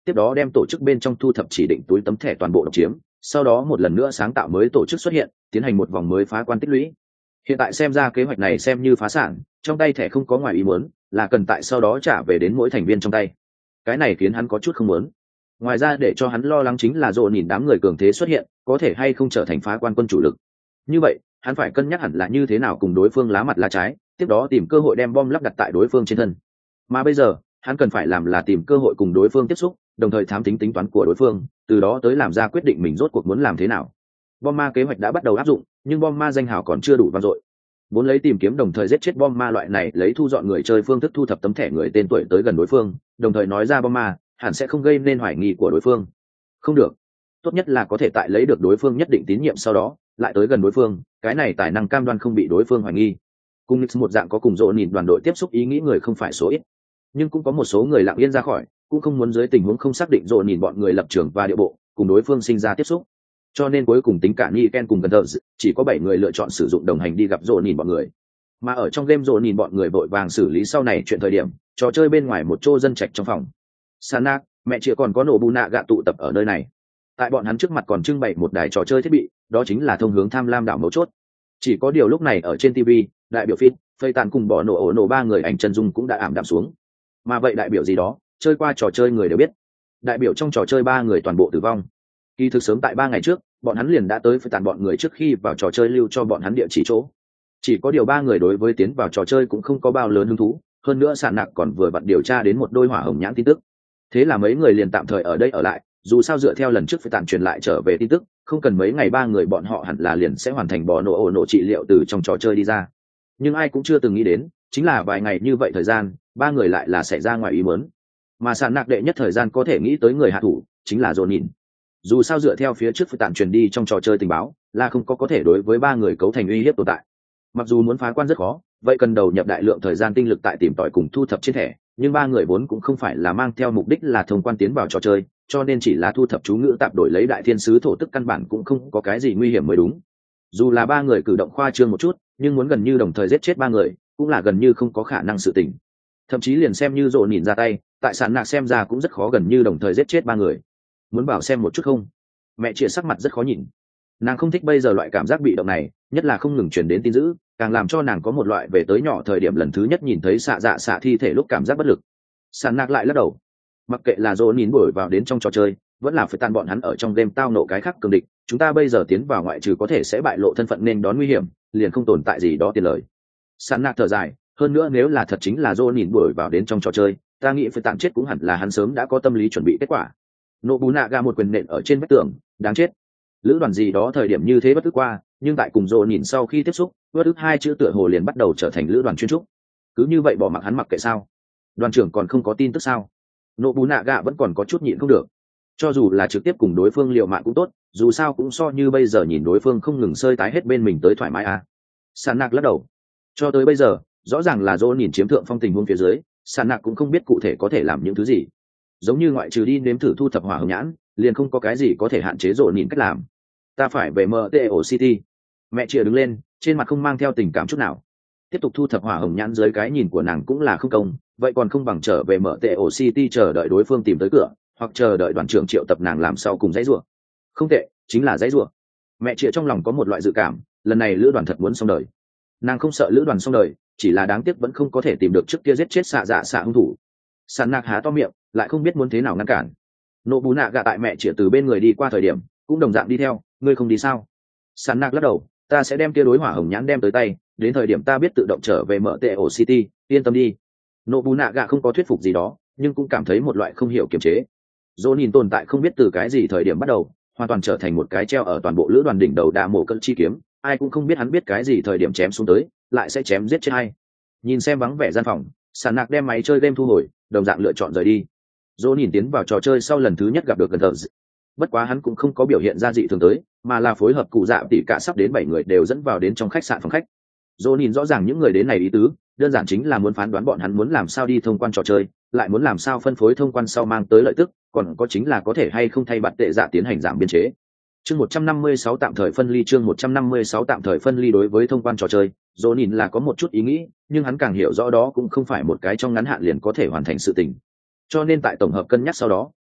tiếp đó đem tổ chức bên trong thu thập chỉ định túi tấm thẻ toàn bộ độc chiếm, sau đó một lần nữa sáng tạo mới tổ chức xuất hiện, tiến hành một vòng mới phá quan tích lũy. Hiện tại xem ra kế hoạch này xem như phá sản, trong tay thẻ không có ngoài ý muốn, là cần tại sau đó trả về đến mỗi thành viên trong tay. Cái này khiến hắn có chút không muốn. Ngoài ra để cho hắn lo lắng chính là Dỗ nhìn đám người cường thế xuất hiện, có thể hay không trở thành phá quan quân chủ lực. Như vậy, hắn phải cân nhắc hẳn là như thế nào cùng đối phương lá mặt lá trái, tiếp đó tìm cơ hội đem bom lắp đặt tại đối phương trên thân. Mà bây giờ, hắn cần phải làm là tìm cơ hội cùng đối phương tiếp xúc, đồng thời thám tính tính toán của đối phương, từ đó tới làm ra quyết định mình rốt cuộc muốn làm thế nào. Bom ma kế hoạch đã bắt đầu áp dụng, nhưng bom ma danh hào còn chưa đủ vang dội. Vốn lấy tìm kiếm đồng thời giết chết bom ma loại này lấy thu dọn người chơi phương thức thu thập tấm thẻ người tên tuổi tới gần đối phương, đồng thời nói ra bom ma hẳn sẽ không gây nên hoài nghi của đối phương. Không được, tốt nhất là có thể tại lấy được đối phương nhất định tín nhiệm sau đó lại tới gần đối phương, cái này tài năng cam đoan không bị đối phương hoài nghi. Cùng Nix một dạng có cùng Dỗ nhìn đoàn đội tiếp xúc ý nghĩ người không phải số ít, nhưng cũng có một số người lặng yên ra khỏi, cũng không muốn dưới tình huống không xác định Dỗ nhìn bọn người lập trường và địa bộ cùng đối phương sinh ra tiếp xúc. Cho nên cuối cùng tính cả Niken cùng Gunther, chỉ có bảy người lựa chọn sử dụng đồng hành đi gặp Dỗ nhìn bọn người. Mà ở trong game Dỗ nhìn bọn người vội vàng xử lý sau này chuyện thời điểm, trò chơi bên ngoài một chỗ dân trạch trong phòng. Sanak, mẹ chị còn có Nobunaga tụ tập ở nơi này. Tại bọn hắn trước mặt còn trưng bày một đài trò chơi thiết bị, đó chính là thông hướng tham lam đảo mấu chốt. Chỉ có điều lúc này ở trên ti vi, đại biểu Phít, Phây Tàn cùng bỏ nổ ổ nổ ba người ảnh chân dung cũng đã ảm đạm xuống. Mà vậy đại biểu gì đó, chơi qua trò chơi người đều biết. Đại biểu trong trò chơi ba người toàn bộ tử vong. Kỳ thực sớm tại ba ngày trước, bọn hắn liền đã tới Phây Tàn bọn người trước khi vào trò chơi lưu cho bọn hắn địa chỉ chỗ. Chỉ có điều ba người đối với tiến vào trò chơi cũng không có bao lớn hứng thú, hơn nữa Sạn Nạc còn vừa vặn điều tra đến một đôi hỏa hồng nhãn tin tức. Thế là mấy người liền tạm thời ở đây ở lại, dù sao dựa theo lần trước Phây Tàn truyền lại trở về tin tức, không cần mấy ngày ba người bọn họ hẳn là liền sẽ hoàn thành bỏ nổ ổ nổ trị liệu từ trong trò chơi đi ra. Nhưng ai cũng chưa từng nghĩ đến, chính là vài ngày như vậy thời gian, ba người lại là xảy ra ngoài ý muốn. Mà Sạn Nạc đệ nhất thời gian có thể nghĩ tới người hạ thủ, chính là Dồn nhìn. Dù sao dựa theo phía trước Phây Tàn truyền đi trong trò chơi tình báo, là không có có thể đối với ba người cấu thành uy hiếp tồn tại. Mặc dù muốn phá quan rất khó, vậy cần đầu nhập đại lượng thời gian tinh lực tại tìm tòi cùng thu thập trên thẻ, nhưng ba người vốn cũng không phải là mang theo mục đích là thông quan tiến vào trò chơi, cho nên chỉ là thu thập chú ngữ tạp đổi lấy đại thiên sứ thổ tức căn bản cũng không có cái gì nguy hiểm mới đúng. Dù là ba người cử động khoa trương một chút, nhưng muốn gần như đồng thời giết chết ba người, cũng là gần như không có khả năng sự tình. Thậm chí liền xem như Dỗ nhìn ra tay, tại Sạn Nạc xem ra cũng rất khó gần như đồng thời giết chết ba người. Muốn bảo xem một chút không? Mẹ chị sắc mặt rất khó nhìn. Nàng không thích bây giờ loại cảm giác bị động này, nhất là không ngừng truyền đến tin dữ, càng làm cho nàng có một loại về tới nhỏ thời điểm lần thứ nhất nhìn thấy xạ dạ xạ thi thể lúc cảm giác bất lực. Sạn Nạc lại lắc đầu. Mặc kệ là Dỗ nhìn bổi vào đến trong trò chơi, vẫn là phải tan bọn hắn ở trong game tao nộ cái khác cường địch, chúng ta bây giờ tiến vào ngoại trừ có thể sẽ bại lộ thân phận nên đón nguy hiểm, liền không tồn tại gì đó tiền lời. Sạn Nạc thở dài, hơn nữa nếu là thật chính là Dỗ nhìn bổi vào đến trong trò chơi, ta nghĩ phải tạm chết cũng hẳn là hắn sớm đã có tâm lý chuẩn bị kết quả. Nobunaga một quyền nện ở trên vách tường, đáng chết. Lữ đoàn gì đó thời điểm như thế bất ức qua, nhưng tại cùng Dỗ nhìn sau khi tiếp xúc, bất ức hai chữ tựa hồ liền bắt đầu trở thành lữ đoàn chuyên trúc. Cứ như vậy bỏ mặc hắn mặc kệ sao? Đoàn trưởng còn không có tin tức sao? Nobunaga vẫn còn có chút nhịn không được. Cho dù là trực tiếp cùng đối phương liều mạng cũng tốt, dù sao cũng so như bây giờ nhìn đối phương không ngừng sơi tái hết bên mình tới thoải mái à. Sạn Nạc lắc đầu. Cho tới bây giờ, rõ ràng là Dỗ nhìn chiếm thượng phong tình huống phía dưới, Sạn Nạc cũng không biết cụ thể có thể làm những thứ gì. Giống như ngoại trừ đi nếm thử thu thập hỏa hồng nhãn, liền không có cái gì có thể hạn chế Dỗ nhìn cách làm. Ta phải về em tê o City. Mẹ chia đứng lên, trên mặt không mang theo tình cảm chút nào. Tiếp tục thu thập hỏa hồng nhãn dưới cái nhìn của nàng cũng là không công, vậy còn không bằng trở về em tê o City chờ đợi đối phương tìm tới cửa, hoặc chờ đợi đoàn trưởng triệu tập nàng làm sau cùng dãy rủa. Không tệ, chính là dãy rủa. Mẹ chia trong lòng có một loại dự cảm, lần này lữ đoàn thật muốn xong đời. Nàng không sợ lữ đoàn xong đời, chỉ là đáng tiếc vẫn không có thể tìm được trước kia giết chết xạ dạ xạ hung thủ. Sạn Nạc há to miệng, lại không biết muốn thế nào ngăn cản. Nobunaga tại mẹ chia từ bên người đi qua thời điểm, cũng đồng dạng đi theo, ngươi không đi sao? Sạn Nạc lắc đầu, ta sẽ đem kia đối hỏa hồng nhãn đem tới tay, đến thời điểm ta biết tự động trở về em tê o City, yên tâm đi. Nobunaga không có thuyết phục gì đó, nhưng cũng cảm thấy một loại không hiểu kiềm chế. Dỗ nhìn tồn tại không biết từ cái gì thời điểm bắt đầu, hoàn toàn trở thành một cái treo ở toàn bộ lữ đoàn đỉnh đầu đạ mổ cận chi kiếm, ai cũng không biết hắn biết cái gì thời điểm chém xuống tới, lại sẽ chém giết chết hay. Nhìn xem vắng vẻ gian phòng, Sạn Nạc đem máy chơi game thu hồi, đồng dạng lựa chọn rời đi. Dỗ nhìn tiến vào trò chơi sau lần thứ nhất gặp được Gunther. Bất quá hắn cũng không có biểu hiện ra dị thường tới, mà là phối hợp cụ dạ tỷ cả sắp đến bảy người đều dẫn vào đến trong khách sạn phòng khách. Dỗ nhìn rõ ràng những người đến này ý tứ, đơn giản chính là muốn phán đoán bọn hắn muốn làm sao đi thông quan trò chơi, lại muốn làm sao phân phối thông quan sau mang tới lợi tức, còn có chính là có thể hay không thay bạt tệ dạ tiến hành giảm biên chế. Chương một trăm năm mươi sáu tạm thời phân ly chương một trăm năm mươi sáu tạm thời phân ly đối với thông quan trò chơi, Dỗ nhìn là có một chút ý nghĩ, nhưng hắn càng hiểu rõ đó cũng không phải một cái trong ngắn hạn liền có thể hoàn thành sự tình. Cho nên tại tổng hợp cân nhắc sau đó,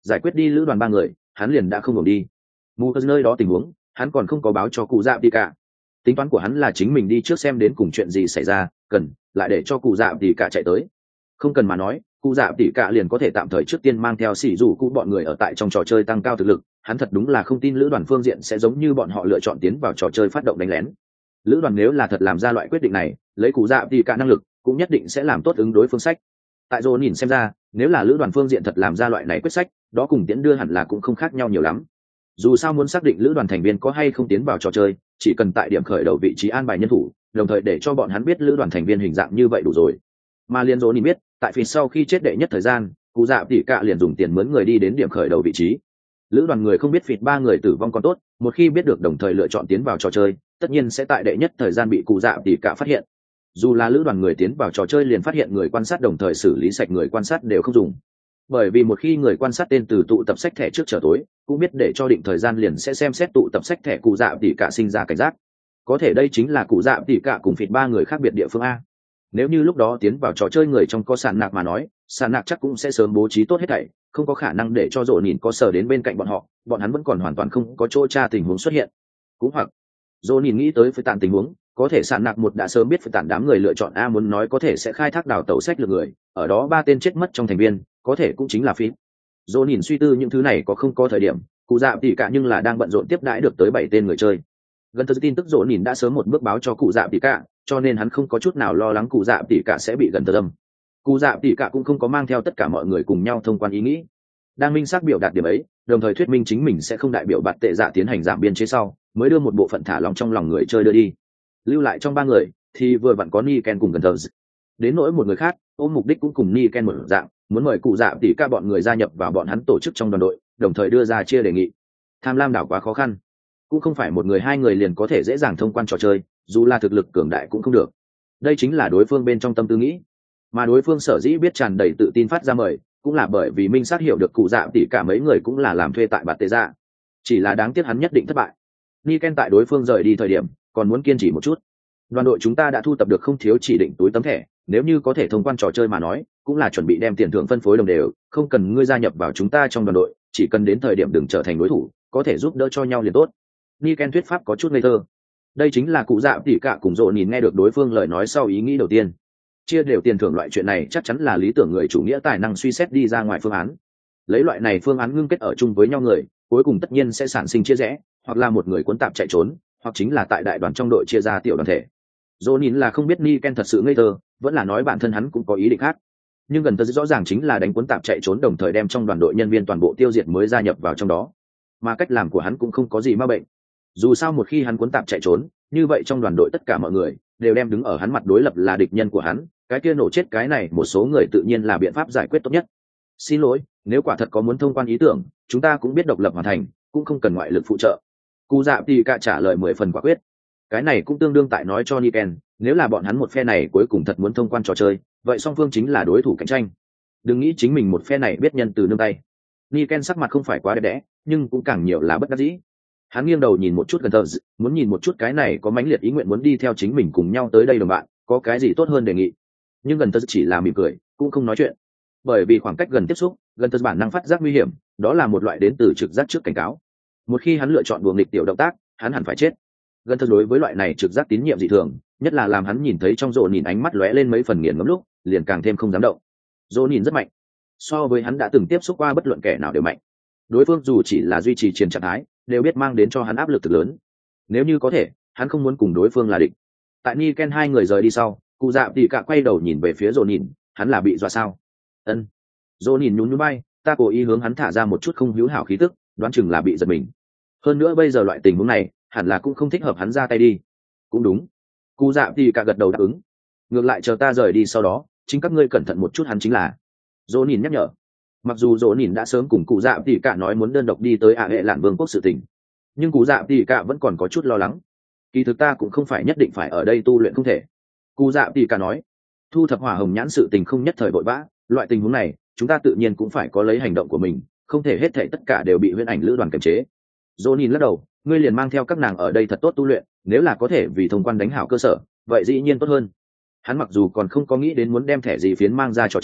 giải quyết đi lữ đoàn ba người hắn liền đã không ngừng đi. Mù nơi đó tình huống hắn còn không có báo cho cụ dạ tỷ cả. Tính toán của hắn là chính mình đi trước xem đến cùng chuyện gì xảy ra, cần lại để cho cụ dạ tỷ cả chạy tới. Không cần mà nói, cụ dạ tỷ cả liền có thể tạm thời trước tiên mang theo xỉ rủ cụ bọn người ở tại trong trò chơi tăng cao thực lực. Hắn thật đúng là không tin lữ đoàn phương diện sẽ giống như bọn họ lựa chọn tiến vào trò chơi phát động đánh lén. Lữ đoàn nếu là thật làm ra loại quyết định này, lấy cụ dạ tỷ cả năng lực cũng nhất định sẽ làm tốt ứng đối phương sách. Tại Dỗ nhìn xem ra, nếu là lữ đoàn phương diện thật làm ra loại này quyết sách, đó cùng tiễn đưa hẳn là cũng không khác nhau nhiều lắm. Dù sao muốn xác định lữ đoàn thành viên có hay không tiến vào trò chơi, chỉ cần tại điểm khởi đầu vị trí an bài nhân thủ, đồng thời để cho bọn hắn biết lữ đoàn thành viên hình dạng như vậy đủ rồi. Mà liên Dỗ nhìn biết, tại phía sau khi chết đệ nhất thời gian, cụ dạ tỷ cả liền dùng tiền mướn người đi đến điểm khởi đầu vị trí. Lữ đoàn người không biết phịt ba người tử vong còn tốt, một khi biết được đồng thời lựa chọn tiến vào trò chơi, tất nhiên sẽ tại đệ nhất thời gian bị cụ dạ tỷ cả phát hiện. Dù là lữ đoàn người tiến vào trò chơi liền phát hiện người quan sát đồng thời xử lý sạch người quan sát đều không dùng, bởi vì một khi người quan sát tên từ tụ tập sách thẻ trước trở tối, cũng biết để cho định thời gian liền sẽ xem xét tụ tập sách thẻ cụ dạ tỷ cả sinh ra cảnh giác. Có thể đây chính là cụ dạ tỷ cả cùng phịt ba người khác biệt địa phương a. Nếu như lúc đó tiến vào trò chơi người trong có sàn nạc mà nói, sàn nạc chắc cũng sẽ sớm bố trí tốt hết thảy, không có khả năng để cho Dỗ nhìn có sở đến bên cạnh bọn họ, bọn hắn vẫn còn hoàn toàn không có chỗ tra tình huống xuất hiện. Cũng hoặc Dỗ nhìn nghĩ tới phải tàn tình huống, có thể sàn nạc một đã sớm biết phải tàn đám người lựa chọn a, muốn nói có thể sẽ khai thác đào tẩu sách lược người, ở đó ba tên chết mất trong thành viên, có thể cũng chính là phí. Dỗ nhìn suy tư những thứ này có không có thời điểm, cụ dạ tỷ cả nhưng là đang bận rộn tiếp đãi được tới bảy tên người chơi. Gần tới tin tức Dỗ nhìn đã sớm một bước báo cho cụ dạ tỷ cả, cho nên hắn không có chút nào lo lắng cụ dạ tỷ cả sẽ bị gần tới âm. Cụ dạ tỷ cả cũng không có mang theo tất cả mọi người cùng nhau thông quan ý nghĩ. Đang minh xác biểu đạt điểm ấy, đồng thời thuyết minh chính mình sẽ không đại biểu bạt tệ dạ tiến hành giảm biên chế sau, mới đưa một bộ phận thả lòng trong lòng người chơi đưa đi. Lưu lại trong ba người thì vừa vặn có Niken cùng gần thờ. Đến nỗi một người khác, ôm mục đích cũng cùng Niken một dạng, muốn mời cụ dạ tỷ cả bọn người gia nhập vào bọn hắn tổ chức trong đoàn đội, đồng thời đưa ra chia đề nghị. Tham lam đảo quá khó khăn, cũng không phải một người hai người liền có thể dễ dàng thông quan trò chơi, dù là thực lực cường đại cũng không được. Đây chính là đối phương bên trong tâm tư nghĩ, mà đối phương sở dĩ biết tràn đầy tự tin phát ra mời, cũng là bởi vì minh xác hiểu được cụ dạ tỷ cả mấy người cũng là làm thuê tại bạt tệ dạ, chỉ là đáng tiếc hắn nhất định thất bại. Niken tại đối phương rời đi thời điểm còn muốn kiên trì một chút. Đoàn đội chúng ta đã thu tập được không thiếu chỉ định túi tấm thẻ, nếu như có thể thông quan trò chơi mà nói, cũng là chuẩn bị đem tiền thưởng phân phối đồng đều, không cần ngươi gia nhập vào chúng ta trong đoàn đội, chỉ cần đến thời điểm đừng trở thành đối thủ, có thể giúp đỡ cho nhau liền tốt. Niken thuyết pháp có chút ngây thơ. Đây chính là cụ dạ tỷ cả cùng Dỗ nhìn nghe được đối phương lời nói sau ý nghĩ đầu tiên. Chia đều tiền thưởng loại chuyện này chắc chắn là lý tưởng người chủ nghĩa tài năng suy xét đi ra ngoài phương án. Lấy loại này phương án ngưng kết ở chung với nhau người, cuối cùng tất nhiên sẽ sản sinh chia rẽ, hoặc là một người cuốn tạp chạy trốn, hoặc chính là tại đại đoàn trong đội chia ra tiểu đoàn thể. Dỗ nhìn là không biết Niken thật sự ngây thơ, vẫn là nói bản thân hắn cũng có ý định khác. Nhưng gần tới rõ ràng chính là đánh cuốn tạp chạy trốn đồng thời đem trong đoàn đội nhân viên toàn bộ tiêu diệt mới gia nhập vào trong đó. Mà cách làm của hắn cũng không có gì ma bệnh. Dù sao một khi hắn cuốn tạp chạy trốn, như vậy trong đoàn đội tất cả mọi người đều đem đứng ở hắn mặt đối lập là địch nhân của hắn, cái kia nổ chết cái này một số người tự nhiên là biện pháp giải quyết tốt nhất. Xin lỗi, nếu quả thật có muốn thông quan ý tưởng, chúng ta cũng biết độc lập hoàn thành, cũng không cần ngoại lực phụ trợ. Cụ dạ tỷ cả trả lời mười phần quả quyết. Cái này cũng tương đương tại nói cho Niken, nếu là bọn hắn một phe này cuối cùng thật muốn thông quan trò chơi, vậy song phương chính là đối thủ cạnh tranh. Đừng nghĩ chính mình một phe này biết nhân từ nương tay. Niken sắc mặt không phải quá đẹp đẽ, nhưng cũng càng nhiều là bất đắc dĩ. Hắn nghiêng đầu nhìn một chút gần thờ, muốn nhìn một chút cái này có mãnh liệt ý nguyện muốn đi theo chính mình cùng nhau tới đây đồng bạn, có cái gì tốt hơn đề nghị. Nhưng gần thờ chỉ là mỉm cười, cũng không nói chuyện. Bởi vì khoảng cách gần tiếp xúc, gần thờ bản năng phát giác nguy hiểm, đó là một loại đến từ trực giác trước cảnh cáo. Một khi hắn lựa chọn đùa nghịch tiểu động tác, hắn hẳn phải chết. Gần thờ đối với loại này trực giác tín nhiệm dị thường, nhất là làm hắn nhìn thấy trong Dỗ nhìn ánh mắt lóe lên mấy phần nghiền ngẫm lúc, liền càng thêm không dám động. Dỗ nhìn rất mạnh, so với hắn đã từng tiếp xúc qua bất luận kẻ nào đều mạnh. Đối phương dù chỉ là duy trì chiến trạng thái, đều biết mang đến cho hắn áp lực thực lớn. Nếu như có thể, hắn không muốn cùng đối phương là địch. Tại Niken hai người rời đi sau, cụ dạ tỷ cả quay đầu nhìn về phía Dỗ nhìn, hắn là bị dọa sao? Ân. Dỗ nhìn nhún nhún bay, ta cố ý hướng hắn thả ra một chút không hữu hảo khí tức, đoán chừng là bị giật mình. Hơn nữa bây giờ loại tình huống này, hẳn là cũng không thích hợp hắn ra tay đi. Cũng đúng. Cụ dạ tỷ cả gật đầu đáp ứng. Ngược lại chờ ta rời đi sau đó, chính các ngươi cẩn thận một chút hắn chính là. Dỗ nhìn nhắc nhở. Mặc dù Dỗ nhìn đã sớm cùng cụ dạ tỷ cả nói muốn đơn độc đi tới ả hệ lạn vương quốc sự tình, nhưng cụ dạ tỷ cả vẫn còn có chút lo lắng. Kỳ thực ta cũng không phải nhất định phải ở đây tu luyện không thể. Cụ dạ tỷ cả nói, thu thập hỏa hồng nhãn sự tình không nhất thời vội vã, loại tình huống này chúng ta tự nhiên cũng phải có lấy hành động của mình, không thể hết thảy tất cả đều bị huyễn ảnh lữ đoàn kiềm chế. Dỗ nhìn lắc đầu, ngươi liền mang theo các nàng ở đây thật tốt tu luyện, nếu là có thể vì thông quan đánh hảo cơ sở, vậy dĩ nhiên tốt hơn. Hắn mặc dù còn không có nghĩ đến muốn đem thẻ gì phiến mang ra trò chơi,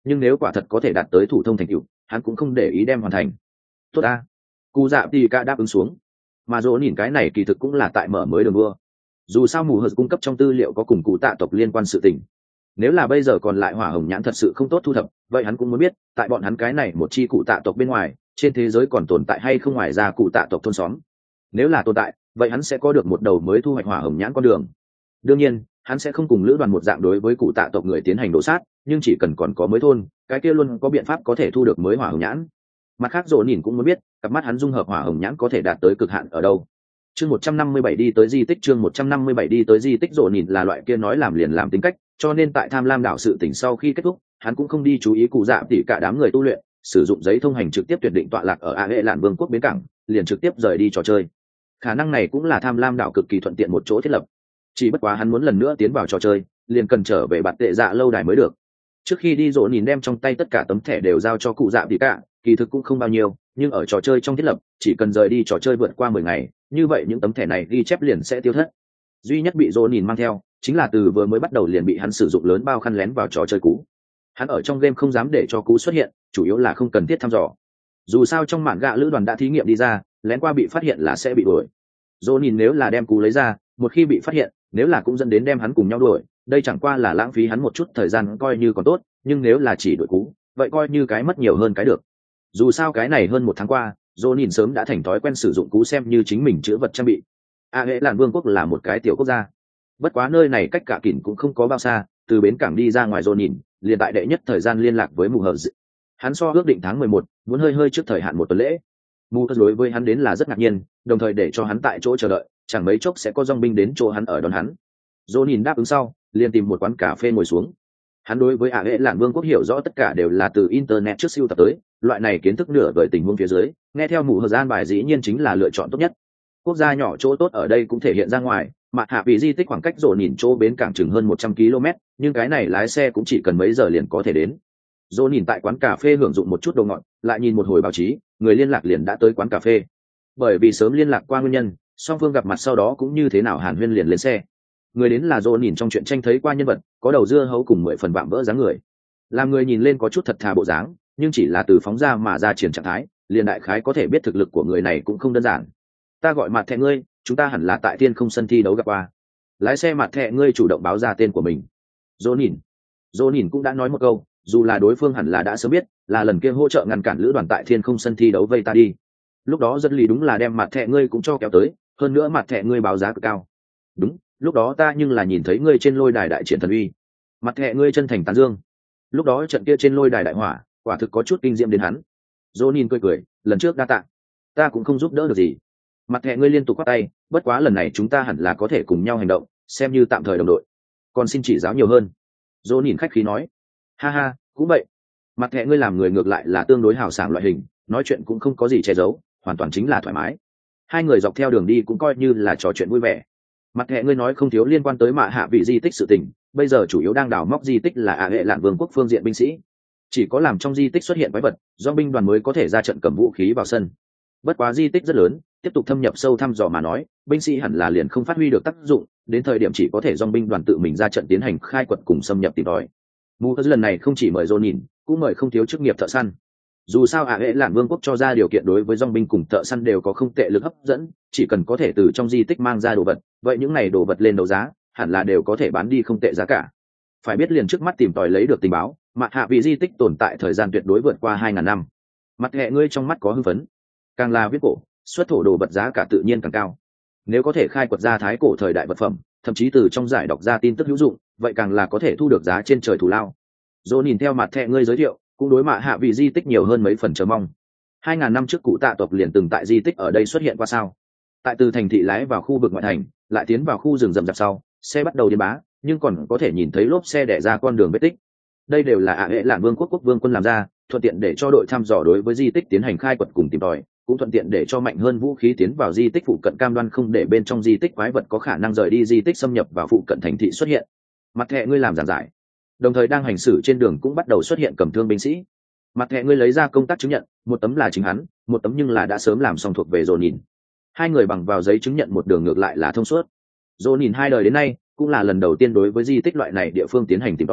nhưng nếu quả thật có thể đạt tới thủ thông thành tựu hắn cũng không để ý đem hoàn thành. Tốt ta. Cụ dạ thì cả đáp ứng xuống, mà dỗ nhìn cái này kỳ thực cũng là tại mở mới đường đua. Dù sao mù hờ cung cấp trong tư liệu có cùng cụ tạ tộc liên quan sự tình, nếu là bây giờ còn lại hỏa hồng nhãn thật sự không tốt thu thập, vậy hắn cũng muốn biết tại bọn hắn cái này một chi cụ tạ tộc bên ngoài trên thế giới còn tồn tại hay không ngoài ra cụ tạ tộc thôn xóm. Nếu là tồn tại, vậy hắn sẽ có được một đầu mới thu hoạch hỏa hồng nhãn con đường. Đương nhiên hắn sẽ không cùng lữ đoàn một dạng đối với cụ tạ tộc người tiến hành đổ sát, nhưng chỉ cần còn có mới thôn, cái kia luôn có biện pháp có thể thu được mới hỏa hồng nhãn. Mặt khác dỗ nhìn cũng muốn biết cặp mắt hắn dung hợp hỏa hồng nhãn có thể đạt tới cực hạn ở đâu. Chương một trăm năm mươi bảy đi tới di tích chương một trăm năm mươi bảy đi tới di tích dỗ nhìn là loại kia nói làm liền làm tính cách, cho nên tại tham lam đảo sự tỉnh sau khi kết thúc, hắn cũng không đi chú ý cụ dạ tỉ cả đám người tu luyện, sử dụng giấy thông hành trực tiếp tuyệt định tọa lạc ở A Hệ Lạn Vương quốc bến cảng, liền trực tiếp rời đi trò chơi. Khả năng này cũng là tham lam đảo cực kỳ thuận tiện một chỗ thiết lập. Chỉ bất quá hắn muốn lần nữa tiến vào trò chơi, liền cần trở về bạt tệ dạ lâu đài mới được. Trước khi đi dỗ nhìn đem trong tay tất cả tấm thẻ đều giao cho cụ dạ tỉ cả, kỳ thực cũng không bao nhiêu, nhưng ở trò chơi trong thiết lập, chỉ cần rời đi trò chơi vượt qua mười ngày, như vậy những tấm thẻ này ghi chép liền sẽ tiêu thất. Duy nhất bị dỗ nhìn mang theo chính là từ vừa mới bắt đầu liền bị hắn sử dụng lớn bao khăn lén vào trò chơi cũ. Hắn ở trong game không dám để cho cú xuất hiện, chủ yếu là không cần thiết thăm dò. Dù sao trong mạn gạ lữ đoàn đã thí nghiệm đi ra, lén qua bị phát hiện là sẽ bị đuổi. Dỗ nhìn nếu là đem cú lấy ra, một khi bị phát hiện, nếu là cũng dẫn đến đem hắn cùng nhau đuổi, đây chẳng qua là lãng phí hắn một chút thời gian coi như còn tốt, nhưng nếu là chỉ đuổi cú, vậy coi như cái mất nhiều hơn cái được. Dù sao cái này hơn một tháng qua, dỗ nhìn sớm đã thành thói quen sử dụng cú xem như chính mình chữa vật trang bị. A Hệ Lạn Vương quốc là một cái tiểu quốc gia, bất quá nơi này cách cả kỉnh cũng không có bao xa, từ bến cảng đi ra ngoài dỗ nhìn liền tại đệ nhất thời gian liên lạc với mù hờ dị. Hắn so ước định tháng mười một, muốn hơi hơi trước thời hạn một tuần lễ. Mù hờ đối với hắn đến là rất ngạc nhiên, đồng thời để cho hắn tại chỗ chờ đợi, chẳng mấy chốc sẽ có dòng binh đến chỗ hắn ở đón hắn. Dỗ nhìn đáp ứng sau, liền tìm một quán cà phê ngồi xuống. Hắn đối với A Hệ Lạn Vương quốc hiểu rõ tất cả đều là từ internet trước siêu tập tới, loại này kiến thức nửa vời tình huống phía dưới, nghe theo mù hờ gian bài dĩ nhiên chính là lựa chọn tốt nhất. Quốc gia nhỏ chỗ tốt ở đây cũng thể hiện ra ngoài, mà hạ vị di tích khoảng cách dỗ nhìn chỗ bến cảng chừng hơn một trăm ki lô mét, nhưng cái này lái xe cũng chỉ cần mấy giờ liền có thể đến. Dỗ nhìn tại quán cà phê hưởng dụng một chút đồ ngọt, lại nhìn một hồi báo chí, người liên lạc liền đã tới quán cà phê. Bởi vì sớm liên lạc qua nguyên nhân, song phương gặp mặt sau đó cũng như thế nào hàn huyên liền lên xe. Người đến là dỗ nhìn trong chuyện tranh thấy qua nhân vật, có đầu dưa hấu cùng mười phần vạm vỡ dáng người. Làm người nhìn lên có chút thật thà bộ dáng, nhưng chỉ là từ phóng ra mà ra triển trạng thái, liền đại khái có thể biết thực lực của người này cũng không đơn giản. Ta gọi mặt thẹ ngươi, chúng ta hẳn là tại thiên không sân thi đấu gặp qua. Lái xe mặt thẹ ngươi chủ động báo ra tên của mình. Dỗ nhìn dỗ nhìn cũng đã nói một câu, dù là đối phương hẳn là đã sớm biết, là lần kia hỗ trợ ngăn cản lữ đoàn tại thiên không sân thi đấu vây ta đi. Lúc đó dân lì đúng là đem mặt thẹ ngươi cũng cho kéo tới, hơn nữa mặt thẹ ngươi báo giá cực cao. Đúng, lúc đó ta nhưng là nhìn thấy ngươi trên lôi đài đại triển thần uy. Mặt thẹ ngươi chân thành tán dương. Lúc đó trận kia trên lôi đài đại hỏa, quả thực có chút kinh diệm đến hắn. Dỗ nhìn cười cười, lần trước đa tạ, ta cũng không giúp đỡ được gì. Mặt thẹ ngươi liên tục quát tay, bất quá lần này chúng ta hẳn là có thể cùng nhau hành động, xem như tạm thời đồng đội, còn xin chỉ giáo nhiều hơn. Dỗ nhìn khách khí nói. Ha ha, cũng vậy. Mặt thẹ ngươi làm người ngược lại là tương đối hào sảng loại hình, nói chuyện cũng không có gì che giấu, hoàn toàn chính là thoải mái. Hai người dọc theo đường đi cũng coi như là trò chuyện vui vẻ. Mặt thẹ ngươi nói không thiếu liên quan tới mạ hạ vị di tích sự tình, bây giờ chủ yếu đang đào móc di tích là A Hệ Lạn Vương quốc phương diện binh sĩ. Chỉ có làm trong di tích xuất hiện quái vật, do binh đoàn mới có thể ra trận cầm vũ khí vào sân. Bất quá di tích rất lớn, tiếp tục thâm nhập sâu thăm dò mà nói, binh sĩ hẳn là liền không phát huy được tác dụng, đến thời điểm chỉ có thể dòng binh đoàn tự mình ra trận tiến hành khai quật cùng xâm nhập tìm tòi. Mù lần này không chỉ mời dồn nhìn, cũng mời không thiếu chức nghiệp thợ săn. Dù sao A Hệ Lạn Vương quốc cho ra điều kiện đối với dòng binh cùng thợ săn đều có không tệ lực hấp dẫn, chỉ cần có thể từ trong di tích mang ra đồ vật, vậy những này đồ vật lên đấu giá, hẳn là đều có thể bán đi không tệ giá cả. Phải biết liền trước mắt tìm tòi lấy được tình báo, mặt hạ vị di tích tồn tại thời gian tuyệt đối vượt qua hai ngàn năm. Mặt hệ ngươi trong mắt có hưng phấn, càng là viết cổ, xuất thổ đồ vật giá cả tự nhiên càng cao. Nếu có thể khai quật ra thái cổ thời đại vật phẩm, thậm chí từ trong giải đọc ra tin tức hữu dụng, vậy càng là có thể thu được giá trên trời thù lao. Dỗ nhìn theo mặt thẹ ngươi giới thiệu, cũng đối mạ hạ vị di tích nhiều hơn mấy phần chờ mong. Hai ngàn năm trước cụ tạ tộc liền từng tại di tích ở đây xuất hiện qua sao? Tại từ thành thị lái vào khu vực ngoại thành, lại tiến vào khu rừng rậm rạp sau, xe bắt đầu điên bá, nhưng còn có thể nhìn thấy lốp xe đẻ ra con đường vết tích. Đây đều là A Hệ Lạn Vương quốc quốc vương quân làm ra, thuận tiện để cho đội thăm dò đối với di tích tiến hành khai quật cùng tìm tòi, cũng thuận tiện để cho mạnh hơn vũ khí tiến vào di tích phụ cận, cam đoan không để bên trong di tích quái vật có khả năng rời đi di tích xâm nhập vào phụ cận thành thị xuất hiện. Mặt thẹ ngươi làm giảng giải, đồng thời đang hành xử trên đường cũng bắt đầu xuất hiện cầm thương binh sĩ. Mặt thẹ ngươi lấy ra công tác chứng nhận, một tấm là chính hắn, một tấm nhưng là đã sớm làm xong thuộc về Dồn nhìn. Hai người bằng vào giấy chứng nhận một đường ngược lại là thông suốt. Dồn nhìn hai đời đến nay cũng là lần đầu tiên đối với di tích loại này địa phương tiến hành tìm tòi,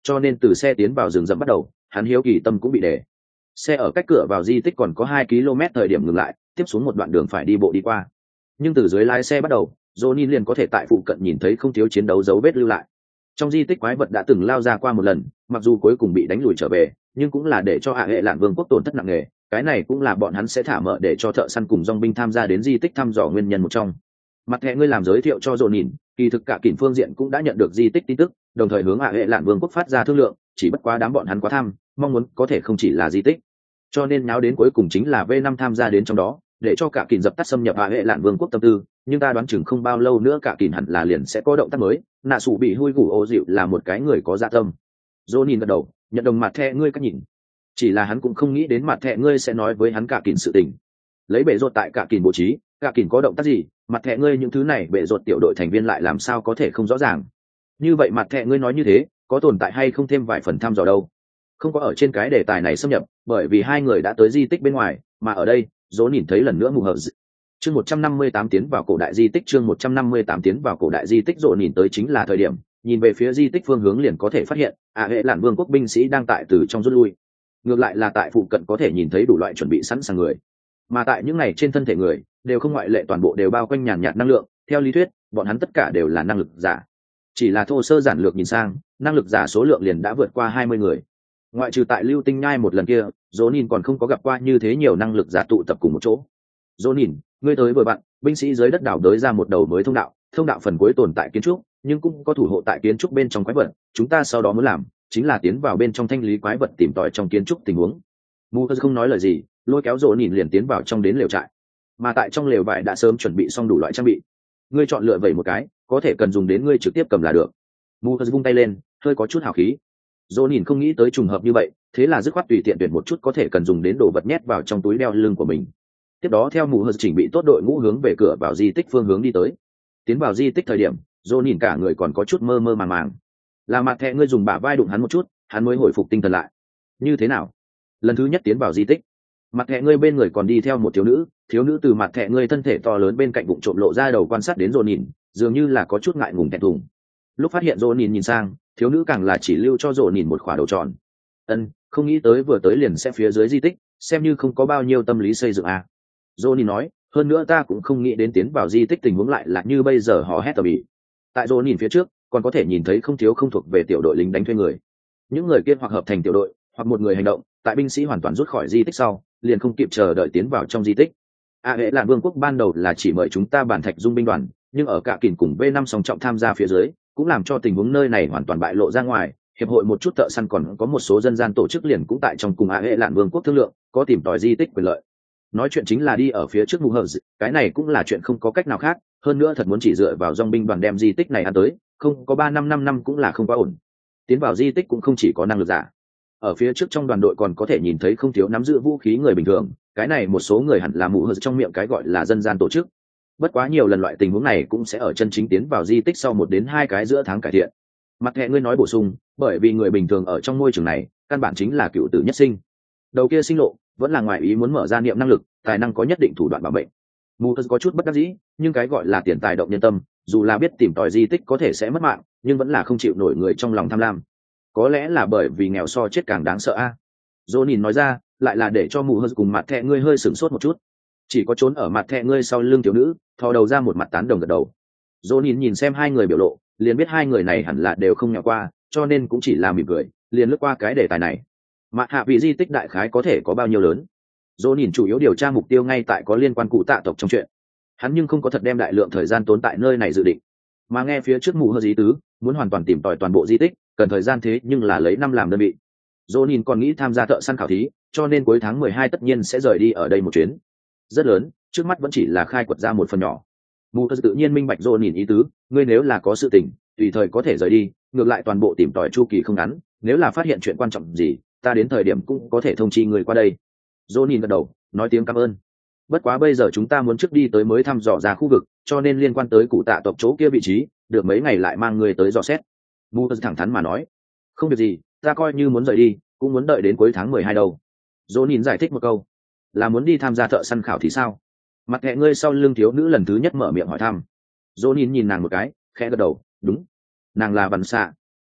cho nên từ xe tiến vào rừng rậm bắt đầu hắn hiếu kỳ tâm cũng bị để xe ở cách cửa vào di tích còn có hai ki lô mét thời điểm ngừng lại, tiếp xuống một đoạn đường phải đi bộ đi qua. Nhưng từ dưới lái xe bắt đầu, Johnny liền có thể tại phụ cận nhìn thấy không thiếu chiến đấu dấu vết lưu lại. Trong di tích quái vật đã từng lao ra qua một lần, mặc dù cuối cùng bị đánh lùi trở về, nhưng cũng là để cho Ả Hệ Lạn Vương quốc tổn thất nặng nề. Cái này cũng là bọn hắn sẽ thả mở để cho thợ săn cùng dòng binh tham gia đến di tích thăm dò nguyên nhân một trong. Mặt hệ ngươi làm giới thiệu cho Johnny, kỳ thực cả kỉnh phương diện cũng đã nhận được di tích tin tức, đồng thời hướng Ả Hệ Lạn Vương quốc phát ra thương lượng, chỉ bất quá đám bọn hắn quá tham, mong muốn có thể không chỉ là di tích. Cho nên nháo đến cuối cùng chính là V năm tham gia đến trong đó, để cho cả kìn dập tắt xâm nhập Ả Hệ Lạn Vương quốc tâm tư, nhưng ta đoán chừng không bao lâu nữa cả kìn hẳn là liền sẽ có động tác mới. Nạ sủ bị hui gủ ô dịu là một cái người có dạ tâm. Johnny gật đầu, nhận đồng mặt thẻ ngươi cách nhìn. Chỉ là hắn cũng không nghĩ đến mặt thẻ ngươi sẽ nói với hắn cả kìn sự tình. Lấy bệ rột tại cả kìn bố trí, cả kìn có động tác gì, mặt thẻ ngươi những thứ này bệ rột tiểu đội thành viên lại làm sao có thể không rõ ràng. Như vậy mặt thẻ ngươi nói như thế, có tồn tại hay không thêm vài phần thăm dò đâu. Không có ở trên cái đề tài này xâm nhập, bởi vì hai người đã tới di tích bên ngoài, mà ở đây, Dỗ nhìn thấy lần nữa mù hờ d... chương một trăm năm mươi tám tiến vào cổ đại di tích chương một trăm năm mươi tám tiến vào cổ đại di tích Dỗ nhìn tới chính là thời điểm, nhìn về phía di tích phương hướng liền có thể phát hiện, Ả Hệ Lạn Vương quốc binh sĩ đang tại từ trong rút lui. Ngược lại là tại phụ cận có thể nhìn thấy đủ loại chuẩn bị sẵn sàng người, mà tại những này trên thân thể người đều không ngoại lệ toàn bộ đều bao quanh nhàn nhạt năng lượng. Theo lý thuyết, bọn hắn tất cả đều là năng lực giả, chỉ là thô sơ giản lược nhìn sang, năng lực giả số lượng liền đã vượt qua hai mươi người. Ngoại trừ tại lưu tinh nhai một lần kia, Jonin còn không có gặp qua như thế nhiều năng lực giả tụ tập cùng một chỗ. Jonin, ngươi tới vừa bạn, binh sĩ dưới đất đảo đới ra một đầu mới thông đạo, thông đạo phần cuối tồn tại kiến trúc, nhưng cũng có thủ hộ tại kiến trúc bên trong quái vật. Chúng ta sau đó muốn làm, chính là tiến vào bên trong thanh lý quái vật tìm tòi trong kiến trúc tình huống. Mu không nói lời gì, lôi kéo Jonin liền tiến vào trong đến lều trại. Mà tại trong lều vải đã sớm chuẩn bị xong đủ loại trang bị. Ngươi chọn lựa vậy một cái, có thể cần dùng đến ngươi trực tiếp cầm là được. Mu vung tay lên, hơi có chút hào khí. Dỗ nhìn không nghĩ tới trùng hợp như vậy, thế là dứt khoát tùy tiện tuyển một chút có thể cần dùng đến đồ vật nhét vào trong túi đeo lưng của mình. Tiếp đó theo mù hờ chỉnh bị tốt đội ngũ hướng về cửa vào di tích phương hướng đi tới. Tiến vào di tích thời điểm, Dỗ nhìn cả người còn có chút mơ mơ màng màng. Là mặt thẹ ngươi dùng bả vai đụng hắn một chút, hắn mới hồi phục tinh thần lại. Như thế nào? Lần thứ nhất tiến vào di tích, mặt thẹ ngươi bên người còn đi theo một thiếu nữ, thiếu nữ từ mặt thẹ ngươi thân thể to lớn bên cạnh bụng trộm lộ ra đầu quan sát đến Dỗ nhìn, dường như là có chút ngại ngùng thẹn thùng. Lúc phát hiện Dỗ nhìn nhìn sang, thiếu nữ càng là chỉ lưu cho Dỗ nhìn một khỏa đầu tròn. Ân, không nghĩ tới vừa tới liền sẽ phía dưới di tích, xem như không có bao nhiêu tâm lý xây dựng à. Dỗ nhìn nói, hơn nữa ta cũng không nghĩ đến tiến vào di tích tình huống lại là như bây giờ họ hét tầm ĩ. Tại Dỗ nhìn phía trước, còn có thể nhìn thấy không thiếu không thuộc về tiểu đội lính đánh thuê người. Những người kia hoặc hợp thành tiểu đội, hoặc một người hành động, tại binh sĩ hoàn toàn rút khỏi di tích sau, liền không kịp chờ đợi tiến vào trong di tích. Ả Hệ Lạn Vương quốc ban đầu là chỉ mời chúng ta bản thạch dung binh đoàn, nhưng ở cả kìn cùng V năm song trọng tham gia phía dưới, cũng làm cho tình huống nơi này hoàn toàn bại lộ ra ngoài. Hiệp hội một chút thợ săn còn có một số dân gian tổ chức liền cũng tại trong cùng Ả Hệ Lạn Vương quốc thương lượng, có tìm tòi di tích quyền lợi. Nói chuyện chính là đi ở phía trước mù hờ, cái này cũng là chuyện không có cách nào khác. Hơn nữa thật muốn chỉ dựa vào dòng binh đoàn đem di tích này ăn tới, không có ba năm năm năm cũng là không quá ổn. Tiến vào di tích cũng không chỉ có năng lực giả. Ở phía trước trong đoàn đội còn có thể nhìn thấy không thiếu nắm giữ vũ khí người bình thường, cái này một số người hẳn là mù hờ trong miệng cái gọi là dân gian tổ chức. Bất quá nhiều lần loại tình huống này cũng sẽ ở chân chính tiến vào di tích sau một đến hai cái giữa tháng cải thiện. Mặt hệ ngươi nói bổ sung, bởi vì người bình thường ở trong môi trường này căn bản chính là cựu tử nhất sinh. Đầu kia sinh lộ vẫn là ngoài ý muốn mở ra niệm năng lực, tài năng có nhất định thủ đoạn bảo mệnh. Mù có chút bất đắc dĩ, nhưng cái gọi là tiền tài động nhân tâm, dù là biết tìm tòi di tích có thể sẽ mất mạng, nhưng vẫn là không chịu nổi người trong lòng tham lam. Có lẽ là bởi vì nghèo so chết càng đáng sợ a. Jonin nói ra, lại là để cho mù hờ cùng mặt thẹ ngươi hơi sửng sốt một chút. Chỉ có trốn ở mặt thẹ ngươi sau lưng thiếu nữ, thò đầu ra một mặt tán đồng gật đầu. Jonin nhìn xem hai người biểu lộ, liền biết hai người này hẳn là đều không nghèo qua, cho nên cũng chỉ là mỉm cười, liền lướt qua cái đề tài này. Mặt hạ vị di tích đại khái có thể có bao nhiêu lớn? Jonin chủ yếu điều tra mục tiêu ngay tại có liên quan cụ tạ tộc trong chuyện. Hắn nhưng không có thật đem đại lượng thời gian tốn tại nơi này dự định, mà nghe phía trước mù hờ dí tứ, muốn hoàn toàn tìm tòi toàn bộ di tích, cần thời gian thế nhưng là lấy năm làm đơn vị. Jonin còn nghĩ tham gia thợ săn khảo thí, cho nên cuối tháng mười hai tất nhiên sẽ rời đi ở đây một chuyến. Rất lớn, trước mắt vẫn chỉ là khai quật ra một phần nhỏ. Mù tự nhiên minh bạch Jonin ý tứ, ngươi nếu là có sự tình, tùy thời có thể rời đi, ngược lại toàn bộ tìm tòi chu kỳ không ngắn, nếu là phát hiện chuyện quan trọng gì, ta đến thời điểm cũng có thể thông chi người qua đây. Jonin gật đầu, nói tiếng cảm ơn. Bất quá bây giờ chúng ta muốn trước đi tới mới thăm dò ra khu vực, cho nên liên quan tới cụ tạ tộc chỗ kia vị trí, được mấy ngày lại mang người tới dò xét. Mu thẳng thắn mà nói, không việc gì, ta coi như muốn rời đi, cũng muốn đợi đến cuối tháng mười hai đâu. Jonin giải thích một câu, là muốn đi tham gia thợ săn khảo thì sao? Mặt hẹ ngươi sau lưng thiếu nữ lần thứ nhất mở miệng hỏi thăm. Jonin nhìn nàng một cái, khẽ gật đầu, đúng, nàng là Văn Xạ.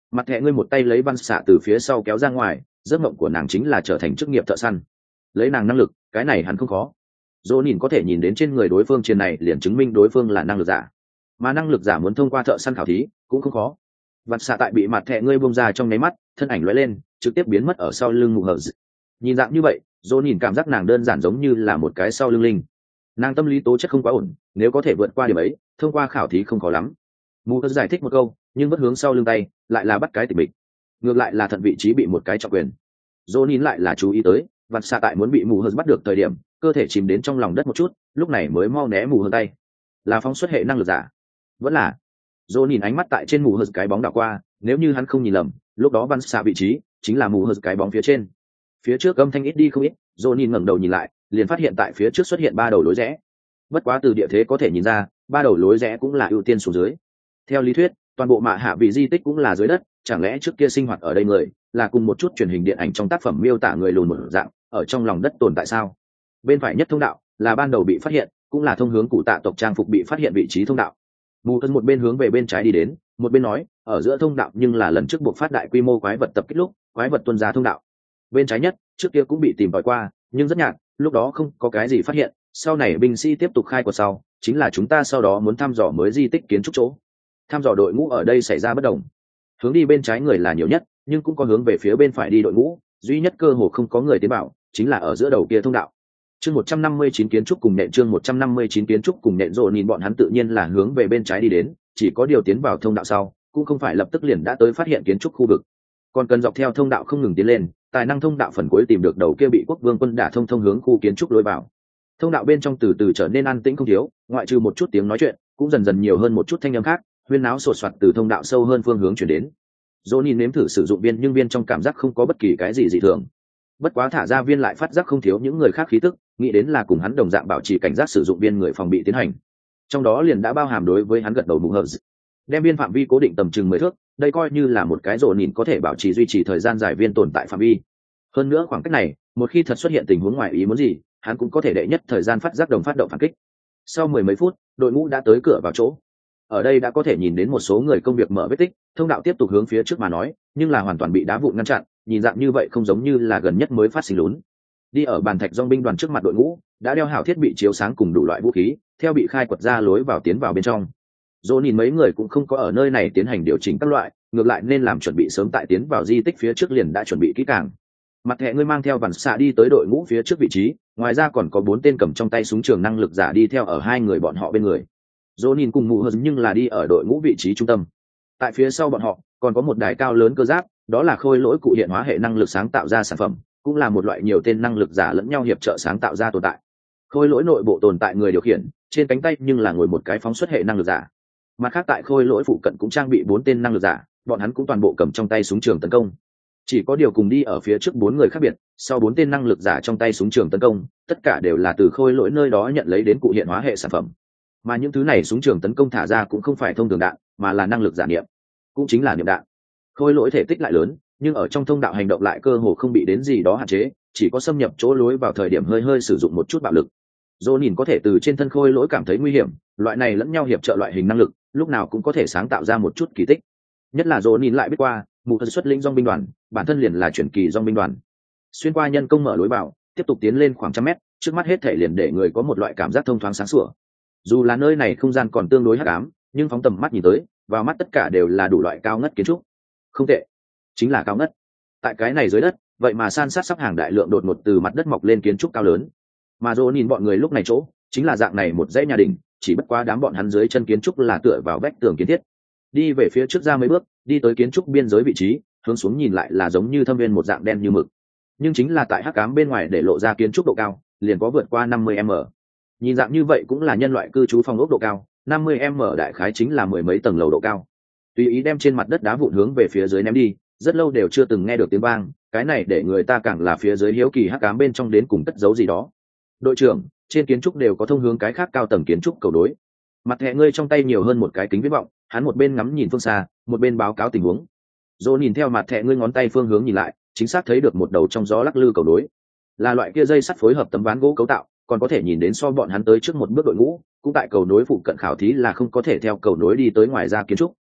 Mặt thẹ ngươi một tay lấy văn xạ từ phía sau kéo ra ngoài, giấc mộng của nàng chính là trở thành chức nghiệp thợ săn. Lấy nàng năng lực, cái này hẳn không khó. Dỗ nhìn có thể nhìn đến trên người đối phương trên này liền chứng minh đối phương là năng lực giả, mà năng lực giả muốn thông qua thợ săn khảo thí cũng không khó. Văn xạ tại bị mặt thẹ ngươi bông ra trong nháy mắt, thân ảnh lóe lên, trực tiếp biến mất ở sau lưng mù hờ. Nhìn dạng như vậy, Dỗ nhìn cảm giác nàng đơn giản giống như là một cái sau lưng linh. Nàng tâm lý tố chất không quá ổn, nếu có thể vượt qua điểm ấy, thông qua khảo thí không khó lắm. Mù hờ giải thích một câu, nhưng vẫn hướng sau lưng tay lại là bắt cái tịch mịch, ngược lại là thận vị trí bị một cái trọng quyền. Dỗ nhìn lại là chú ý tới vặt xạ tại muốn bị mù hờ bắt được thời điểm, cơ thể chìm đến trong lòng đất một chút, lúc này mới mau né mù hờ tay. Là phóng xuất hệ năng lực giả, vẫn là. Dỗ nhìn ánh mắt tại trên mù hờ cái bóng đảo qua, nếu như hắn không nhìn lầm, lúc đó vặt xạ vị trí chính là mù hờ cái bóng phía trên. Phía trước âm thanh ít đi không ít, Dỗ nhìn ngẩng đầu nhìn lại, liền phát hiện tại phía trước xuất hiện ba đầu lối rẽ. Bất quá từ địa thế có thể nhìn ra, ba đầu lối rẽ cũng là ưu tiên xuống dưới. Theo lý thuyết, toàn bộ mạ hạ vị di tích cũng là dưới đất, chẳng lẽ trước kia sinh hoạt ở đây người là cùng một chút truyền hình điện ảnh trong tác phẩm miêu tả người lùn một dạng ở trong lòng đất tồn tại sao? Bên phải nhất thông đạo là ban đầu bị phát hiện, cũng là thông hướng cụ tạ tộc trang phục bị phát hiện vị trí thông đạo. Mù thân một bên hướng về bên trái đi đến, một bên nói ở giữa thông đạo nhưng là lần trước buộc phát đại quy mô quái vật tập kích lúc quái vật tuôn ra thông đạo. Bên trái nhất trước kia cũng bị tìm tòi qua, nhưng rất nhạt, lúc đó không có cái gì phát hiện. Sau này binh sĩ tiếp tục khai quật sau, chính là chúng ta sau đó muốn thăm dò mới di tích kiến trúc chỗ. Thăm dò đội ngũ ở đây xảy ra bất đồng, hướng đi bên trái người là nhiều nhất, nhưng cũng có hướng về phía bên phải đi đội ngũ, duy nhất cơ hồ không có người tiến bảo chính là ở giữa đầu kia thông đạo. Chương một trăm năm mươi chín kiến trúc cùng nện chương một trăm năm mươi chín kiến trúc cùng nện rồi nhìn bọn hắn tự nhiên là hướng về bên trái đi đến, chỉ có điều tiến vào thông đạo sau, cũng không phải lập tức liền đã tới phát hiện kiến trúc khu vực, còn cần dọc theo thông đạo không ngừng tiến lên, tài năng thông đạo phần cuối tìm được đầu kia bị quốc vương quân đả thông thông hướng khu kiến trúc lối vào. Thông đạo bên trong từ từ trở nên an tĩnh không thiếu, ngoại trừ một chút tiếng nói chuyện, cũng dần dần nhiều hơn một chút thanh âm khác, huyên náo sột soạt từ thông đạo sâu hơn phương hướng chuyển đến. Johnny nếm thử sử dụng viên, nhưng viên trong cảm giác không có bất kỳ cái gì dị thường. Bất quá thả ra viên lại phát giác không thiếu những người khác khí tức, nghĩ đến là cùng hắn đồng dạng bảo trì cảnh giác sử dụng viên người phòng bị tiến hành. Trong đó liền đã bao hàm đối với hắn gật đầu mù hờ, đem viên phạm vi cố định tầm chừng mười thước, đây coi như là một cái rổ nhìn có thể bảo trì duy trì thời gian dài viên tồn tại phạm vi. Hơn nữa khoảng cách này, một khi thật xuất hiện tình huống ngoài ý muốn gì, hắn cũng có thể đệ nhất thời gian phát giác đồng phát động phản kích. Sau mười mấy phút, đội ngũ đã tới cửa vào chỗ. Ở đây đã có thể nhìn đến một số người công việc mở vết tích, thông đạo tiếp tục hướng phía trước mà nói, nhưng là hoàn toàn bị đá vụn ngăn chặn, nhìn dạng như vậy không giống như là gần nhất mới phát sinh lún. Đi ở bàn thạch dòng binh đoàn trước mặt đội ngũ, đã đeo hảo thiết bị chiếu sáng cùng đủ loại vũ khí, theo bị khai quật ra lối vào tiến vào bên trong. Dỗ nhìn mấy người cũng không có ở nơi này tiến hành điều chỉnh các loại, ngược lại nên làm chuẩn bị sớm tại tiến vào di tích phía trước liền đã chuẩn bị kỹ càng. Mặt thẻ ngươi mang theo vằn xạ đi tới đội ngũ phía trước vị trí, ngoài ra còn có bốn tên cầm trong tay súng trường năng lực giả đi theo ở hai người bọn họ bên người. Dỗ nhìn cùng mù hơn nhưng là đi ở đội ngũ vị trí trung tâm. Tại phía sau bọn họ còn có một đài cao lớn cơ giáp, đó là khôi lỗi cụ hiện hóa hệ năng lực sáng tạo ra sản phẩm, cũng là một loại nhiều tên năng lực giả lẫn nhau hiệp trợ sáng tạo ra tồn tại. Khôi lỗi nội bộ tồn tại người điều khiển, trên cánh tay nhưng là ngồi một cái phóng xuất hệ năng lực giả. Mặt khác tại khôi lỗi phụ cận cũng trang bị bốn tên năng lực giả, bọn hắn cũng toàn bộ cầm trong tay súng trường tấn công. Chỉ có điều cùng đi ở phía trước bốn người khác biệt, sau bốn tên năng lực giả trong tay súng trường tấn công, tất cả đều là từ khôi lỗi nơi đó nhận lấy đến cụ hiện hóa hệ sản phẩm. Mà những thứ này súng trường tấn công thả ra cũng không phải thông thường đạn, mà là năng lực giả niệm, cũng chính là niệm đạn. Khôi lỗi thể tích lại lớn, nhưng ở trong thông đạo hành động lại cơ hồ không bị đến gì đó hạn chế, chỉ có xâm nhập chỗ lối vào thời điểm hơi hơi sử dụng một chút bạo lực. Dỗ nhìn có thể từ trên thân khôi lỗi cảm thấy nguy hiểm, loại này lẫn nhau hiệp trợ loại hình năng lực, lúc nào cũng có thể sáng tạo ra một chút kỳ tích. Nhất là Dỗ nhìn lại biết qua, mù thân xuất lĩnh dòng binh đoàn, bản thân liền là chuyển kỳ dòng binh đoàn. Xuyên qua nhân công mở lối vào, tiếp tục tiến lên khoảng trăm mét, trước mắt hết thể liền để người có một loại cảm giác thông thoáng sáng sủa. Dù là nơi này không gian còn tương đối hắc ám, nhưng phóng tầm mắt nhìn tới, vào mắt tất cả đều là đủ loại cao ngất kiến trúc. Không tệ, chính là cao ngất. Tại cái này dưới đất, vậy mà san sát sắp hàng đại lượng đột ngột từ mặt đất mọc lên kiến trúc cao lớn. Mà Dỗ nhìn bọn người lúc này chỗ, chính là dạng này một dãy nhà đình, chỉ bất quá đám bọn hắn dưới chân kiến trúc là tựa vào vách tường kiến thiết. Đi về phía trước ra mấy bước, đi tới kiến trúc biên giới vị trí, hướng xuống nhìn lại là giống như thâm viên một dạng đen như mực. Nhưng chính là tại hắc ám bên ngoài để lộ ra kiến trúc độ cao, liền có vượt qua năm mươi mét. Nhìn dạng như vậy cũng là nhân loại cư trú phong ốc độ cao, năm mươi mét đại khái chính là mười mấy tầng lầu độ cao. Tùy ý đem trên mặt đất đá vụn hướng về phía dưới ném đi, rất lâu đều chưa từng nghe được tiếng vang, cái này để người ta càng là phía dưới hiếu kỳ hắc ám bên trong đến cùng cất giấu gì đó. Đội trưởng, trên kiến trúc đều có thông hướng cái khác cao tầng kiến trúc cầu đối. Mặt thẻ ngươi trong tay nhiều hơn một cái kính viễn vọng, hắn một bên ngắm nhìn phương xa, một bên báo cáo tình huống. Dỗ nhìn theo mặt thẻ ngươi ngón tay phương hướng nhìn lại, chính xác thấy được một đầu trong gió lắc lư cầu đối, là loại kia dây sắt phối hợp tấm ván gỗ cấu tạo, còn có thể nhìn đến so bọn hắn tới trước một bước đội ngũ, cũng tại cầu nối phụ cận khảo thí là không có thể theo cầu nối đi tới ngoài ra kiến trúc.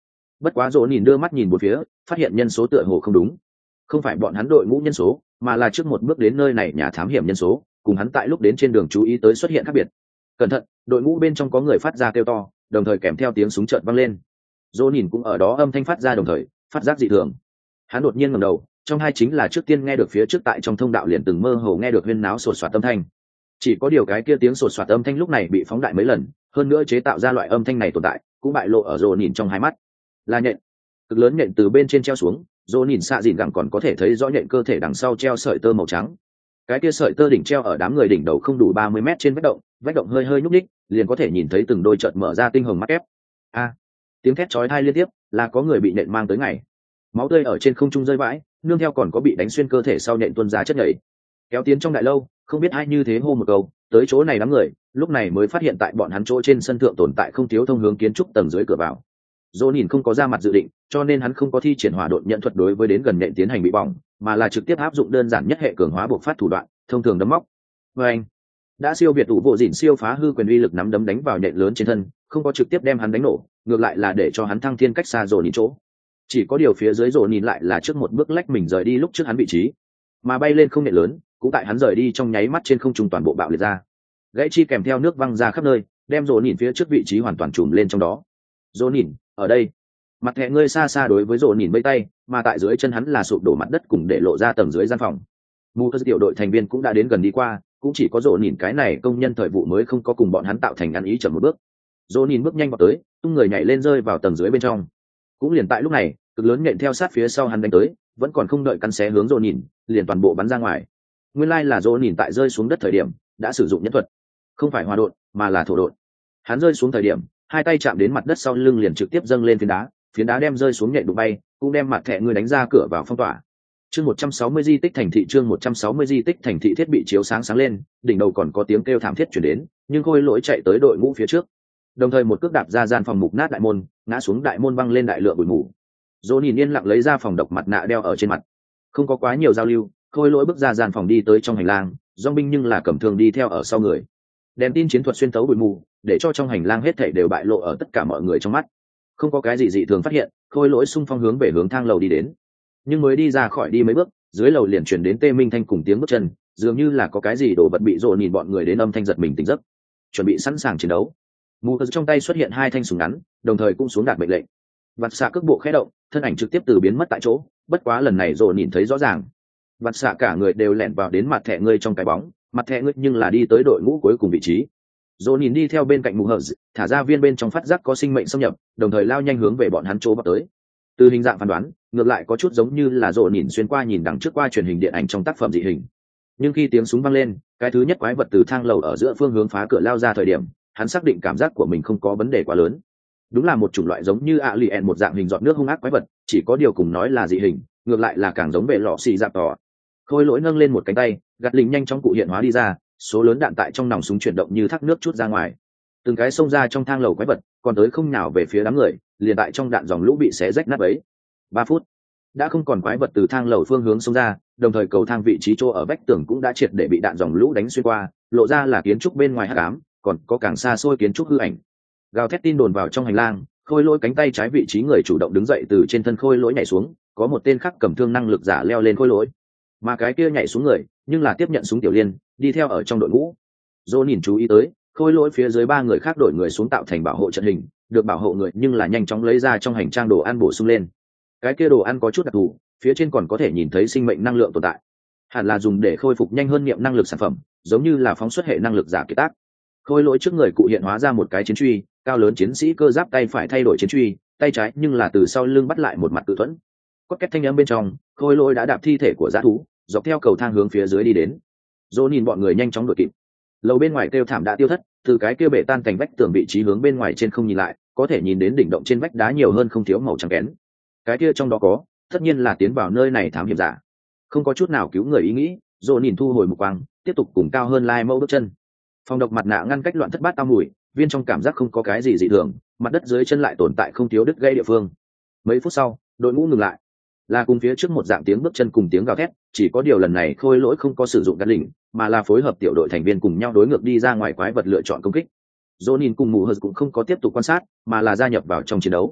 Bất quá Dỗ nhìn đưa mắt nhìn một phía, phát hiện nhân số tựa hồ không đúng. Không phải bọn hắn đội ngũ nhân số, mà là trước một bước đến nơi này nhà thám hiểm nhân số, cùng hắn tại lúc đến trên đường chú ý tới xuất hiện khác biệt. Cẩn thận, đội ngũ bên trong có người phát ra kêu to, đồng thời kèm theo tiếng súng chợt vang lên. Dỗ nhìn cũng ở đó âm thanh phát ra đồng thời, phát giác dị thường. Hắn đột nhiên ngẩng đầu, trong hai chính là trước tiên nghe được phía trước tại trong thông đạo liền từng mơ hồ nghe được huyên náo sột soạt âm thanh. Chỉ có điều cái kia tiếng sột soạt âm thanh lúc này bị phóng đại mấy lần, hơn nữa chế tạo ra loại âm thanh này tồn tại cũng bại lộ ở Dỗ nhìn trong hai mắt. Là nhện, cực lớn nhện từ bên trên treo xuống, Dỗ nhìn xạ dìn gẳng còn có thể thấy rõ nhện cơ thể đằng sau treo sợi tơ màu trắng. Cái kia sợi tơ đỉnh treo ở đám người đỉnh đầu không đủ ba mươi mét trên vách động, vách động hơi hơi nhúc nhích, liền có thể nhìn thấy từng đôi chợt mở ra tinh hồng mắt ép. A! Tiếng thét chói tai liên tiếp, là có người bị nện mang tới ngày. Máu tươi ở trên không trung rơi vãi, nương theo còn có bị đánh xuyên cơ thể sau nện tuôn ra chất nhảy. Kéo tiến trong đại lâu, không biết ai như thế hô một câu, tới chỗ này đám người, lúc này mới phát hiện tại bọn hắn chỗ trên sân thượng tồn tại không thiếu thông hướng kiến trúc tầng dưới cửa vào. Dỗ nhìn không có ra mặt dự định, cho nên hắn không có thi triển hỏa độn nhận thuật đối với đến gần nện tiến hành bị bỏng, mà là trực tiếp áp dụng đơn giản nhất hệ cường hóa buộc phát thủ đoạn, thông thường đấm móc. Và anh đã siêu việt tủ bộ dỉn siêu phá hư quyền uy lực nắm đấm đánh vào nện lớn trên thân, không có trực tiếp đem hắn đánh nổ, ngược lại là để cho hắn thăng thiên cách xa Dỗ nhìn chỗ. Chỉ có điều phía dưới Dỗ nhìn lại là trước một bước lách mình rời đi lúc trước hắn vị trí, mà bay lên không nện lớn, cũng tại hắn rời đi trong nháy mắt trên không trung toàn bộ bạo liệt ra. Gãy chi kèm theo nước văng ra khắp nơi, đem Dỗ nhìn phía trước vị trí hoàn toàn trùm lên trong đó. Dỗ nhìn, ở đây. Mặt thẻ ngươi xa xa đối với Dỗ nhìn vây tay, mà tại dưới chân hắn là sụp đổ mặt đất cùng để lộ ra tầng dưới gian phòng. Mù Cơ tiểu đội thành viên cũng đã đến gần đi qua, cũng chỉ có Dỗ nhìn cái này công nhân thời vụ mới không có cùng bọn hắn tạo thành ăn ý chậm một bước. Dỗ nhìn bước nhanh vào tới, tung người nhảy lên rơi vào tầng dưới bên trong. Cũng liền tại lúc này, cực lớn nhện theo sát phía sau hắn đánh tới, vẫn còn không đợi cắn xé hướng Dỗ nhìn, liền toàn bộ bắn ra ngoài. Nguyên lai là Dỗ nhìn tại rơi xuống đất thời điểm đã sử dụng nhân thuật, không phải hỏa độn mà là thổ độn. Hắn rơi xuống thời điểm, hai tay chạm đến mặt đất sau lưng liền trực tiếp dâng lên phiến đá, phiến đá đem rơi xuống nhện đụng bay, cũng đem mặt thẻ người đánh ra cửa vào phong tỏa. Chương một trăm sáu mươi di tích thành thị chương một trăm sáu mươi di tích thành thị thiết bị chiếu sáng sáng lên, đỉnh đầu còn có tiếng kêu thảm thiết truyền đến, nhưng Khôi Lỗi chạy tới đội ngũ phía trước. Đồng thời một cước đạp ra gian phòng mục nát đại môn, ngã xuống đại môn văng lên đại lượng bụi mù. Dỗ nhìn yên lặng lấy ra phòng độc mặt nạ đeo ở trên mặt. Không có quá nhiều giao lưu, Khôi Lỗi bước ra gian phòng đi tới trong hành lang, Dòng binh nhưng là cầm thương đi theo ở sau người. Đèn tin chiến thuật xuyên thấu bụi mù, để cho trong hành lang hết thảy đều bại lộ ở tất cả mọi người trong mắt. Không có cái gì dị thường phát hiện, Khôi Lỗi xung phong hướng về hướng thang lầu đi đến. Nhưng mới đi ra khỏi đi mấy bước, dưới lầu liền truyền đến Tê Minh Thanh cùng tiếng bước chân, dường như là có cái gì đồ vật bị Dỗ nhìn bọn người đến âm thanh giật mình tỉnh giấc, chuẩn bị sẵn sàng chiến đấu. Mù Cơ trong tay xuất hiện hai thanh súng ngắn, đồng thời cũng xuống đạt mệnh lệnh. Vặt xạ cước bộ khẽ động, thân ảnh trực tiếp từ biến mất tại chỗ, bất quá lần này Dỗ nhìn thấy rõ ràng. Vặt xạ cả người đều lẻn vào đến mặt thẻ ngươi trong cái bóng, mặt thẻ ngươi nhưng là đi tới đội ngũ cuối cùng vị trí. Dỗ nhìn đi theo bên cạnh Mù Hờ, thả ra viên bên trong phát giác có sinh mệnh xâm nhập, đồng thời lao nhanh hướng về bọn hắn chỗ bắt tới. Từ hình dạng phán đoán, ngược lại có chút giống như là Dỗ nhìn xuyên qua nhìn đằng trước qua truyền hình điện ảnh trong tác phẩm dị hình. Nhưng khi tiếng súng vang lên, cái thứ nhất quái vật từ thang lầu ở giữa phương hướng phá cửa lao ra thời điểm, hắn xác định cảm giác của mình không có vấn đề quá lớn. Đúng là một chủng loại giống như alien một dạng hình giọt nước hung ác quái vật, chỉ có điều cùng nói là dị hình, ngược lại là càng giống về lọ xì dạp tỏ. Khôi Lỗi nâng lên một cánh tay, gạt lình nhanh chóng cụ hiện hóa đi ra, số lớn đạn tại trong nòng súng chuyển động như thác nước chút ra ngoài. Từng cái xông ra trong thang lầu quái vật, còn tới không nhào về phía đám người, liền tại trong đạn dòng lũ bị xé rách nát bấy. Ba phút, đã không còn quái vật từ thang lầu phương hướng xông ra, đồng thời cầu thang vị trí chỗ ở vách tường cũng đã triệt để bị đạn dòng lũ đánh xuyên qua, lộ ra là kiến trúc bên ngoài hắc ám, còn có càng xa xôi kiến trúc hư ảnh. Gào thét tin đồn vào trong hành lang, Khôi Lỗi cánh tay trái vị trí người chủ động đứng dậy từ trên thân Khôi Lỗi nhảy xuống, có một tên khác cầm thương năng lực giả leo lên Khôi Lỗi, mà cái kia nhảy xuống người nhưng là tiếp nhận súng tiểu liên, đi theo ở trong đội ngũ. Dỗ nhìn chú ý tới, Khôi Lỗi phía dưới ba người khác đổi người xuống tạo thành bảo hộ trận hình, được bảo hộ người nhưng là nhanh chóng lấy ra trong hành trang đồ ăn bổ sung lên. Cái kia đồ ăn có chút đặc thù, phía trên còn có thể nhìn thấy sinh mệnh năng lượng tồn tại, hẳn là dùng để khôi phục nhanh hơn niệm năng lực sản phẩm, giống như là phóng xuất hệ năng lực giả kiệt tác. Khôi Lỗi trước người cụ hiện hóa ra một cái chiến truy, cao lớn chiến sĩ cơ giáp tay phải thay đổi chiến truy, tay trái nhưng là từ sau lưng bắt lại một mặt tự thuẫn. Có két thanh âm bên trong, Khôi Lỗi đã đạp thi thể của dã thú, dọc theo cầu thang hướng phía dưới đi đến. Dỗ nhìn bọn người nhanh chóng đuổi kịp. Lầu bên ngoài kêu thảm đã tiêu thất, từ cái kia bể tan thành vách tường vị trí hướng bên ngoài trên không nhìn lại, có thể nhìn đến đỉnh động trên vách đá nhiều hơn không thiếu màu trắng kén. Cái kia trong đó có, tất nhiên là tiến vào nơi này thám hiểm giả. Không có chút nào cứu người ý nghĩ, Dỗ nhìn thu hồi mục quang, tiếp tục cùng cao hơn lai mẫu bước chân. Phòng độc mặt nạ ngăn cách loạn thất bát tao mùi, viên trong cảm giác không có cái gì dị thường, mặt đất dưới chân lại tồn tại không thiếu đứt gãy địa phương. Mấy phút sau, đội ngũ ngừng lại, là cùng phía trước một dạng tiếng bước chân cùng tiếng gào thét, chỉ có điều lần này Khôi Lỗi không có sử dụng gắn lỉnh, mà là phối hợp tiểu đội thành viên cùng nhau đối ngược đi ra ngoài quái vật lựa chọn công kích. Dỗ nhìn cùng Mù Hờ cũng không có tiếp tục quan sát, mà là gia nhập vào trong chiến đấu.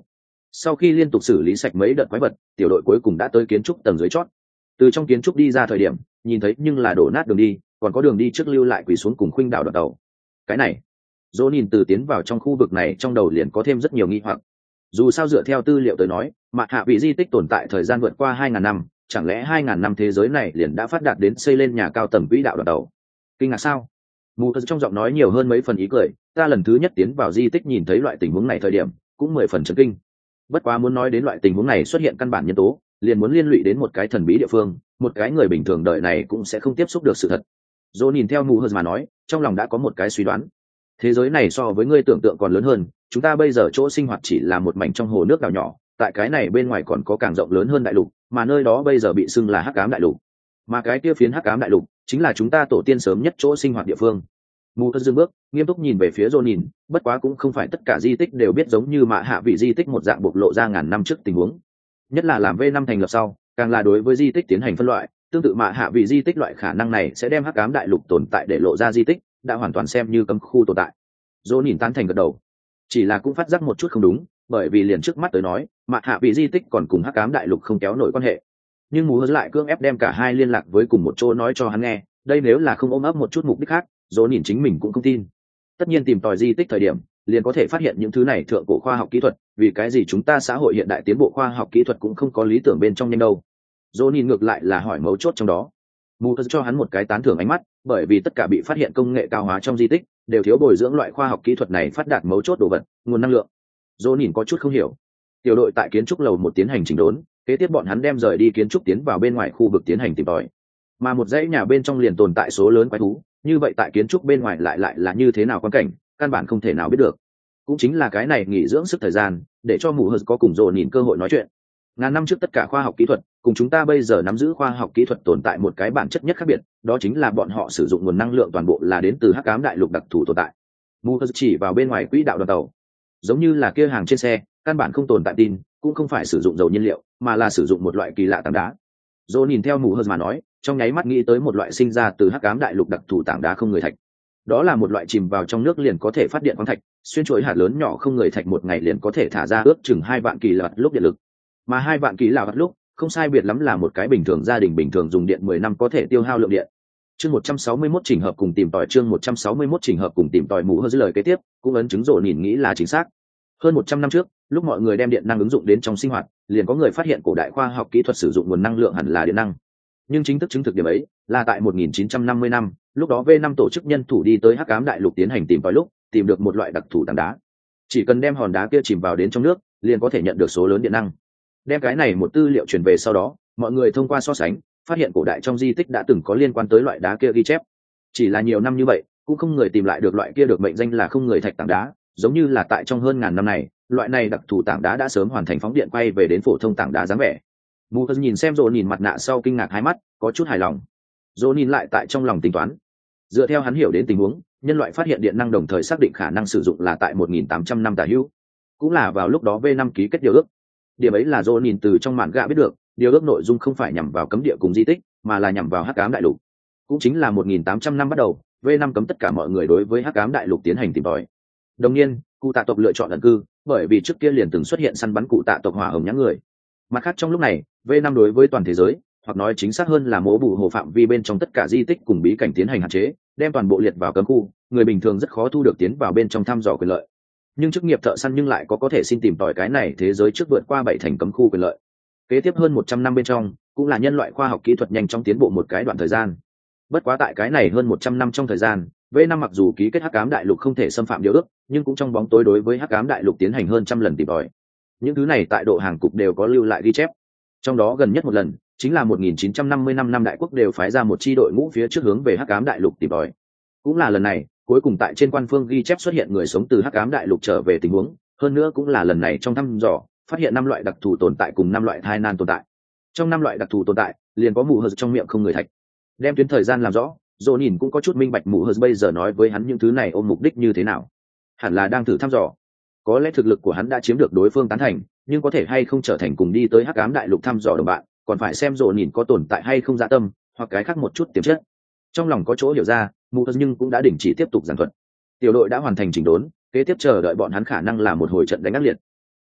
Sau khi liên tục xử lý sạch mấy đợt quái vật, tiểu đội cuối cùng đã tới kiến trúc tầng dưới chót. Từ trong kiến trúc đi ra thời điểm, nhìn thấy nhưng là đổ nát đường đi, còn có đường đi trước lưu lại quỳ xuống cùng khuynh đảo đợt đầu. Cái này, dỗ nhìn từ tiến vào trong khu vực này trong đầu liền có thêm rất nhiều nghi hoặc. Dù sao dựa theo tư liệu tới nói, mà hạ vị di tích tồn tại thời gian vượt qua hai ngàn năm, chẳng lẽ hai ngàn năm thế giới này liền đã phát đạt đến xây lên nhà cao tầng quỹ đạo đợt đầu? Kinh ngạc sao? Mù trong giọng nói nhiều hơn mấy phần ý cười, ta lần thứ nhất tiến vào di tích nhìn thấy loại tình huống này thời điểm, cũng mười phần chấn kinh. Bất quá muốn nói đến loại tình huống này xuất hiện căn bản nhân tố, liền muốn liên lụy đến một cái thần bí địa phương, một cái người bình thường đời này cũng sẽ không tiếp xúc được sự thật. Dỗ nhìn theo mù hơn mà nói, trong lòng đã có một cái suy đoán. Thế giới này so với ngươi tưởng tượng còn lớn hơn, chúng ta bây giờ chỗ sinh hoạt chỉ là một mảnh trong hồ nước đảo nhỏ, tại cái này bên ngoài còn có càng rộng lớn hơn đại lục, mà nơi đó bây giờ bị xưng là hắc ám đại lục. Mà cái kia phiến hắc ám đại lục chính là chúng ta tổ tiên sớm nhất chỗ sinh hoạt địa phương. Mù thân dừng bước, nghiêm túc nhìn về phía Dỗ nhìn, bất quá cũng không phải tất cả di tích đều biết giống như mạ hạ vị di tích một dạng bộc lộ ra ngàn năm trước tình huống. Nhất là làm V năm thành lập sau, càng là đối với di tích tiến hành phân loại, tương tự mạ hạ vị di tích loại khả năng này sẽ đem hắc ám đại lục tồn tại để lộ ra di tích, đã hoàn toàn xem như cấm khu tồn tại. Dỗ nhìn tán thành gật đầu, chỉ là cũng phát giác một chút không đúng, bởi vì liền trước mắt tới nói, mạ hạ vị di tích còn cùng hắc ám đại lục không kéo nổi quan hệ. Nhưng mù hơi lại cưỡng ép đem cả hai liên lạc với cùng một chỗ nói cho hắn nghe, đây nếu là không ôm ấp một chút mục đích khác, Dỗ nhìn chính mình cũng không tin. Tất nhiên tìm tòi di tích thời điểm, liền có thể phát hiện những thứ này thượng cổ khoa học kỹ thuật, vì cái gì chúng ta xã hội hiện đại tiến bộ khoa học kỹ thuật cũng không có lý tưởng bên trong nhanh đâu? Dỗ nhìn ngược lại là hỏi mấu chốt trong đó. Mù cho hắn một cái tán thưởng ánh mắt, bởi vì tất cả bị phát hiện công nghệ cao hóa trong di tích đều thiếu bồi dưỡng loại khoa học kỹ thuật này phát đạt mấu chốt đồ vật, nguồn năng lượng. Dỗ nhìn có chút không hiểu. Tiểu đội tại kiến trúc lầu một tiến hành chỉnh đốn, kế tiếp bọn hắn đem rời đi kiến trúc tiến vào bên ngoài khu vực tiến hành tìm tòi. Mà một dãy nhà bên trong liền tồn tại số lớn quái thú, như vậy tại kiến trúc bên ngoài lại lại là như thế nào quan cảnh, căn bản không thể nào biết được. Cũng chính là cái này nghỉ dưỡng sức thời gian, để cho mù hơi có cùng Dỗ nhìn cơ hội nói chuyện. Ngàn năm trước tất cả khoa học kỹ thuật cùng chúng ta bây giờ nắm giữ khoa học kỹ thuật tồn tại một cái bản chất nhất khác biệt, đó chính là bọn họ sử dụng nguồn năng lượng toàn bộ là đến từ hắc ám đại lục đặc thù tồn tại. Mù hơi chỉ vào bên ngoài quỹ đạo đoàn tàu, giống như là kia hàng trên xe, căn bản không tồn tại tin, cũng không phải sử dụng dầu nhiên liệu, mà là sử dụng một loại kỳ lạ tảng đá. Dỗ nhìn theo mù hơi mà nói, trong nháy mắt nghĩ tới một loại sinh ra từ hắc ám đại lục đặc thù tảng đá không người thạch. Đó là một loại chìm vào trong nước liền có thể phát điện khoáng thạch, xuyên chuỗi hạt lớn nhỏ không người thạch một ngày liền có thể thả ra ước chừng hai vạn kỳ lạt lúc điện lực. Mà hai vạn kỳ lạt lúc, không sai biệt lắm là một cái bình thường gia đình bình thường dùng điện mười năm có thể tiêu hao lượng điện. Chương một trăm sáu mươi mốt trình hợp cùng tìm tòi chương một trăm sáu mươi mốt trình hợp cùng tìm tòi mù hơi lời kế tiếp, cũng ấn chứng Dỗ nhìn nghĩ là chính xác. Hơn một trăm năm trước, lúc mọi người đem điện năng ứng dụng đến trong sinh hoạt, liền có người phát hiện cổ đại khoa học kỹ thuật sử dụng nguồn năng lượng hẳn là điện năng. Nhưng chính thức chứng thực điểm ấy là tại một nghìn chín trăm năm mươi năm, lúc đó V năm tổ chức nhân thủ đi tới hắc ám đại lục tiến hành tìm tòi lúc, tìm được một loại đặc thù tảng đá. Chỉ cần đem hòn đá kia chìm vào đến trong nước, liền có thể nhận được số lớn điện năng. Đem cái này một tư liệu truyền về sau đó, mọi người thông qua so sánh, phát hiện cổ đại trong di tích đã từng có liên quan tới loại đá kia ghi chép. Chỉ là nhiều năm như vậy, cũng không người tìm lại được loại kia được mệnh danh là không người thạch tảng đá, giống như là tại trong hơn ngàn năm này, loại này đặc thù tảng đá đã sớm hoàn thành phóng điện quay về đến phổ thông tảng đá dáng vẻ. Mù Cơ nhìn xem Dỗ nhìn mặt nạ sau kinh ngạc hai mắt, có chút hài lòng. Dỗ nhìn lại tại trong lòng tính toán. Dựa theo hắn hiểu đến tình huống, nhân loại phát hiện điện năng đồng thời xác định khả năng sử dụng là tại một nghìn tám trăm năm tả hữu, cũng là vào lúc đó V năm ký kết điều ước. Điểm ấy là Dỗ nhìn từ trong mạn gạ biết được, điều ước nội dung không phải nhằm vào cấm địa cùng di tích, mà là nhằm vào hắc ám đại lục. Cũng chính là một nghìn tám trăm năm bắt đầu, V năm cấm tất cả mọi người đối với hắc ám đại lục tiến hành tìm tòi. Đồng nhiên, cụ tạ tộc lựa chọn ẩn cư, bởi vì trước kia liền từng xuất hiện săn bắn cụ tạ tộc hỏa hồng nhãn người. Mặt khác trong lúc này, V năm đối với toàn thế giới, hoặc nói chính xác hơn là mố bù hồ phạm vi bên trong tất cả di tích cùng bí cảnh tiến hành hạn chế, đem toàn bộ liệt vào cấm khu, người bình thường rất khó thu được tiến vào bên trong thăm dò quyền lợi. Nhưng chức nghiệp thợ săn nhưng lại có có thể xin tìm tòi cái này thế giới trước vượt qua bảy thành cấm khu quyền lợi. Kế tiếp hơn một trăm năm bên trong, cũng là nhân loại khoa học kỹ thuật nhanh chóng tiến bộ một cái đoạn thời gian. Bất quá tại cái này hơn một trăm năm trong thời gian, V năm mặc dù ký kết hắc ám đại lục không thể xâm phạm điều ước, nhưng cũng trong bóng tối đối với hắc ám đại lục tiến hành hơn trăm lần tìm tòi. Những thứ này tại độ hàng cục đều có lưu lại ghi chép. Trong đó gần nhất một lần, chính là một nghìn chín trăm năm mươi năm năm đại quốc đều phái ra một chi đội ngũ phía trước hướng về hắc ám đại lục tìm tòi. Cũng là lần này, cuối cùng tại trên quan phương ghi chép xuất hiện người sống từ hắc ám đại lục trở về tình huống, hơn nữa cũng là lần này trong thăm dò, phát hiện năm loại đặc thù tồn tại cùng năm loại thai nan tồn tại. Trong năm loại đặc thù tồn tại, liền có mù hờ trong miệng không người thạch. Đem tuyến thời gian làm rõ, Dỗ nhìn cũng có chút minh bạch mù hờ bây giờ nói với hắn những thứ này ôm mục đích như thế nào. Hẳn là đang thử thăm dò. Có lẽ thực lực của hắn đã chiếm được đối phương tán thành, nhưng có thể hay không trở thành cùng đi tới hắc ám đại lục thăm dò đồng bạn, còn phải xem Dỗ nhìn có tồn tại hay không dạ tâm, hoặc cái khác một chút tiềm chất. Trong lòng có chỗ hiểu ra, mù hờ nhưng cũng đã đình chỉ tiếp tục giảng thuật. Tiểu đội đã hoàn thành chỉnh đốn, kế tiếp chờ đợi bọn hắn khả năng là một hồi trận đánh ác liệt.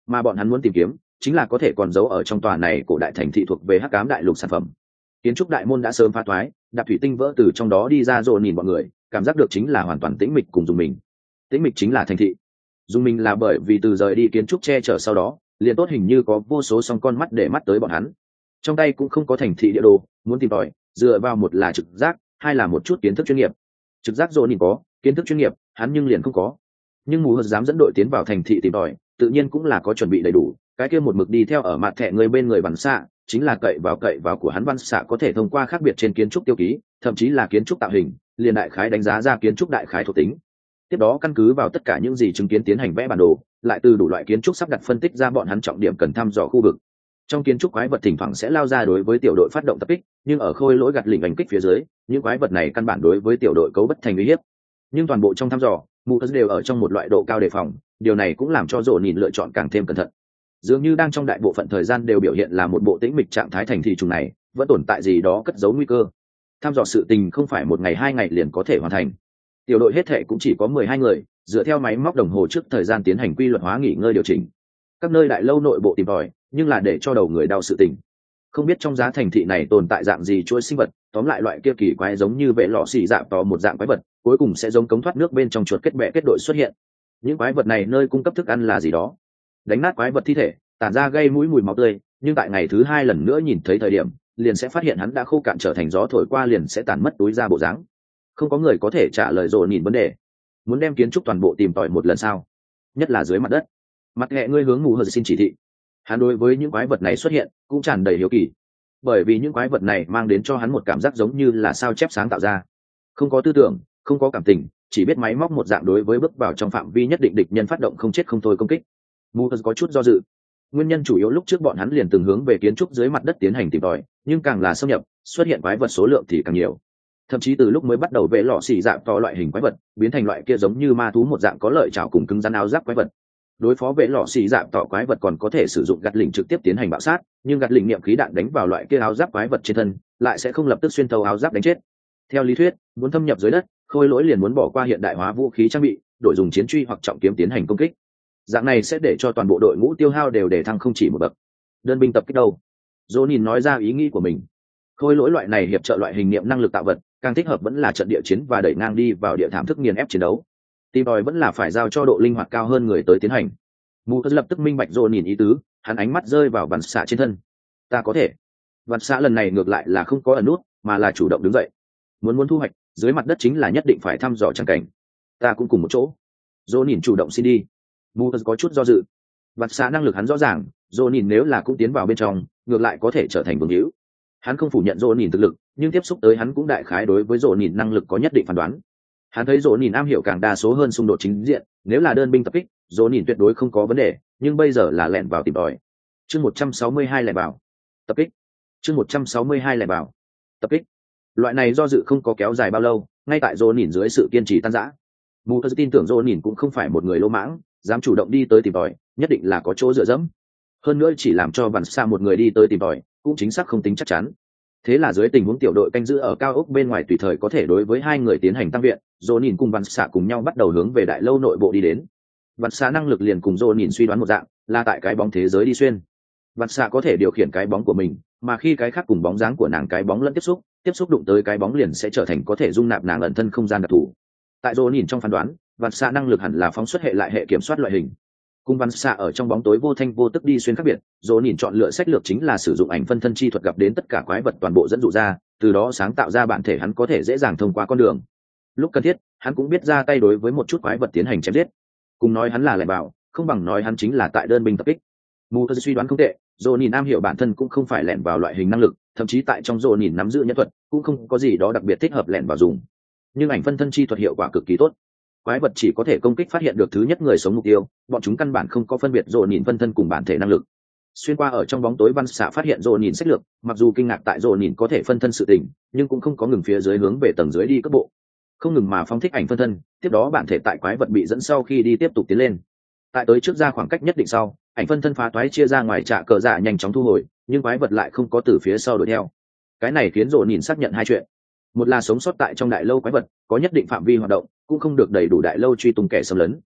mà bọn hắn muốn tìm kiếm chính là có thể còn giấu ở trong tòa này cổ đại thành thị thuộc về hắc ám đại lục sản phẩm. Kiến trúc đại môn đã sớm phá thoái, đạp thủy tinh vỡ từ trong đó đi ra rồi nhìn bọn người, cảm giác được chính là hoàn toàn tĩnh mịch cùng dùng mình. Tĩnh mịch chính là thành thị, dùng mình là bởi vì từ rời đi kiến trúc che chở sau đó, liền tốt hình như có vô số song con mắt để mắt tới bọn hắn. Trong tay cũng không có thành thị địa đồ, muốn tìm tòi, dựa vào một là trực giác, hai là một chút kiến thức chuyên nghiệp. Trực giác rồi nhìn có, kiến thức chuyên nghiệp, hắn nhưng liền không có. Nhưng mù hờ dám dẫn đội tiến vào thành thị tìm tòi, tự nhiên cũng là có chuẩn bị đầy đủ. Cái kia một mực đi theo ở mặt thẻ người bên người Văn Xạ, chính là cậy vào cậy vào của hắn. Văn Xạ có thể thông qua khác biệt trên kiến trúc tiêu ký, thậm chí là kiến trúc tạo hình, liền đại khái đánh giá ra kiến trúc đại khái thuộc tính. Tiếp đó căn cứ vào tất cả những gì chứng kiến tiến hành vẽ bản đồ, lại từ đủ loại kiến trúc sắp đặt phân tích ra bọn hắn trọng điểm cần thăm dò khu vực. Trong kiến trúc quái vật thỉnh thoảng sẽ lao ra đối với tiểu đội phát động tập kích, nhưng ở khôi lỗi gạt lỉnh đánh kích phía dưới, những quái vật này căn bản đối với tiểu đội cấu bất thành uy hiếp. Nhưng toàn bộ trong thăm dò, mù đều ở trong một loại độ cao đề phòng, điều này cũng làm cho rộ nhìn lựa chọn càng thêm cẩn thận. Dường như đang trong đại bộ phận thời gian đều biểu hiện là một bộ tĩnh mịch trạng thái thành thị trùng này vẫn tồn tại gì đó cất giấu nguy cơ. Thăm dò sự tình không phải một ngày hai ngày liền có thể hoàn thành. Tiểu đội hết thệ cũng chỉ có mười hai người, dựa theo máy móc đồng hồ trước thời gian tiến hành quy luật hóa nghỉ ngơi điều chỉnh. Các nơi đại lâu nội bộ tìm tòi, nhưng là để cho đầu người đau sự tình. Không biết trong giá thành thị này tồn tại dạng gì chuỗi sinh vật, tóm lại loại kia kỳ quái giống như vệ lọ xì dạng to một dạng quái vật, cuối cùng sẽ giống cống thoát nước bên trong chuột kết bè kết đội xuất hiện. Những quái vật này nơi cung cấp thức ăn là gì đó? Đánh nát quái vật thi thể, tản ra gây mũi mùi máu tươi, nhưng tại ngày thứ hai lần nữa nhìn thấy thời điểm, liền sẽ phát hiện hắn đã khô cạn trở thành gió thổi qua liền sẽ tàn mất túi ra bộ dáng. Không có người có thể trả lời rồ nhìn vấn đề. Muốn đem kiến trúc toàn bộ tìm tòi một lần sao? Nhất là dưới mặt đất. Mặt hệ ngươi hướng mù hờ xin chỉ thị. Hắn đối với những quái vật này xuất hiện cũng tràn đầy hiếu kỳ, bởi vì những quái vật này mang đến cho hắn một cảm giác giống như là sao chép sáng tạo ra, không có tư tưởng, không có cảm tình, chỉ biết máy móc một dạng đối với bước vào trong phạm vi nhất định địch nhân phát động không chết không thôi công kích. Mù hờ có chút do dự. Nguyên nhân chủ yếu lúc trước bọn hắn liền từng hướng về kiến trúc dưới mặt đất tiến hành tìm tòi, nhưng càng là xâm nhập, xuất hiện quái vật số lượng thì càng nhiều. Thậm chí từ lúc mới bắt đầu vẽ lọ xì dạng to loại hình quái vật, biến thành loại kia giống như ma thú một dạng có lợi chảo cùng cứng rắn áo giáp quái vật. Đối phó vẽ lọ xì dạng tỏ quái vật còn có thể sử dụng gạt lỉnh trực tiếp tiến hành bạo sát, nhưng gạt lỉnh niệm khí đạn đánh vào loại kia áo giáp quái vật trên thân, lại sẽ không lập tức xuyên thấu áo giáp đánh chết. Theo lý thuyết, muốn thâm nhập dưới đất, khôi lỗi liền muốn bỏ qua hiện đại hóa vũ khí trang bị, đổi dùng chiến truy hoặc trọng kiếm tiến hành công kích. Dạng này sẽ để cho toàn bộ đội ngũ tiêu hao đều để thăng không chỉ một bậc. Đơn binh tập kích đâu? Jonin nói ra ý nghĩ của mình. Khôi lỗi loại này hiệp trợ loại hình niệm năng lực tạo vật, càng thích hợp vẫn là trận địa chiến và đẩy ngang đi vào địa thảm thức nghiền ép chiến đấu. Tìm tòi vẫn là phải giao cho độ linh hoạt cao hơn người tới tiến hành. Mù lập tức minh bạch Jonin ý tứ, hắn ánh mắt rơi vào Vạn Xạ trên thân. Ta có thể. Vạn Xạ lần này ngược lại là không có ẩn nút, mà là chủ động đứng dậy. Muốn muốn thu hoạch, dưới mặt đất chính là nhất định phải thăm dò chẳng cảnh. Ta cũng cùng một chỗ. Jonin chủ động xin đi. Mù có chút do dự. Vạn Xạ năng lực hắn rõ ràng, Jonin nếu là cũng tiến vào bên trong, ngược lại có thể trở thành vương hữu. Hắn không phủ nhận Jonin thực lực, nhưng tiếp xúc tới hắn cũng đại khái đối với Jonin năng lực có nhất định phán đoán. Hắn thấy Jonin am hiểu càng đa số hơn xung đột chính diện, nếu là đơn binh tập kích, Jonin tuyệt đối không có vấn đề, nhưng bây giờ là lẻn vào tìm tòi. Chương một trăm sáu mươi hai lẻn vào. Tập kích. Chương một trăm sáu mươi hai lẻn vào. Tập kích. Loại này do dự không có kéo dài bao lâu, ngay tại Jonin dưới sự kiên trì tan rã. Mù tin tưởng Jonin cũng không phải một người lỗ mãng, dám chủ động đi tới tìm tòi, nhất định là có chỗ dựa dẫm. Hơn nữa chỉ làm cho Vạn Xạ một người đi tới tìm tòi, cũng chính xác không tính chắc chắn. Thế là dưới tình huống tiểu đội canh giữ ở cao ốc bên ngoài tùy thời có thể đối với hai người tiến hành tăng viện, Jonin cùng Vạn Xạ cùng nhau bắt đầu hướng về đại lâu nội bộ đi đến. Vạn Xạ năng lực liền cùng Jonin suy đoán một dạng, là tại cái bóng thế giới đi xuyên. Vạn Xạ có thể điều khiển cái bóng của mình, mà khi cái khác cùng bóng dáng của nàng cái bóng lẫn tiếp xúc, tiếp xúc đụng tới cái bóng liền sẽ trở thành có thể dung nạp nàng ẩn thân không gian đặc thù. Tại Jonin trong phán đoán, Vạn Xạ năng lực hẳn là phóng xuất hệ lại hệ kiểm soát loại hình. Cùng Vạn Xạ ở trong bóng tối vô thanh vô tức đi xuyên khác biệt, Jonin chọn lựa sách lược chính là sử dụng ảnh phân thân chi thuật gặp đến tất cả quái vật toàn bộ dẫn dụ ra, từ đó sáng tạo ra bản thể hắn có thể dễ dàng thông qua con đường. Lúc cần thiết, hắn cũng biết ra tay đối với một chút quái vật tiến hành chém giết. Cùng nói hắn là lẻn vào, không bằng nói hắn chính là tại đơn binh tập kích. Mù suy đoán không tệ, Jonin am hiểu bản thân cũng không phải lẻn vào loại hình năng lực, thậm chí tại trong Jonin nắm giữ nhân thuật, cũng không có gì đó đặc biệt thích hợp lẻn vào dùng. Nhưng ảnh phân thân chi thuật hiệu quả cực kỳ tốt. Quái vật chỉ có thể công kích phát hiện được thứ nhất người sống mục tiêu, bọn chúng căn bản không có phân biệt Jonin phân thân cùng bản thể năng lực. Xuyên qua ở trong bóng tối, Văn Xạ phát hiện Jonin sách lược, mặc dù kinh ngạc tại Jonin có thể phân thân sự tình, nhưng cũng không có ngừng phía dưới hướng về tầng dưới đi cấp bộ, không ngừng mà phóng thích ảnh phân thân, tiếp đó bản thể tại quái vật bị dẫn sau khi đi tiếp tục tiến lên. Tại tới trước ra khoảng cách nhất định sau, ảnh phân thân phá toái chia ra ngoài trạ cờ dạ nhanh chóng thu hồi, nhưng quái vật lại không có từ phía sau đuổi theo. Cái này khiến Jonin xác nhận hai chuyện: một là sống sót tại trong đại lâu quái vật có nhất định phạm vi hoạt động, cũng không được đầy đủ đại lâu truy tung kẻ xâm lấn.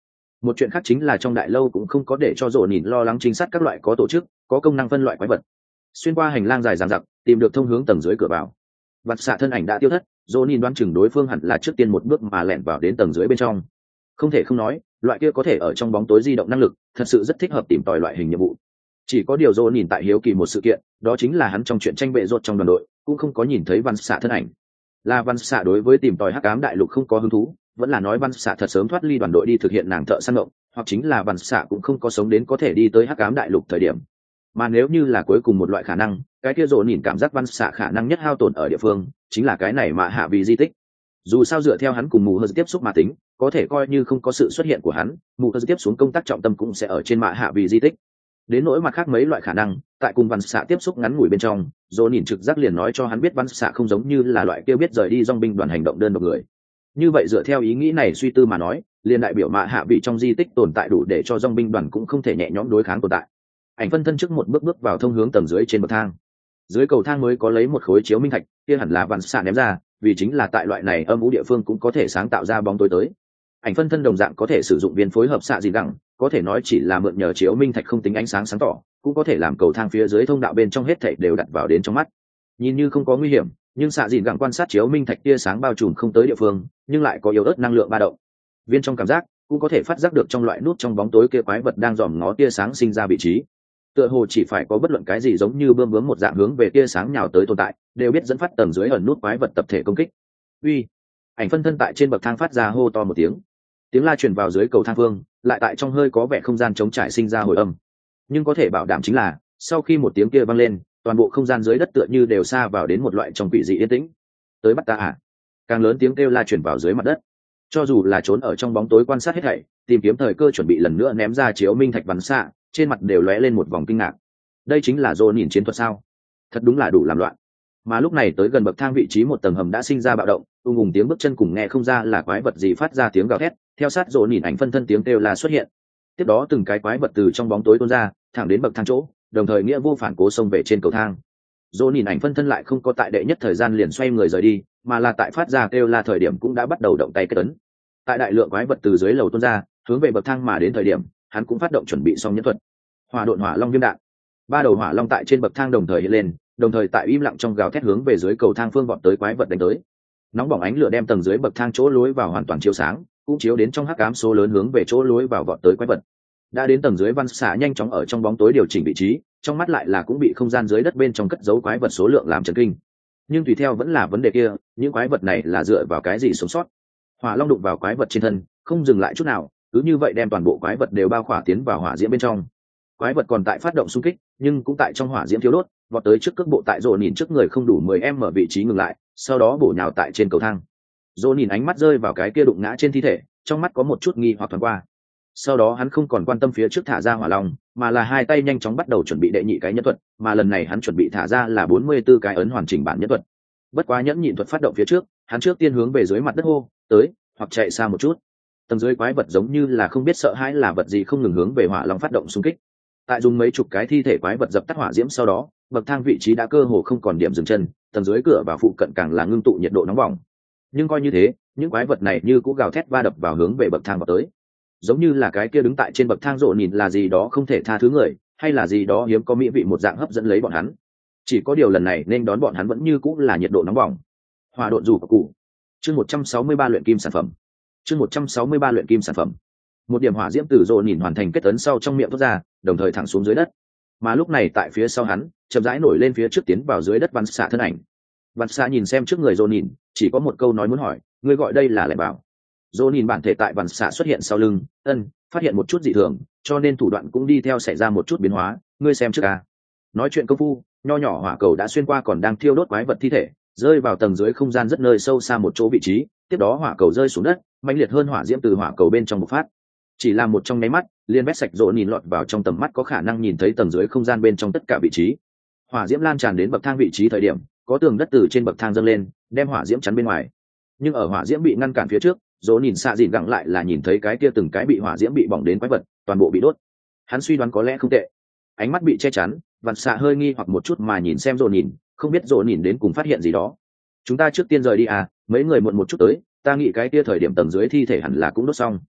Một chuyện khác chính là trong đại lâu cũng không có để cho rộ nhìn lo lắng chính xác các loại có tổ chức có công năng phân loại quái vật. Xuyên qua hành lang dài dằng dặc tìm được thông hướng tầng dưới cửa vào. Vặt xạ thân ảnh đã tiêu thất, rộ nhìn đoán chừng đối phương hẳn là trước tiên một bước mà lẻn vào đến tầng dưới bên trong. Không thể không nói, loại kia có thể ở trong bóng tối di động năng lực thật sự rất thích hợp tìm tòi loại hình nhiệm vụ. Chỉ có điều rộ nhìn tại hiếu kỳ một sự kiện, đó chính là hắn trong chuyện tranh bệ rốt trong đoàn đội cũng không có nhìn thấy văn xạ thân ảnh. Là văn xạ đối với tìm tòi hắc ám đại lục không có hứng thú, vẫn là nói văn xạ thật sớm thoát ly đoàn đội đi thực hiện nàng thợ săn mộng, hoặc chính là văn xạ cũng không có sống đến có thể đi tới hắc ám đại lục thời điểm. Mà nếu như là cuối cùng một loại khả năng, cái kia rộ nhìn cảm giác văn xạ khả năng nhất hao tổn ở địa phương chính là cái này mà hạ vì di tích. Dù sao dựa theo hắn cùng mù hơ tiếp xúc mà tính, có thể coi như không có sự xuất hiện của hắn, mù hơ tiếp xuống công tác trọng tâm cũng sẽ ở trên mạ hạ vì di tích. Đến nỗi mặt khác mấy loại khả năng, tại cùng văn xạ tiếp xúc ngắn ngủi bên trong, dỗ nhìn trực giác liền nói cho hắn biết văn xạ không giống như là loại kia biết rời đi dong binh đoàn hành động đơn độc người. Như vậy dựa theo ý nghĩ này suy tư mà nói, liền đại biểu mạ hạ vị trong di tích tồn tại đủ để cho dong binh đoàn cũng không thể nhẹ nhõm đối kháng tồn tại. Ảnh phân thân trước một bước bước vào thông hướng tầng dưới trên bậc thang. Dưới cầu thang mới có lấy một khối chiếu minh thạch, kia hẳn là văn xạ ném ra, vì chính là tại loại này âm u địa phương cũng có thể sáng tạo ra bóng tối tới. Ảnh phân thân đồng dạng có thể sử dụng viên phối hợp xạ dị gẳng, có thể nói chỉ là mượn nhờ chiếu minh thạch không tính ánh sáng sáng tỏ, cũng có thể làm cầu thang phía dưới thông đạo bên trong hết thảy đều đặt vào đến trong mắt. Nhìn như không có nguy hiểm, nhưng xạ dị gẳng quan sát chiếu minh thạch tia sáng bao trùm không tới địa phương, nhưng lại có yếu ớt năng lượng ba động. Viên trong cảm giác cũng có thể phát giác được trong loại nút trong bóng tối kia quái vật đang dòm ngó tia sáng sinh ra vị trí. Tựa hồ chỉ phải có bất luận cái gì giống như bươm bướm một dạng hướng về tia sáng nhào tới tồn tại, đều biết dẫn phát tầng dưới ẩn nút quái vật tập thể công kích. Uy! Ảnh phân thân tại trên bậc thang phát ra hô to một tiếng. Tiếng la truyền vào dưới cầu thang phương, lại tại trong hơi có vẻ không gian trống trải sinh ra hồi âm. Nhưng có thể bảo đảm chính là, sau khi một tiếng kia vang lên, toàn bộ không gian dưới đất tựa như đều xa vào đến một loại trong quỷ dị yên tĩnh. Tới bắt ta à? Càng lớn tiếng kêu la truyền vào dưới mặt đất. Cho dù là trốn ở trong bóng tối quan sát hết thảy, tìm kiếm thời cơ chuẩn bị lần nữa ném ra chiếu minh thạch bắn xạ, trên mặt đều lóe lên một vòng kinh ngạc. Đây chính là Dô nhìn chiến thuật sao? Thật đúng là đủ làm loạn. Mà lúc này tới gần bậc thang vị trí một tầng hầm đã sinh ra bạo động, ung ung tiếng bước chân cùng nghe không ra là quái vật gì phát ra tiếng gào thét, theo sát Dô nhìn ảnh phân thân tiếng kêu la xuất hiện. Tiếp đó từng cái quái vật từ trong bóng tối tuôn ra, thẳng đến bậc thang chỗ, đồng thời nghĩa vô phản cố xông về trên cầu thang. Dô nhìn ảnh phân thân lại không có tại đệ nhất thời gian liền xoay người rời đi, mà là tại phát ra kêu la thời điểm cũng đã bắt đầu động tay kết ấn. Tại đại lượng quái vật từ dưới lầu tuôn ra, hướng về bậc thang mà đến thời điểm, hắn cũng phát động chuẩn bị xong nhân thuật. Hỏa độn hỏa long viêm đạn. Ba đầu hỏa long tại trên bậc thang đồng thời hiện lên, đồng thời tại im lặng trong gào thét hướng về dưới cầu thang phương vọt tới quái vật đánh tới. Nóng bỏng ánh lửa đem tầng dưới bậc thang chỗ lối vào hoàn toàn chiếu sáng, cũng chiếu đến trong hắc ám số lớn hướng về chỗ lối vào vọt tới quái vật. Đã đến tầng dưới, văn xạ nhanh chóng ở trong bóng tối điều chỉnh vị trí, trong mắt lại là cũng bị không gian dưới đất bên trong cất giấu quái vật số lượng làm chấn kinh. Nhưng tùy theo vẫn là vấn đề kia, những quái vật này là dựa vào cái gì sống sót? Hỏa long đụng vào quái vật trên thân, không dừng lại chút nào, cứ như vậy đem toàn bộ quái vật đều bao khỏa tiến vào hỏa diễm bên trong. Quái vật còn tại phát động xung kích, nhưng cũng tại trong hỏa diễm thiếu đốt, vọt tới trước cước bộ tại rồ nhìn trước người không đủ mười em ở vị trí ngừng lại, sau đó bổ nhào tại trên cầu thang. Rồ nhìn ánh mắt rơi vào cái kia đụng ngã trên thi thể, trong mắt có một chút nghi hoặc thoáng qua. Sau đó hắn không còn quan tâm phía trước thả ra hỏa long, mà là hai tay nhanh chóng bắt đầu chuẩn bị đệ nhị cái nhân thuật, mà lần này hắn chuẩn bị thả ra là bốn mươi tư cái ấn hoàn chỉnh bản nhân thuật. Bất quá nhẫn nhịn thuật phát động phía trước, hắn trước tiên hướng về dưới mặt đất hô, tới, hoặc chạy xa một chút. Tầng dưới quái vật giống như là không biết sợ hãi là vật gì không ngừng hướng về hỏa long phát động xung kích. Tại dùng mấy chục cái thi thể quái vật dập tắt hỏa diễm sau đó, bậc thang vị trí đã cơ hồ không còn điểm dừng chân, tầng dưới cửa và phụ cận càng là ngưng tụ nhiệt độ nóng bỏng. Nhưng coi như thế, những quái vật này như cũng gào thét va đập vào hướng về bậc thang vào tới. Giống như là cái kia đứng tại trên bậc thang rộ nhìn là gì đó không thể tha thứ người, hay là gì đó hiếm có mỹ vị một dạng hấp dẫn lấy bọn hắn. Chỉ có điều lần này nên đón bọn hắn vẫn như cũng là nhiệt độ nóng bỏng. Hỏa độn rủ cụ. Chương một trăm sáu mươi ba luyện kim sản phẩm. Chương một trăm sáu mươi ba luyện kim sản phẩm. Một điểm hỏa diễm từ rộ nhìn hoàn thành kết ấn sau trong miệng thoát ra, đồng thời thẳng xuống dưới đất. Mà lúc này tại phía sau hắn, chậm rãi nổi lên phía trước tiến vào dưới đất văn xạ thân ảnh. Văn xạ nhìn xem trước người rộ nhìn, chỉ có một câu nói muốn hỏi, ngươi gọi đây là lẻn bảo. Rộ nhìn bản thể tại văn xạ xuất hiện sau lưng, ân, phát hiện một chút dị thường, cho nên thủ đoạn cũng đi theo xảy ra một chút biến hóa, ngươi xem trước a. Nói chuyện công phu, nho nhỏ hỏa cầu đã xuyên qua còn đang thiêu đốt quái vật thi thể, rơi vào tầng dưới không gian rất nơi sâu xa một chỗ vị trí, tiếp đó hỏa cầu rơi xuống đất, mãnh liệt hơn hỏa diễm từ hỏa cầu bên trong bộc phát. Chỉ là một trong nháy mắt, liên vét sạch rộ nhìn lọt vào trong tầm mắt có khả năng nhìn thấy tầng dưới không gian bên trong tất cả vị trí. Hỏa diễm lan tràn đến bậc thang vị trí thời điểm, có tường đất từ trên bậc thang dâng lên, đem hỏa diễm chắn bên ngoài. Nhưng ở hỏa diễm bị ngăn cản phía trước, rộ nhìn xạ dịn gặng lại là nhìn thấy cái kia từng cái bị hỏa diễm bị bỏng đến quái vật, toàn bộ bị đốt. Hắn suy đoán có lẽ không tệ. Ánh mắt bị che chắn, vặn xạ hơi nghi hoặc một chút mà nhìn xem rộ nhìn, không biết rộ nhìn đến cùng phát hiện gì đó. Chúng ta trước tiên rời đi à, mấy người muộn một chút tới, ta nghĩ cái kia thời điểm tầng dưới thi thể hẳn là cũng đốt xong.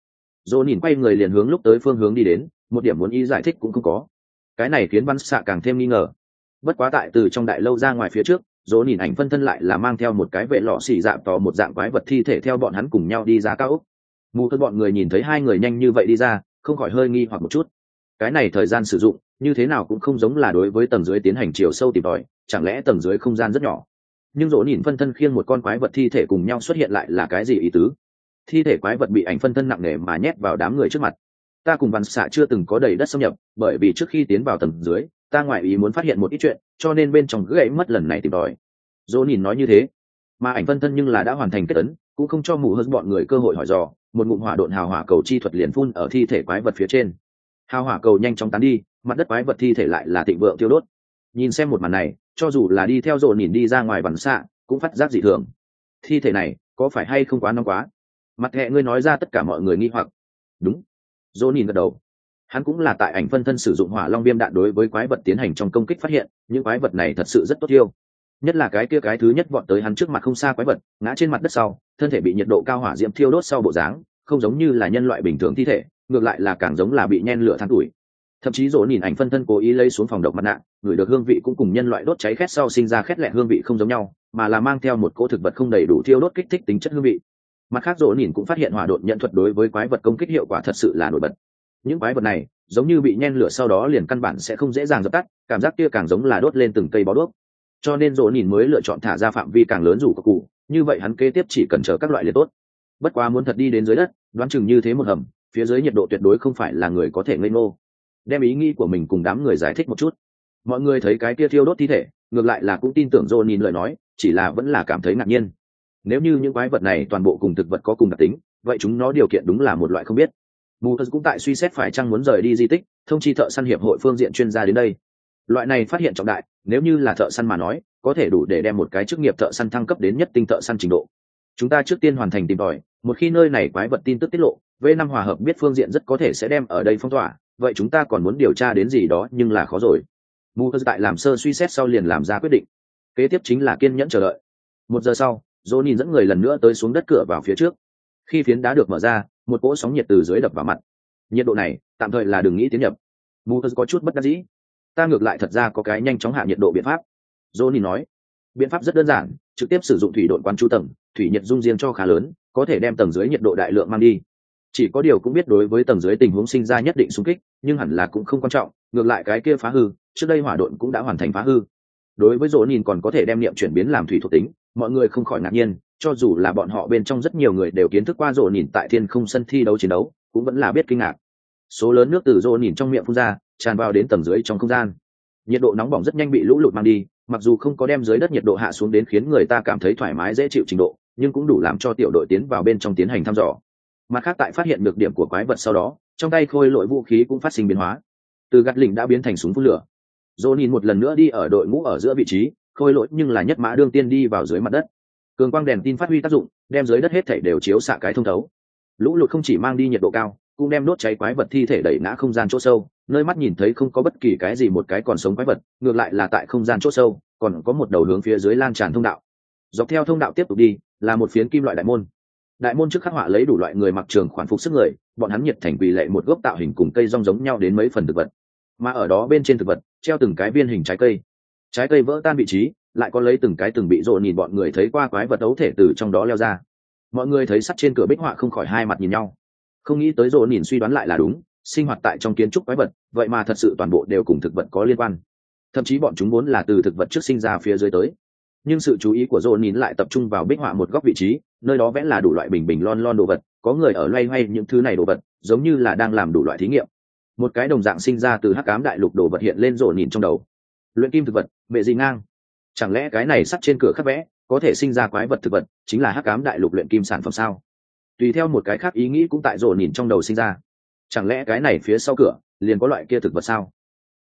Dỗ nhìn quay người liền hướng lúc tới phương hướng đi đến, một điểm muốn ý giải thích cũng không có. Cái này khiến Văn Xạ càng thêm nghi ngờ. Bất quá tại từ trong đại lâu ra ngoài phía trước, Dỗ nhìn ảnh phân thân lại là mang theo một cái vệ lọ xỉ dạng to một dạng quái vật thi thể theo bọn hắn cùng nhau đi ra cao ốc. Mù hơn bọn người nhìn thấy hai người nhanh như vậy đi ra, không khỏi hơi nghi hoặc một chút. Cái này thời gian sử dụng như thế nào cũng không giống là đối với tầng dưới tiến hành chiều sâu tìm tòi, chẳng lẽ tầng dưới không gian rất nhỏ? Nhưng Dỗ nhìn phân thân khiêng một con quái vật thi thể cùng nhau xuất hiện lại là cái gì ý tứ? Thi thể quái vật bị ảnh phân thân nặng nề mà nhét vào đám người trước mặt. Ta cùng Văn Xạ chưa từng có đầy đất xâm nhập, bởi vì trước khi tiến vào tầng dưới, ta ngoại ý muốn phát hiện một ít chuyện, cho nên bên trong gãy mất lần này tìm tòi. Dỗ nhìn nói như thế, mà ảnh phân thân nhưng là đã hoàn thành kết ấn, cũng không cho mù hơn bọn người cơ hội hỏi dò, một ngụm hỏa độn hào hỏa cầu chi thuật liền phun ở thi thể quái vật phía trên. Hào hỏa cầu nhanh chóng tán đi, mặt đất quái vật thi thể lại là thịnh vượng tiêu đốt. Nhìn xem một màn này, cho dù là đi theo Dỗ nhìn đi ra ngoài Văn Xạ, cũng phát giác dị thường. Thi thể này có phải hay không quá nóng quá? Mặt hệ ngươi nói ra tất cả mọi người nghi hoặc. Đúng. Dỗ nhìn gật đầu. Hắn cũng là tại ảnh phân thân sử dụng hỏa long viêm đạn đối với quái vật tiến hành trong công kích phát hiện những quái vật này thật sự rất tốt yêu, nhất là cái kia cái thứ nhất vọt tới hắn trước mặt không xa quái vật ngã trên mặt đất sau, thân thể bị nhiệt độ cao hỏa diễm thiêu đốt sau bộ dáng không giống như là nhân loại bình thường thi thể, ngược lại là càng giống là bị nhen lửa than tuổi. Thậm chí Dỗ nhìn ảnh phân thân cố ý lấy xuống phòng độc mặt nạ, ngửi được hương vị cũng cùng nhân loại đốt cháy khét sau sinh ra khét lẹ hương vị không giống nhau, mà là mang theo một cỗ thực vật không đầy đủ thiêu đốt kích thích tính chất hương vị. Mặt khác Dỗ nhìn cũng phát hiện hỏa độn nhận thuật đối với quái vật công kích hiệu quả thật sự là nổi bật. Những quái vật này giống như bị nhen lửa sau đó liền căn bản sẽ không dễ dàng dập tắt, cảm giác kia càng giống là đốt lên từng cây bó đuốc. Cho nên Dỗ nhìn mới lựa chọn thả ra phạm vi càng lớn rủ các cụ, như vậy hắn kế tiếp chỉ cần chờ các loại liền tốt. Bất quá muốn thật đi đến dưới đất, đoán chừng như thế một hầm, phía dưới nhiệt độ tuyệt đối không phải là người có thể ngây ngô. Đem ý nghĩ của mình cùng đám người giải thích một chút. Mọi người thấy cái kia thiêu đốt thi thể, ngược lại là cũng tin tưởng Dỗ nhìn lời nói, chỉ là vẫn là cảm thấy ngạc nhiên. Nếu như những quái vật này toàn bộ cùng thực vật có cùng đặc tính, vậy chúng nó điều kiện đúng là một loại không biết. Mù Tơ cũng tại suy xét phải chăng muốn rời đi di tích, thông chi thợ săn hiệp hội phương diện chuyên gia đến đây. Loại này phát hiện trọng đại, nếu như là thợ săn mà nói, có thể đủ để đem một cái chức nghiệp thợ săn thăng cấp đến nhất tinh thợ săn trình độ. Chúng ta trước tiên hoàn thành tìm tòi, một khi nơi này quái vật tin tức tiết lộ, v năm hòa hợp biết phương diện rất có thể sẽ đem ở đây phong tỏa, vậy chúng ta còn muốn điều tra đến gì đó nhưng là khó rồi. Mù Tơ tại làm sơ suy xét sau liền làm ra quyết định. Kế tiếp chính là kiên nhẫn chờ đợi. Một giờ sau, Dỗ nhìn dẫn người lần nữa tới xuống đất cửa vào phía trước. Khi phiến đá được mở ra, một cỗ sóng nhiệt từ dưới đập vào mặt. Nhiệt độ này tạm thời là đừng nghĩ tiến nhập. Mù có chút bất đắc dĩ. Ta ngược lại thật ra có cái nhanh chóng hạ nhiệt độ biện pháp. Johnny nói, biện pháp rất đơn giản, trực tiếp sử dụng thủy độn quán chú tầng, thủy nhiệt dung riêng cho khá lớn, có thể đem tầng dưới nhiệt độ đại lượng mang đi. Chỉ có điều cũng biết đối với tầng dưới tình huống sinh ra nhất định xung kích, nhưng hẳn là cũng không quan trọng, ngược lại cái kia phá hư, trước đây hỏa độn cũng đã hoàn thành phá hư. Đối với Johnny còn có thể đem niệm chuyển biến làm thủy thuộc tính, mọi người không khỏi ngạc nhiên, cho dù là bọn họ bên trong rất nhiều người đều kiến thức qua rồ nhìn tại thiên không sân thi đấu chiến đấu, cũng vẫn là biết kinh ngạc. Số lớn nước từ rồ nhìn trong miệng phun ra, tràn vào đến tầng dưới trong không gian. Nhiệt độ nóng bỏng rất nhanh bị lũ lụt mang đi, mặc dù không có đem dưới đất nhiệt độ hạ xuống đến khiến người ta cảm thấy thoải mái dễ chịu trình độ, nhưng cũng đủ làm cho tiểu đội tiến vào bên trong tiến hành thăm dò. Mặt khác tại phát hiện được điểm của quái vật sau đó, trong tay khôi lội vũ khí cũng phát sinh biến hóa. Từ gạt lỉnh đã biến thành súng phun lửa. Rồ nhìn một lần nữa đi ở đội ngũ ở giữa vị trí, khôi lội nhưng là nhất mã đương tiên đi vào dưới mặt đất. Cường quang đèn tin phát huy tác dụng, đem dưới đất hết thảy đều chiếu xạ cái thông thấu. Lũ lụt không chỉ mang đi nhiệt độ cao, cũng đem đốt cháy quái vật thi thể đẩy ngã không gian chỗ sâu, nơi mắt nhìn thấy không có bất kỳ cái gì một cái còn sống quái vật, ngược lại là tại không gian chỗ sâu còn có một đầu hướng phía dưới lan tràn thông đạo. Dọc theo thông đạo tiếp tục đi, là một phiến kim loại đại môn. Đại môn trước khắc họa lấy đủ loại người mặc trường khoản phục sức người, bọn hắn nhiệt thành quỳ lệ một gốc tạo hình cùng cây rong giống nhau đến mấy phần thực vật. Mà ở đó bên trên thực vật, treo từng cái viên hình trái cây. Trái cây vỡ tan vị trí, lại có lấy từng cái từng bị rộ nhìn bọn người thấy qua quái vật ấu thể từ trong đó leo ra. Mọi người thấy sắt trên cửa bích họa không khỏi hai mặt nhìn nhau. Không nghĩ tới rộ nhìn suy đoán lại là đúng, sinh hoạt tại trong kiến trúc quái vật, vậy mà thật sự toàn bộ đều cùng thực vật có liên quan. Thậm chí bọn chúng muốn là từ thực vật trước sinh ra phía dưới tới. Nhưng sự chú ý của rộ nhìn lại tập trung vào bích họa một góc vị trí, nơi đó vẽ là đủ loại bình bình lon lon đồ vật, có người ở loay hoay những thứ này đồ vật, giống như là đang làm đủ loại thí nghiệm. Một cái đồng dạng sinh ra từ hắc ám đại lục đồ vật hiện lên rộ nhìn trong đầu. Luyện kim thực vật, bệ gì ngang. Chẳng lẽ cái này sắt trên cửa khắc vẽ có thể sinh ra quái vật thực vật, chính là hắc ám đại lục luyện kim sản phẩm sao? Tùy theo một cái khác ý nghĩ cũng tại rộ nhìn trong đầu sinh ra. Chẳng lẽ cái này phía sau cửa liền có loại kia thực vật sao?